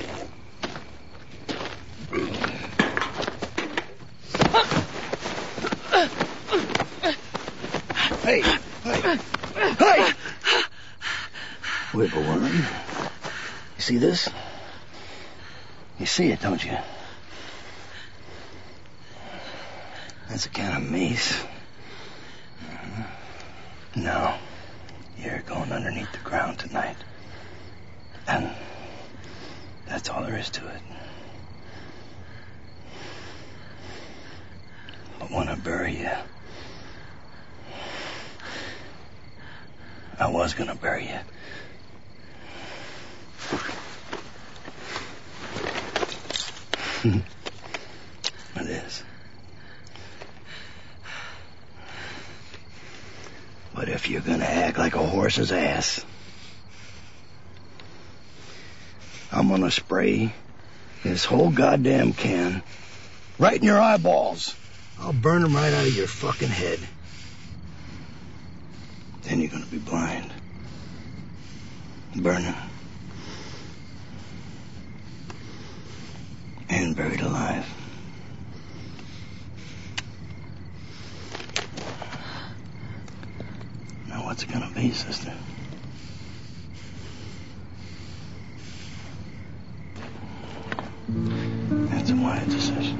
Hey! Hey! Hey! Whippoorwill. You see this? You see it, don't you? That's a can of mace. No. You're going underneath the ground tonight. And that's all there is to it. But when I bury you, I was gonna bury you. It is. But if you're gonna act like a horse's ass, I'm gonna spray this whole goddamn can right in your eyeballs. I'll burn them right out of your fucking head. Then you're gonna be blind. Burning. And buried alive. Now what's it gonna be, sister? That's a wise decision.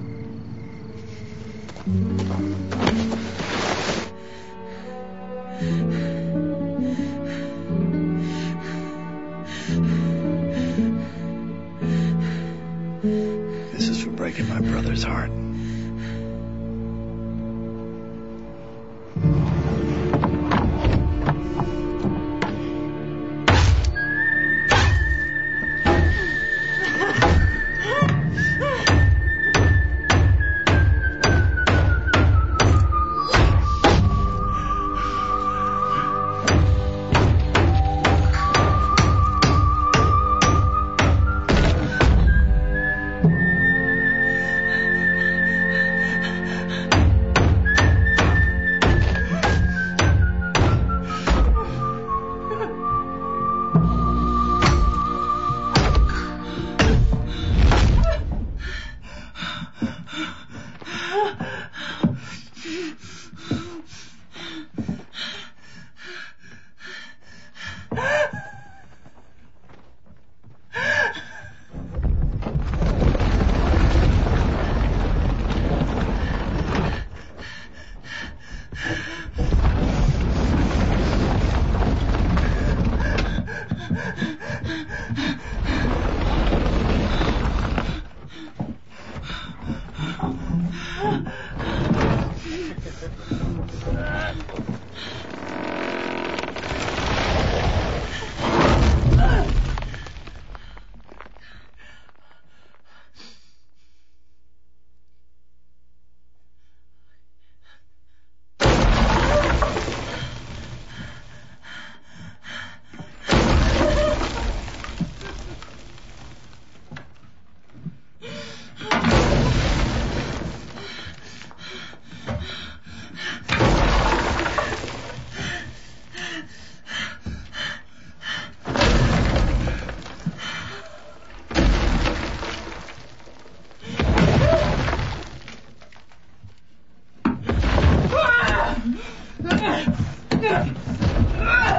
This is for breaking my brother's heart.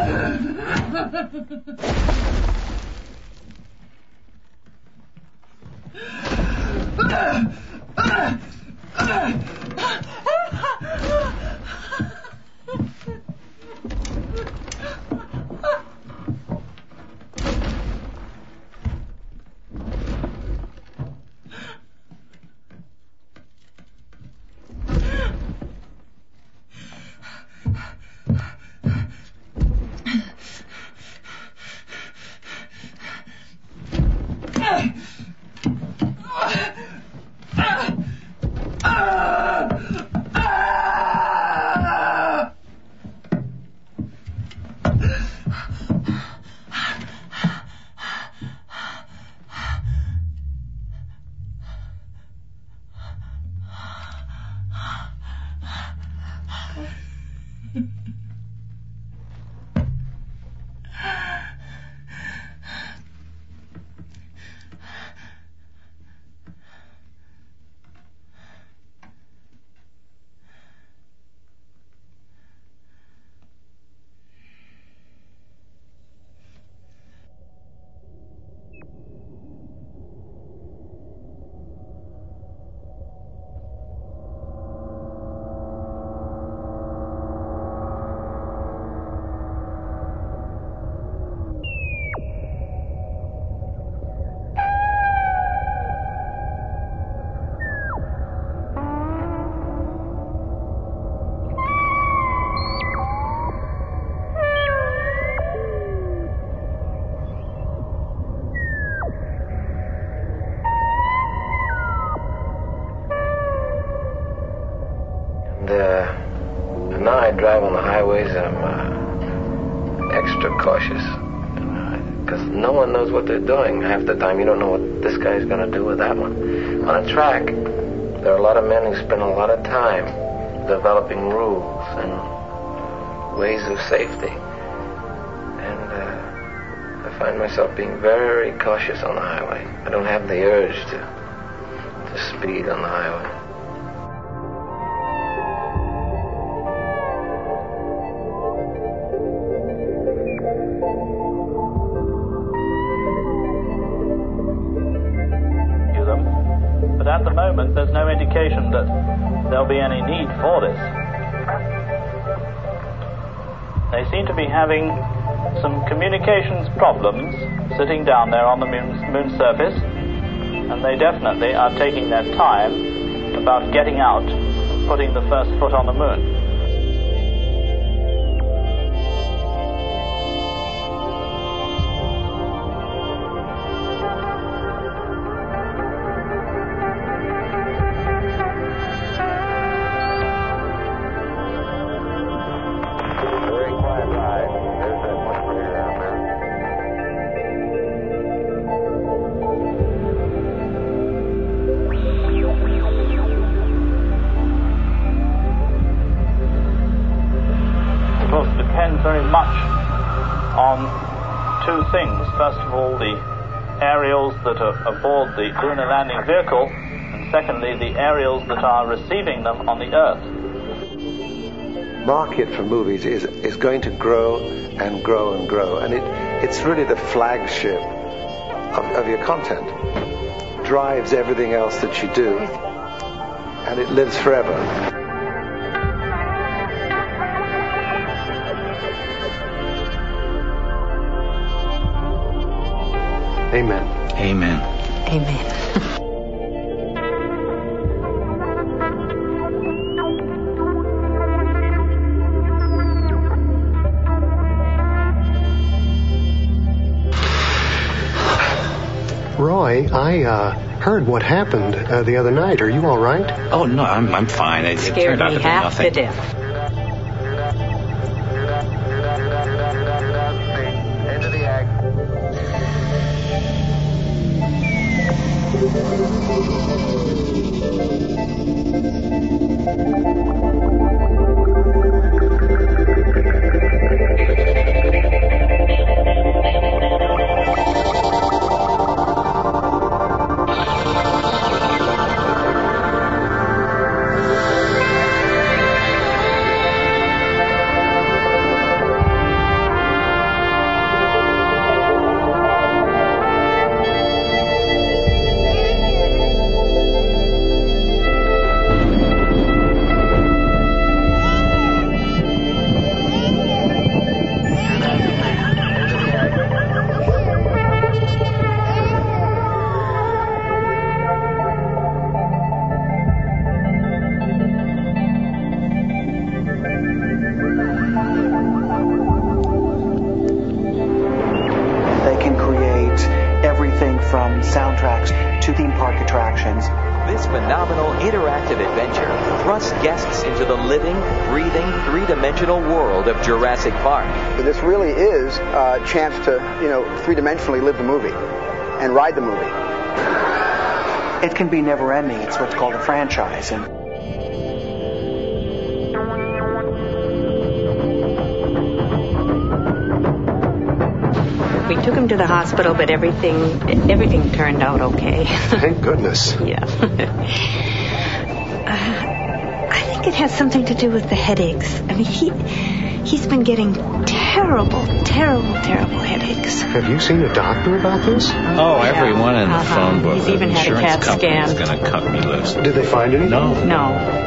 Now I drive on the highways, I'm uh, extra cautious. Because no one knows what they're doing. Half the time you don't know what this guy's going to do with that one. On a track, there are a lot of men who spend a lot of time developing rules and ways of safety. And uh, I find myself being very cautious on the highway. I don't have the urge to, to speed on the highway. At the moment, there's no indication that there'll be any need for this. They seem to be having some communications problems sitting down there on the moon, moon surface, and they definitely are taking their time about getting out and putting the first foot on the moon. Very much on two things. First of all, the aerials that are aboard the lunar landing vehicle, and secondly, the aerials that are receiving them on the Earth. Market for movies is is going to grow and grow and grow, and it it's really the flagship of, of your content. It drives everything else that you do, and it lives forever. Amen. Amen. Amen. Roy, I uh, heard what happened uh, the other night. Are you all right? Oh, no, I'm, I'm fine. It, it turned out to be nothing. Scared me half to death. Into the act. from soundtracks to theme park attractions. This phenomenal interactive adventure thrusts guests into the living, breathing, three-dimensional world of Jurassic Park. This really is a chance to, you know, three-dimensionally live the movie and ride the movie. It can be never-ending. It's what's called a franchise. And we took him to the hospital, but everything everything turned out okay. Thank goodness. Yeah. uh, I think it has something to do with the headaches. I mean, he he's been getting terrible, terrible, terrible headaches. Have you seen a doctor about this? Oh, everyone in the Uh-huh. phone book. He's The even had a insurance CAT scan. company's going to cut me loose. Did they find anything? No. No.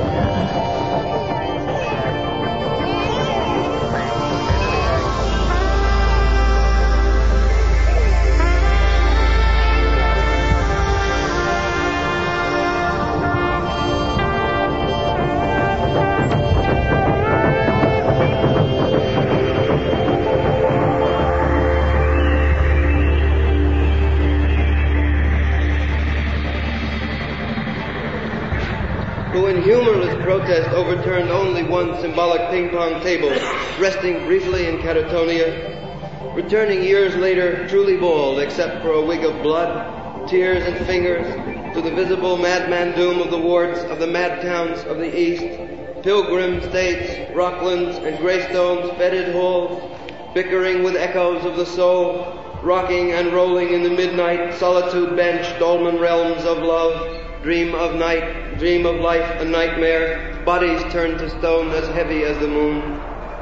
who in humorless protest overturned only one symbolic ping-pong table, resting briefly in catatonia, returning years later truly bald except for a wig of blood, tears and fingers, to the visible madman doom of the wards of the mad towns of the East, pilgrim states, rocklands and greystones, fetid halls, bickering with echoes of the soul, rocking and rolling in the midnight solitude bench, dolmen realms of love, dream of night, dream of life, a nightmare, bodies turned to stone as heavy as the moon.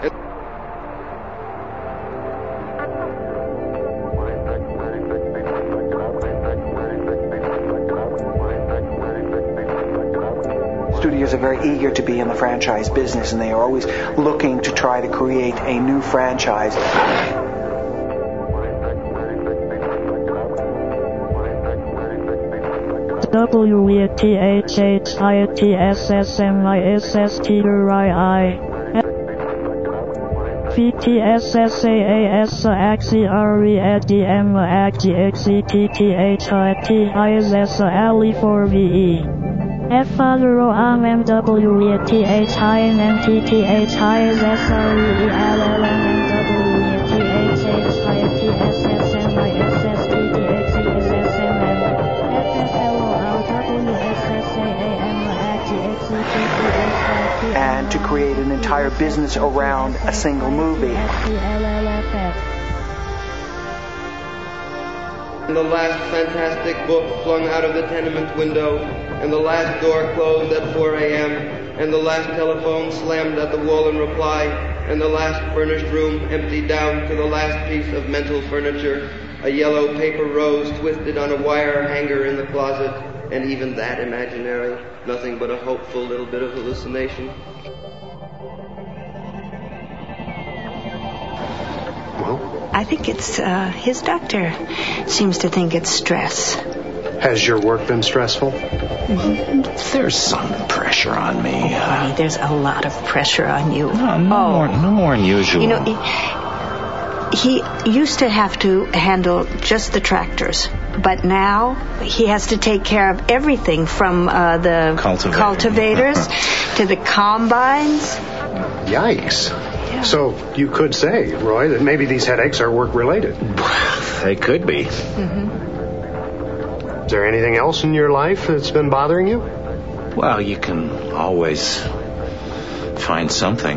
Studios are very eager to be in the franchise business, and they are always looking to try to create a new franchise. W E T H H I T S S M I S S T R I I V T S S A A S A X E R E A D M A X X E T T H I T I S S A L E four V E F R O M M W E T H I N N T T H I S S R E E L L M M W E T H H I T S S M I S S T D X E S S M M F F L O L W S S A A M A X X E T T H I T And to create an entire business around a single movie. And the last fantastic book flung out of the tenement window, and the last door closed at four a.m., and the last telephone slammed at the wall in reply, and the last furnished room emptied down to the last piece of mental furniture, a yellow paper rose twisted on a wire hanger in the closet, and even that imaginary, nothing but a hopeful little bit of hallucination. I think it's, uh, his doctor seems to think it's stress. Has your work been stressful? Mm-hmm. There's some pressure on me. Uh, There's a lot of pressure on you. No, no, oh. more, no more than usual. You know, he, he used to have to handle just the tractors, but now he has to take care of everything from uh, the Cultivator. cultivators to the combines. Yikes. So you could say, Roy, that maybe these headaches are work-related. They could be. Mm-hmm. Is there anything else in your life that's been bothering you? Well, you can always find something.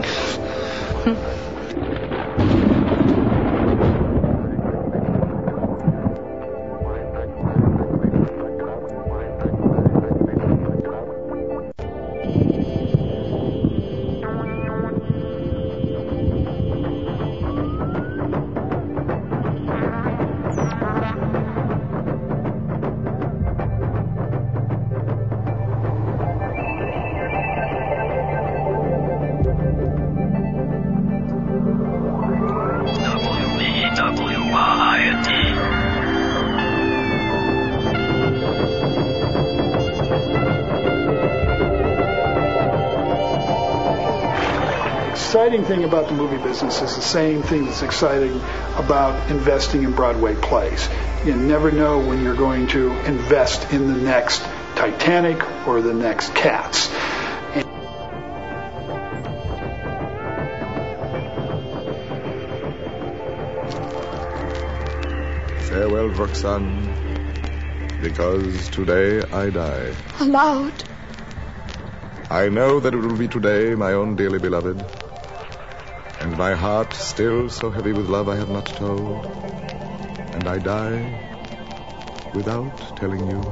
exciting thing about the movie business is the same thing that's exciting about investing in Broadway plays. You never know when you're going to invest in the next Titanic or the next Cats. Farewell, Roxanne, because today I die. Aloud. I know that it will be today, my own dearly beloved, and my heart still so heavy with love I have not told, and I die without telling you.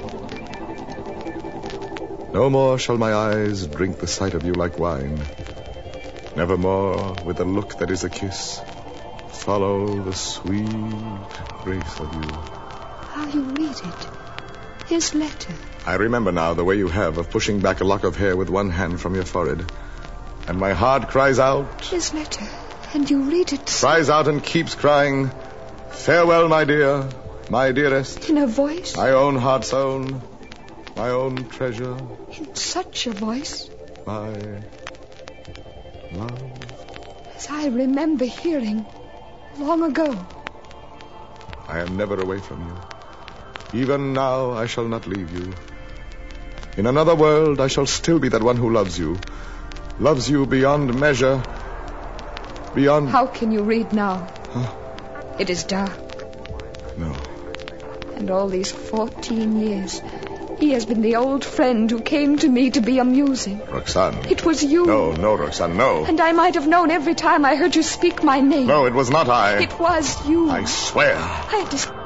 No more shall my eyes drink the sight of you like wine. Nevermore, with a look that is a kiss, follow the sweet grace of you. How you read it. His letter. I remember now the way you have of pushing back a lock of hair with one hand from your forehead. And my heart cries out. His letter. And you read it. Cries out and keeps crying. Farewell, my dear, my dearest. In a voice? My own heart's own. My own treasure. In such a voice? My love. As I remember hearing long ago. I am never away from you. Even now I shall not leave you. In another world I shall still be that one who loves you. Loves you beyond measure. Beyond... How can you read now? Huh? It is dark. No. And all these fourteen years, he has been the old friend who came to me to be amusing. Roxanne. It was you. No, no, Roxanne, no. And I might have known every time I heard you speak my name. No, it was not I. It was you. I swear. I had dis-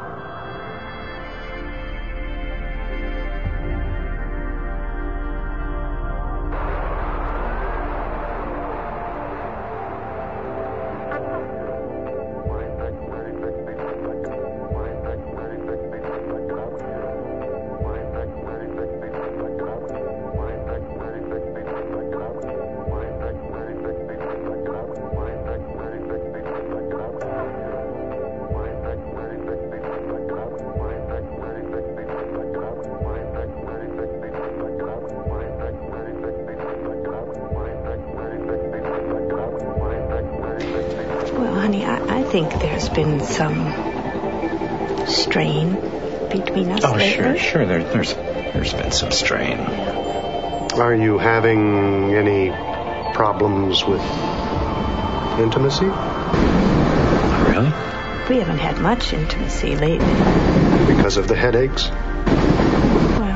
I think there's been some strain between us. Oh, lately. sure, sure. There, there's, there's been some strain. Are you having any problems with intimacy? Really? We haven't had much intimacy lately. Because of the headaches? Well.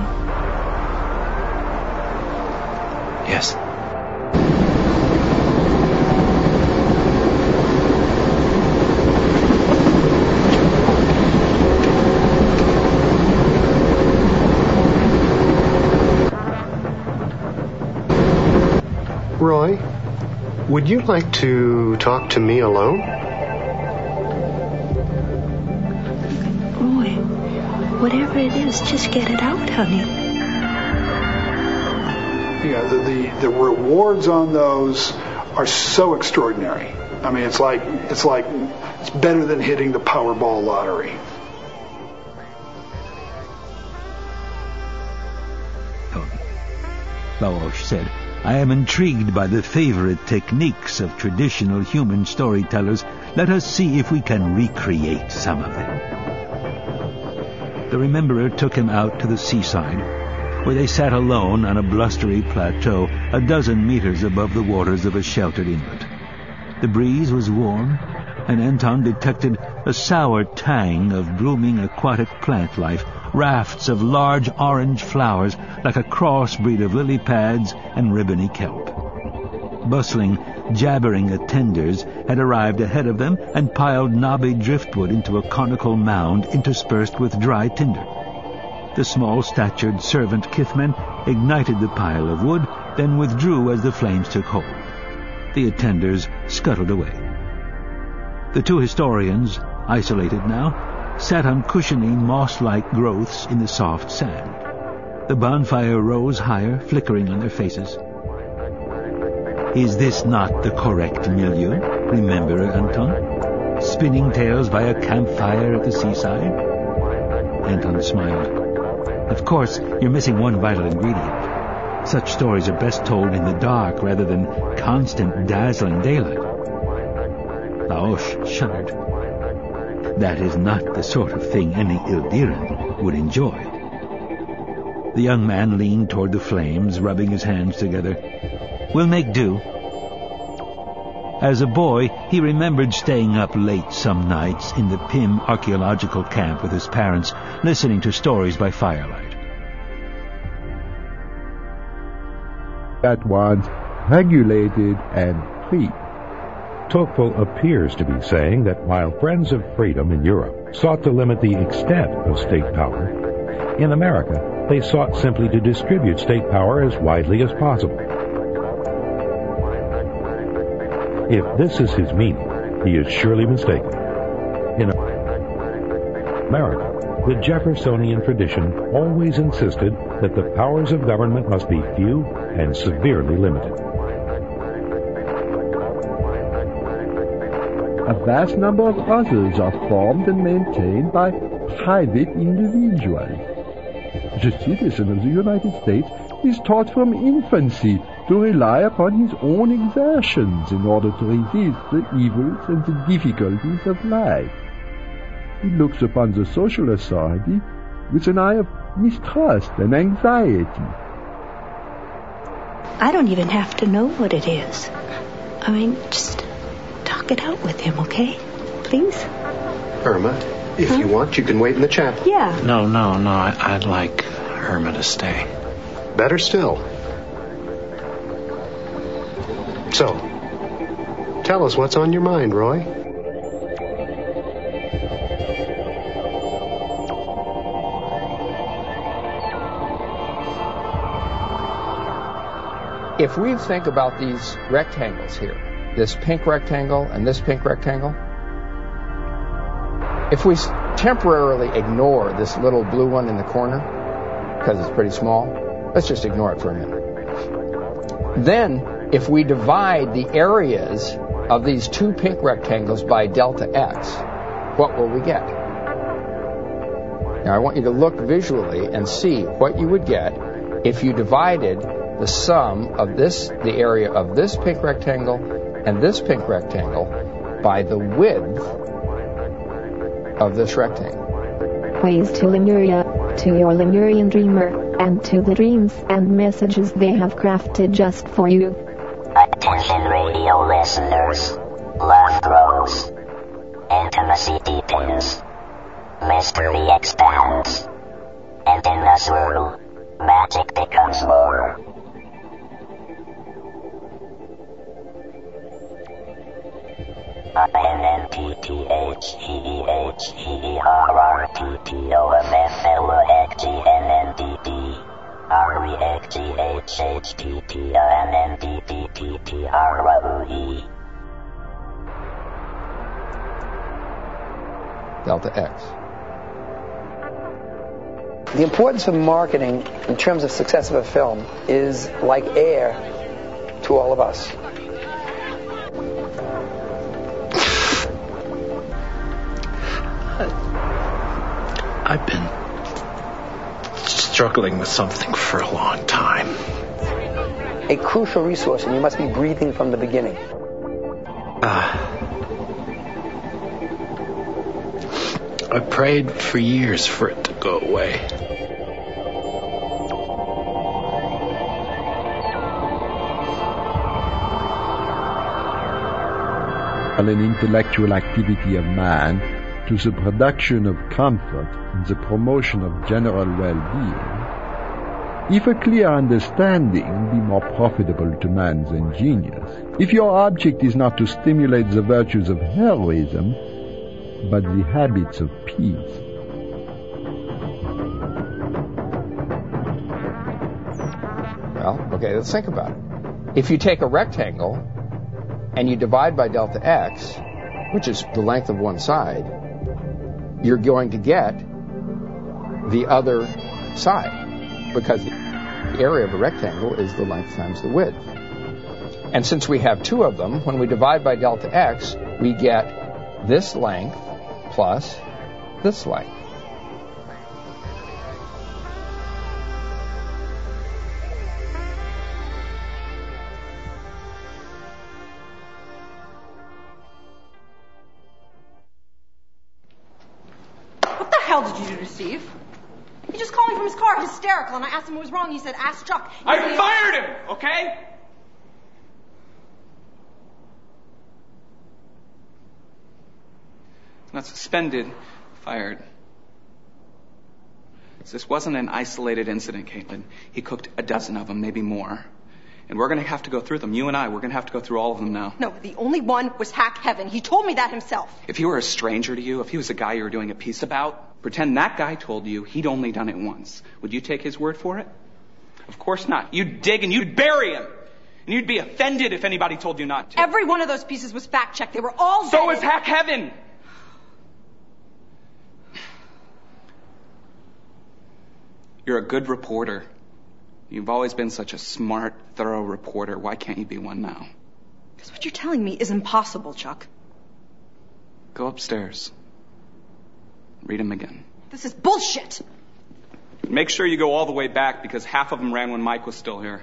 Yes. Roy, would you like to talk to me alone? Roy, whatever it is, just get it out, honey. Yeah, the, the, the rewards on those are so extraordinary. I mean, it's like it's like it's better than hitting the Powerball lottery. Laosh said, I am intrigued by the favorite techniques of traditional human storytellers. Let us see if we can recreate some of them. The Rememberer took him out to the seaside, where they sat alone on a blustery plateau a dozen meters above the waters of a sheltered inlet. The breeze was warm, and Anton detected a sour tang of blooming aquatic plant life, rafts of large orange flowers like a crossbreed of lily pads and ribbony kelp. Bustling, jabbering attenders had arrived ahead of them and piled knobby driftwood into a conical mound interspersed with dry tinder. The small-statured servant Kithman ignited the pile of wood, then withdrew as the flames took hold. The attenders scuttled away. The two historians, isolated now, sat on cushiony moss-like growths in the soft sand. The bonfire rose higher, flickering on their faces. Is this not the correct milieu, Rememberer Anton? Spinning tales by a campfire at the seaside? Anton smiled. Of course, you're missing one vital ingredient. Such stories are best told in the dark rather than constant dazzling daylight. Laosh shuddered. That is not the sort of thing any Ildiran would enjoy. The young man leaned toward the flames, rubbing his hands together. We'll make do. As a boy, he remembered staying up late some nights in the Pim archaeological camp with his parents, listening to stories by firelight. At once regulated and free. Tocqueville appears to be saying that while Friends of Freedom in Europe sought to limit the extent of state power, in America they sought simply to distribute state power as widely as possible. If this is his meaning, he is surely mistaken. In America, the Jeffersonian tradition always insisted that the powers of government must be few and severely limited. A vast number of others are formed and maintained by private individuals. The citizen of the United States is taught from infancy to rely upon his own exertions in order to resist the evils and the difficulties of life. He looks upon the social authority with an eye of mistrust and anxiety. I don't even have to know what it is. I mean, just talk it out with him, okay? Please? Irma, if huh? you want, you can wait in the chapel. Yeah. No, no, no. I, I'd like Irma to stay. Better still. So, tell us what's on your mind, Roy. If we think about these rectangles here, this pink rectangle and this pink rectangle, if we temporarily ignore this little blue one in the corner, because it's pretty small, let's just ignore it for a minute. Then, if we divide the areas of these two pink rectangles by delta x, what will we get? Now, I want you to look visually and see what you would get if you divided the sum of this, the area of this pink rectangle and this pink rectangle by the width of this rectangle. Praise to Lemuria, to your Lemurian dreamer, and to the dreams and messages they have crafted just for you. Attention radio listeners. Love grows. Intimacy deepens. Mystery expands. And in this world, magic becomes more. N N T T H E E H E E R R T T O M F L E G N N D D R E X G H H T T N N D D T T R O E Delta X. The importance of marketing in terms of success of a film is like air to all of us. I've been struggling with something for a long time. A crucial resource, and you must be breathing from the beginning. Ah. I prayed for years for it to go away. An intellectual activity of man to the production of comfort and the promotion of general well-being, if a clear understanding be more profitable to man than genius, if your object is not to stimulate the virtues of heroism, but the habits of peace. Well, okay, let's think about it. If you take a rectangle and you divide by delta x, which is the length of one side, you're going to get the other side, because the area of a rectangle is the length times the width. And since we have two of them, when we divide by delta x, we get this length plus this length. hell did you do to Steve? He just called me from his car, hysterical, and I asked him what was wrong. He said, ask Chuck. He I said, fired him, okay? Not suspended, fired. This wasn't an isolated incident, Caitlin. He cooked a dozen of them, maybe more. And we're going to have to go through them. You and I, we're going to have to go through all of them now. No, the only one was Hack Heaven. He told me that himself. If he were a stranger to you, if he was a guy you were doing a piece about, pretend that guy told you he'd only done it once. Would you take his word for it? Of course not. You'd dig and you'd bury him. And you'd be offended if anybody told you not to. Every one of those pieces was fact-checked. They were all So vetted. is Hack Heaven. You're a good reporter. You've always been such a smart, thorough reporter. Why can't you be one now? Because what you're telling me is impossible, Chuck. Go upstairs. Read them again. This is bullshit. Make sure you go all the way back, because half of them ran when Mike was still here.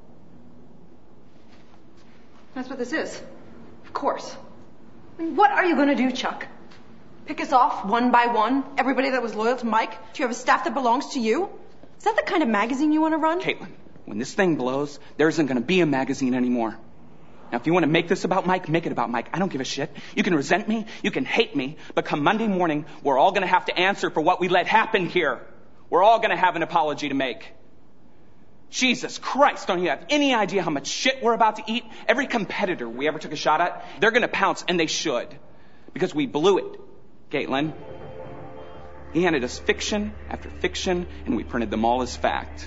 That's what this is. Of course. I mean, what are you going to do, Chuck? Pick us off one by one? Everybody that was loyal to Mike? Do you have a staff that belongs to you? Is that the kind of magazine you want to run? Caitlin, when this thing blows, there isn't going to be a magazine anymore. Now, if you want to make this about Mike, make it about Mike. I don't give a shit. You can resent me, you can hate me, but come Monday morning, we're all going to have to answer for what we let happen here. We're all going to have an apology to make. Jesus Christ, don't you have any idea how much shit we're about to eat? Every competitor we ever took a shot at, they're going to pounce, and they should. Because we blew it, Caitlin. He handed us fiction after fiction, and we printed them all as fact.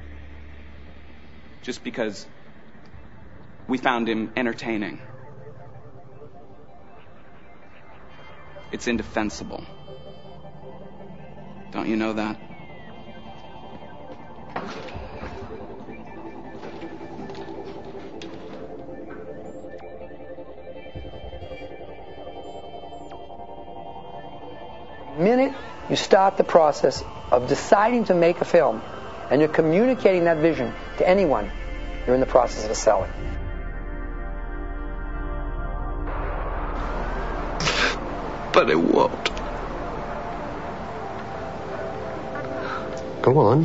Just because we found him entertaining. It's indefensible. Don't you know that? The minute you start the process of deciding to make a film and you're communicating that vision to anyone, you're in the process of selling. But it won't. Go on.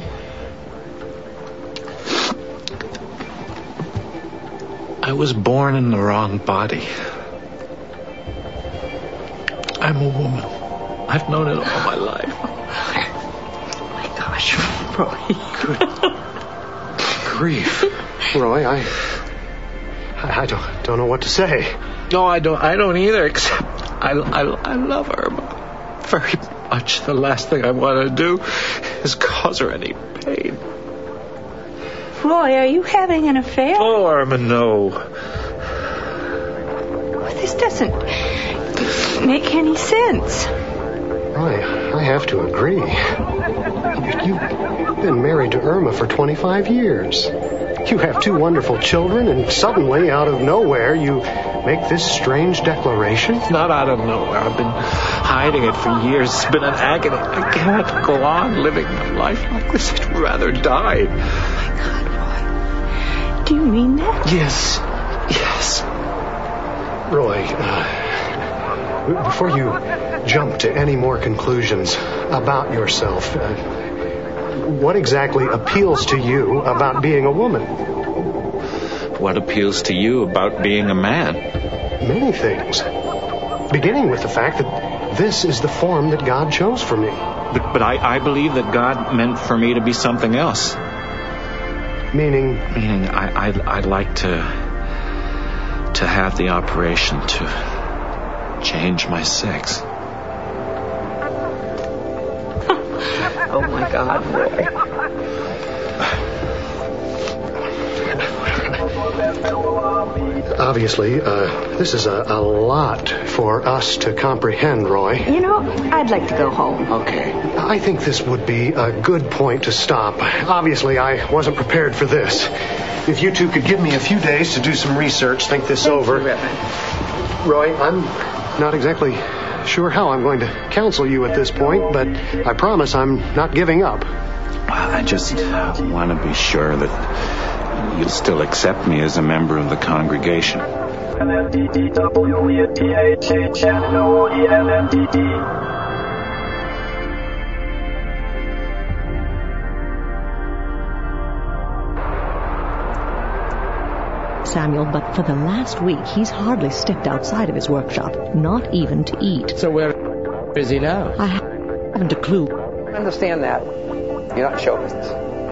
I was born in the wrong body. I'm a woman. I've known it all my life. Oh my gosh, Roy. Good grief. Roy, I... I, I don't, don't know what to say. No, I don't I don't either, except I, I, I love Irma very much. The last thing I want to do is cause her any pain. Roy, are you having an affair? Oh, Irma, no. This doesn't make any sense. Roy, I have to agree. You've been married to Irma for twenty-five years. You have two wonderful children, and suddenly, out of nowhere, you make this strange declaration? Not out of nowhere. I've been hiding it for years. It's been an agony. I can't go on living my life like this. I'd rather die. Oh, my God, Roy. Do you mean that? Yes. Yes. Roy, uh, before you jump to any more conclusions about yourself, uh, what exactly appeals to you about being a woman? What appeals to you about being a man? Many things. Beginning with the fact that this is the form that God chose for me. But, but I, I believe that God meant for me to be something else. Meaning? Meaning I, I, I'd like to, to have the operation to change my sex. Oh my God, Roy. Obviously, uh, this is a, a lot for us to comprehend, Roy. You know, I'd like to go home. Okay. I think this would be a good point to stop. Obviously, I wasn't prepared for this. If you two could give me a few days to do some research, think this Thank over. You, Reverend. Roy, I'm not exactly sure how I'm going to counsel you at this point, but I promise I'm not giving up. I just want to be sure that you'll still accept me as a member of the congregation. L M D D W E T H H N O E L M D D Samuel, but for the last week, he's hardly stepped outside of his workshop, not even to eat. So where is he now? I haven't a clue. I understand that. You're not in show business.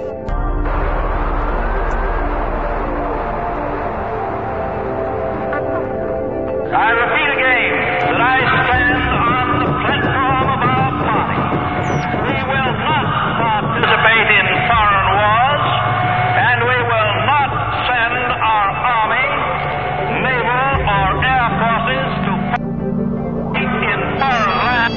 I repeat again that I stand on the platform of our party. We will not participate in foreign wars, and we will not send our army, naval, or air forces to fight in foreign lands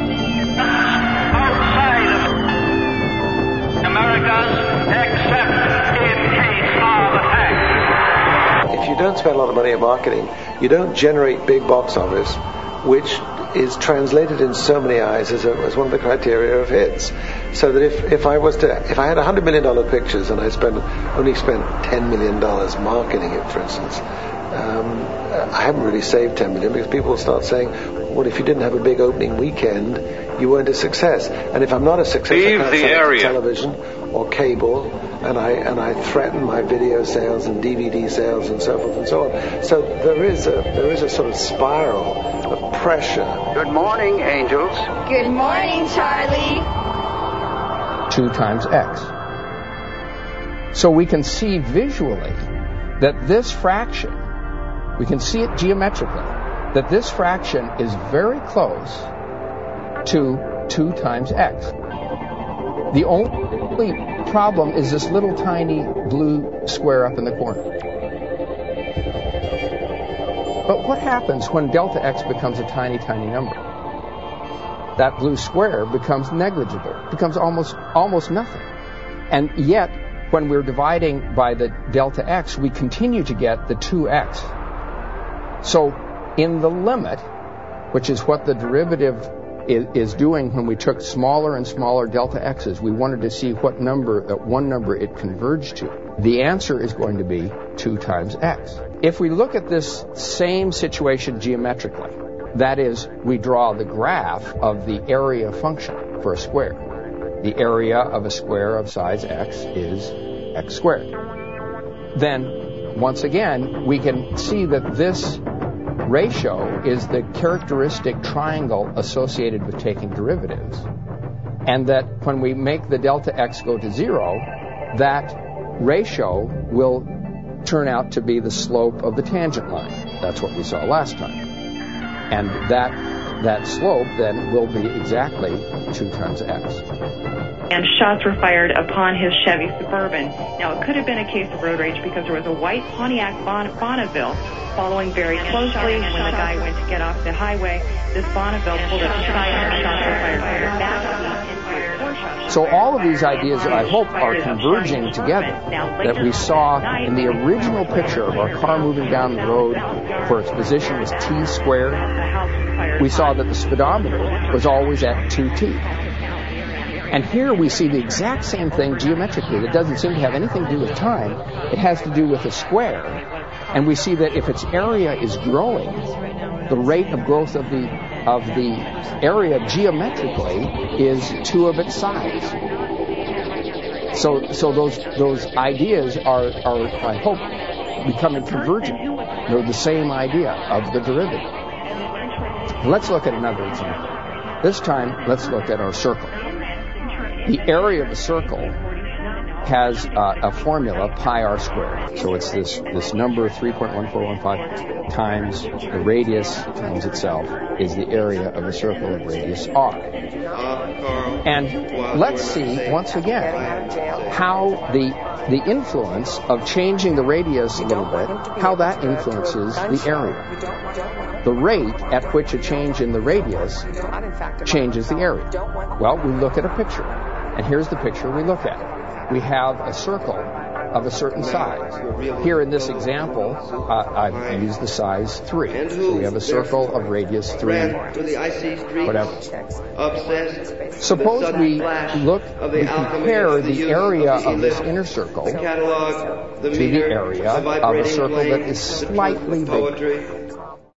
outside of Americas, except in case of attack. If you don't spend a lot of money on marketing, you don't generate big box office, which is translated in so many eyes as, a, as one of the criteria of hits. So that if, if I was to, if I had one hundred million dollars pictures and I spend, only spent ten million dollars marketing it, for instance, um, I haven't really saved ten million dollars because people will start saying, well, if you didn't have a big opening weekend, you weren't a success. And if I'm not a success, Leave I can't the sell it to area. television or cable, and I and I threaten my video sales and D V D sales and so forth and so on. So there is a there is a sort of spiral of pressure. Good morning, angels. Good morning, Charlie. two times x. So we can see visually that this fraction, we can see it geometrically, that this fraction is very close to two times x. The only problem is this little tiny blue square up in the corner. But what happens when delta x becomes a tiny, tiny number? That blue square becomes negligible, becomes almost almost nothing. And yet, when we're dividing by the delta x, we continue to get the two x. So in the limit, which is what the derivative is, is doing when we took smaller and smaller delta x's, we wanted to see what number, uh, one number it converged to. The answer is going to be two times x. If we look at this same situation geometrically, that is, we draw the graph of the area function for a square. The area of a square of size x is x squared. Then, once again, we can see that this ratio is the characteristic triangle associated with taking derivatives, and that when we make the delta x go to zero, that ratio will turn out to be the slope of the tangent line. That's what we saw last time. And that that slope then will be exactly two times x. And shots were fired upon his Chevy Suburban. Now, it could have been a case of road rage because there was a white Pontiac bon- Bonneville following very closely, and when the guy went to get off the highway, this Bonneville pulled up beside him and shots were fired back. So all of these ideas, I hope, are converging together, that we saw in the original picture of our car moving down the road where its position was t squared. We saw that the speedometer was always at two t. And here we see the exact same thing geometrically. It doesn't seem to have anything to do with time. It has to do with a square. And we see that if its area is growing, the rate of growth of the of the area geometrically is two of its size. So so those those ideas are, are I hope, becoming convergent. They're the same idea of the derivative. Let's look at another example. This time, let's look at our circle. The area of a circle has uh, a formula, pi r squared. So it's this, this number, three point one four one five, times the radius times itself is the area of a circle of radius r. And let's see, once again, how the the influence of changing the radius a little bit, how that influences the area. The rate at which a change in the radius changes the area. Well, we look at a picture, and here's the picture we look at. We have a circle of a certain size. Here in this example, uh, I've used the size three. So we have a circle of radius three, whatever. Suppose we look, we compare the area of this inner circle to the area of a circle that is slightly bigger.